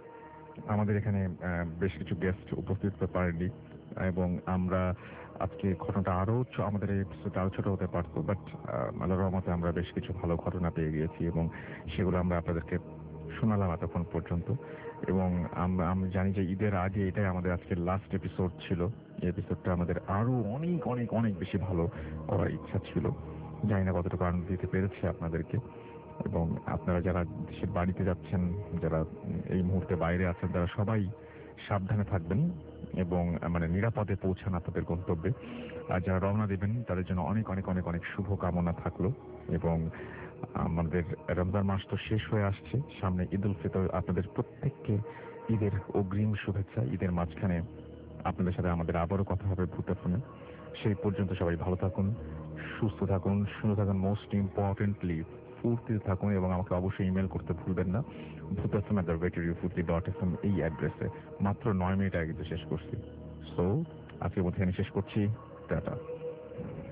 আমাদের এখানে আহ, বেশ কিছু গেস্ট উপস্থিত হতে পারেনি, এবং আমরা আজকে ঘটনাটা আরো ছ- আমাদের এই এপিসোড আরো ছোট হতে পারতো, বাট আল্লাহর রহমতে আমরা বেশ কিছু ভালো ঘটনা পেয়ে গিয়েছি, এবং সেগুলো আমরা আপনাদেরকে শোনালাম এতক্ষণ পর্যন্ত। এবং আমরা আমি জানি যে ঈদের আগে এটাই আমাদের আজকের লাস্ট এপিসোড ছিল। এই এপিসোডটা আমাদের আরো অনেক অনেক অনেক বেশি ভালো করার ইচ্ছা ছিল। জানি না কতটুকু আনন্দ দিতে পেরেছে আপনাদেরকে। এবং আপনারা যারা দেশের বাড়িতে যাচ্ছেন, যারা এই মুহূর্তে বাইরে আছেন, তারা সবাই সাবধানে থাকবেন এবং আহ, মানে নিরাপদে পৌঁছান আপনাদের গন্তব্যে। আর যারা রওনা দেবেন তাদের জন্য অনেক অনেক অনেক অনেক শুভ কামনা থাকলো। এবং আমাদের রমজান মাস তো শেষ হয়ে আসছে, সামনে ঈদ উল ফিতর। আপনাদের প্রত্যেককে ঈদের অগ্রিম শুভেচ্ছা। ঈদের মাঝখানে আপনাদের সাথে আমাদের আবারও কথা হবে ভূতে ফোনে। সেই পর্যন্ত সবাই ভালো থাকুন, সুস্থ থাকুন, সুন্দর থাকুন, মোস্ট ইম্পর্টেন্টলি ফুর্তিতে থাকুন, এবং আমাকে অবশ্যই ইমেল করতে ভুলবেন না Bhoot F M at radio Foorti dot F M এই অ্যাড্রেসে। মাত্র নয় মিনিট আগে তো শেষ করছি। সো আজকের মধ্যে আমি শেষ করছি। টাটা।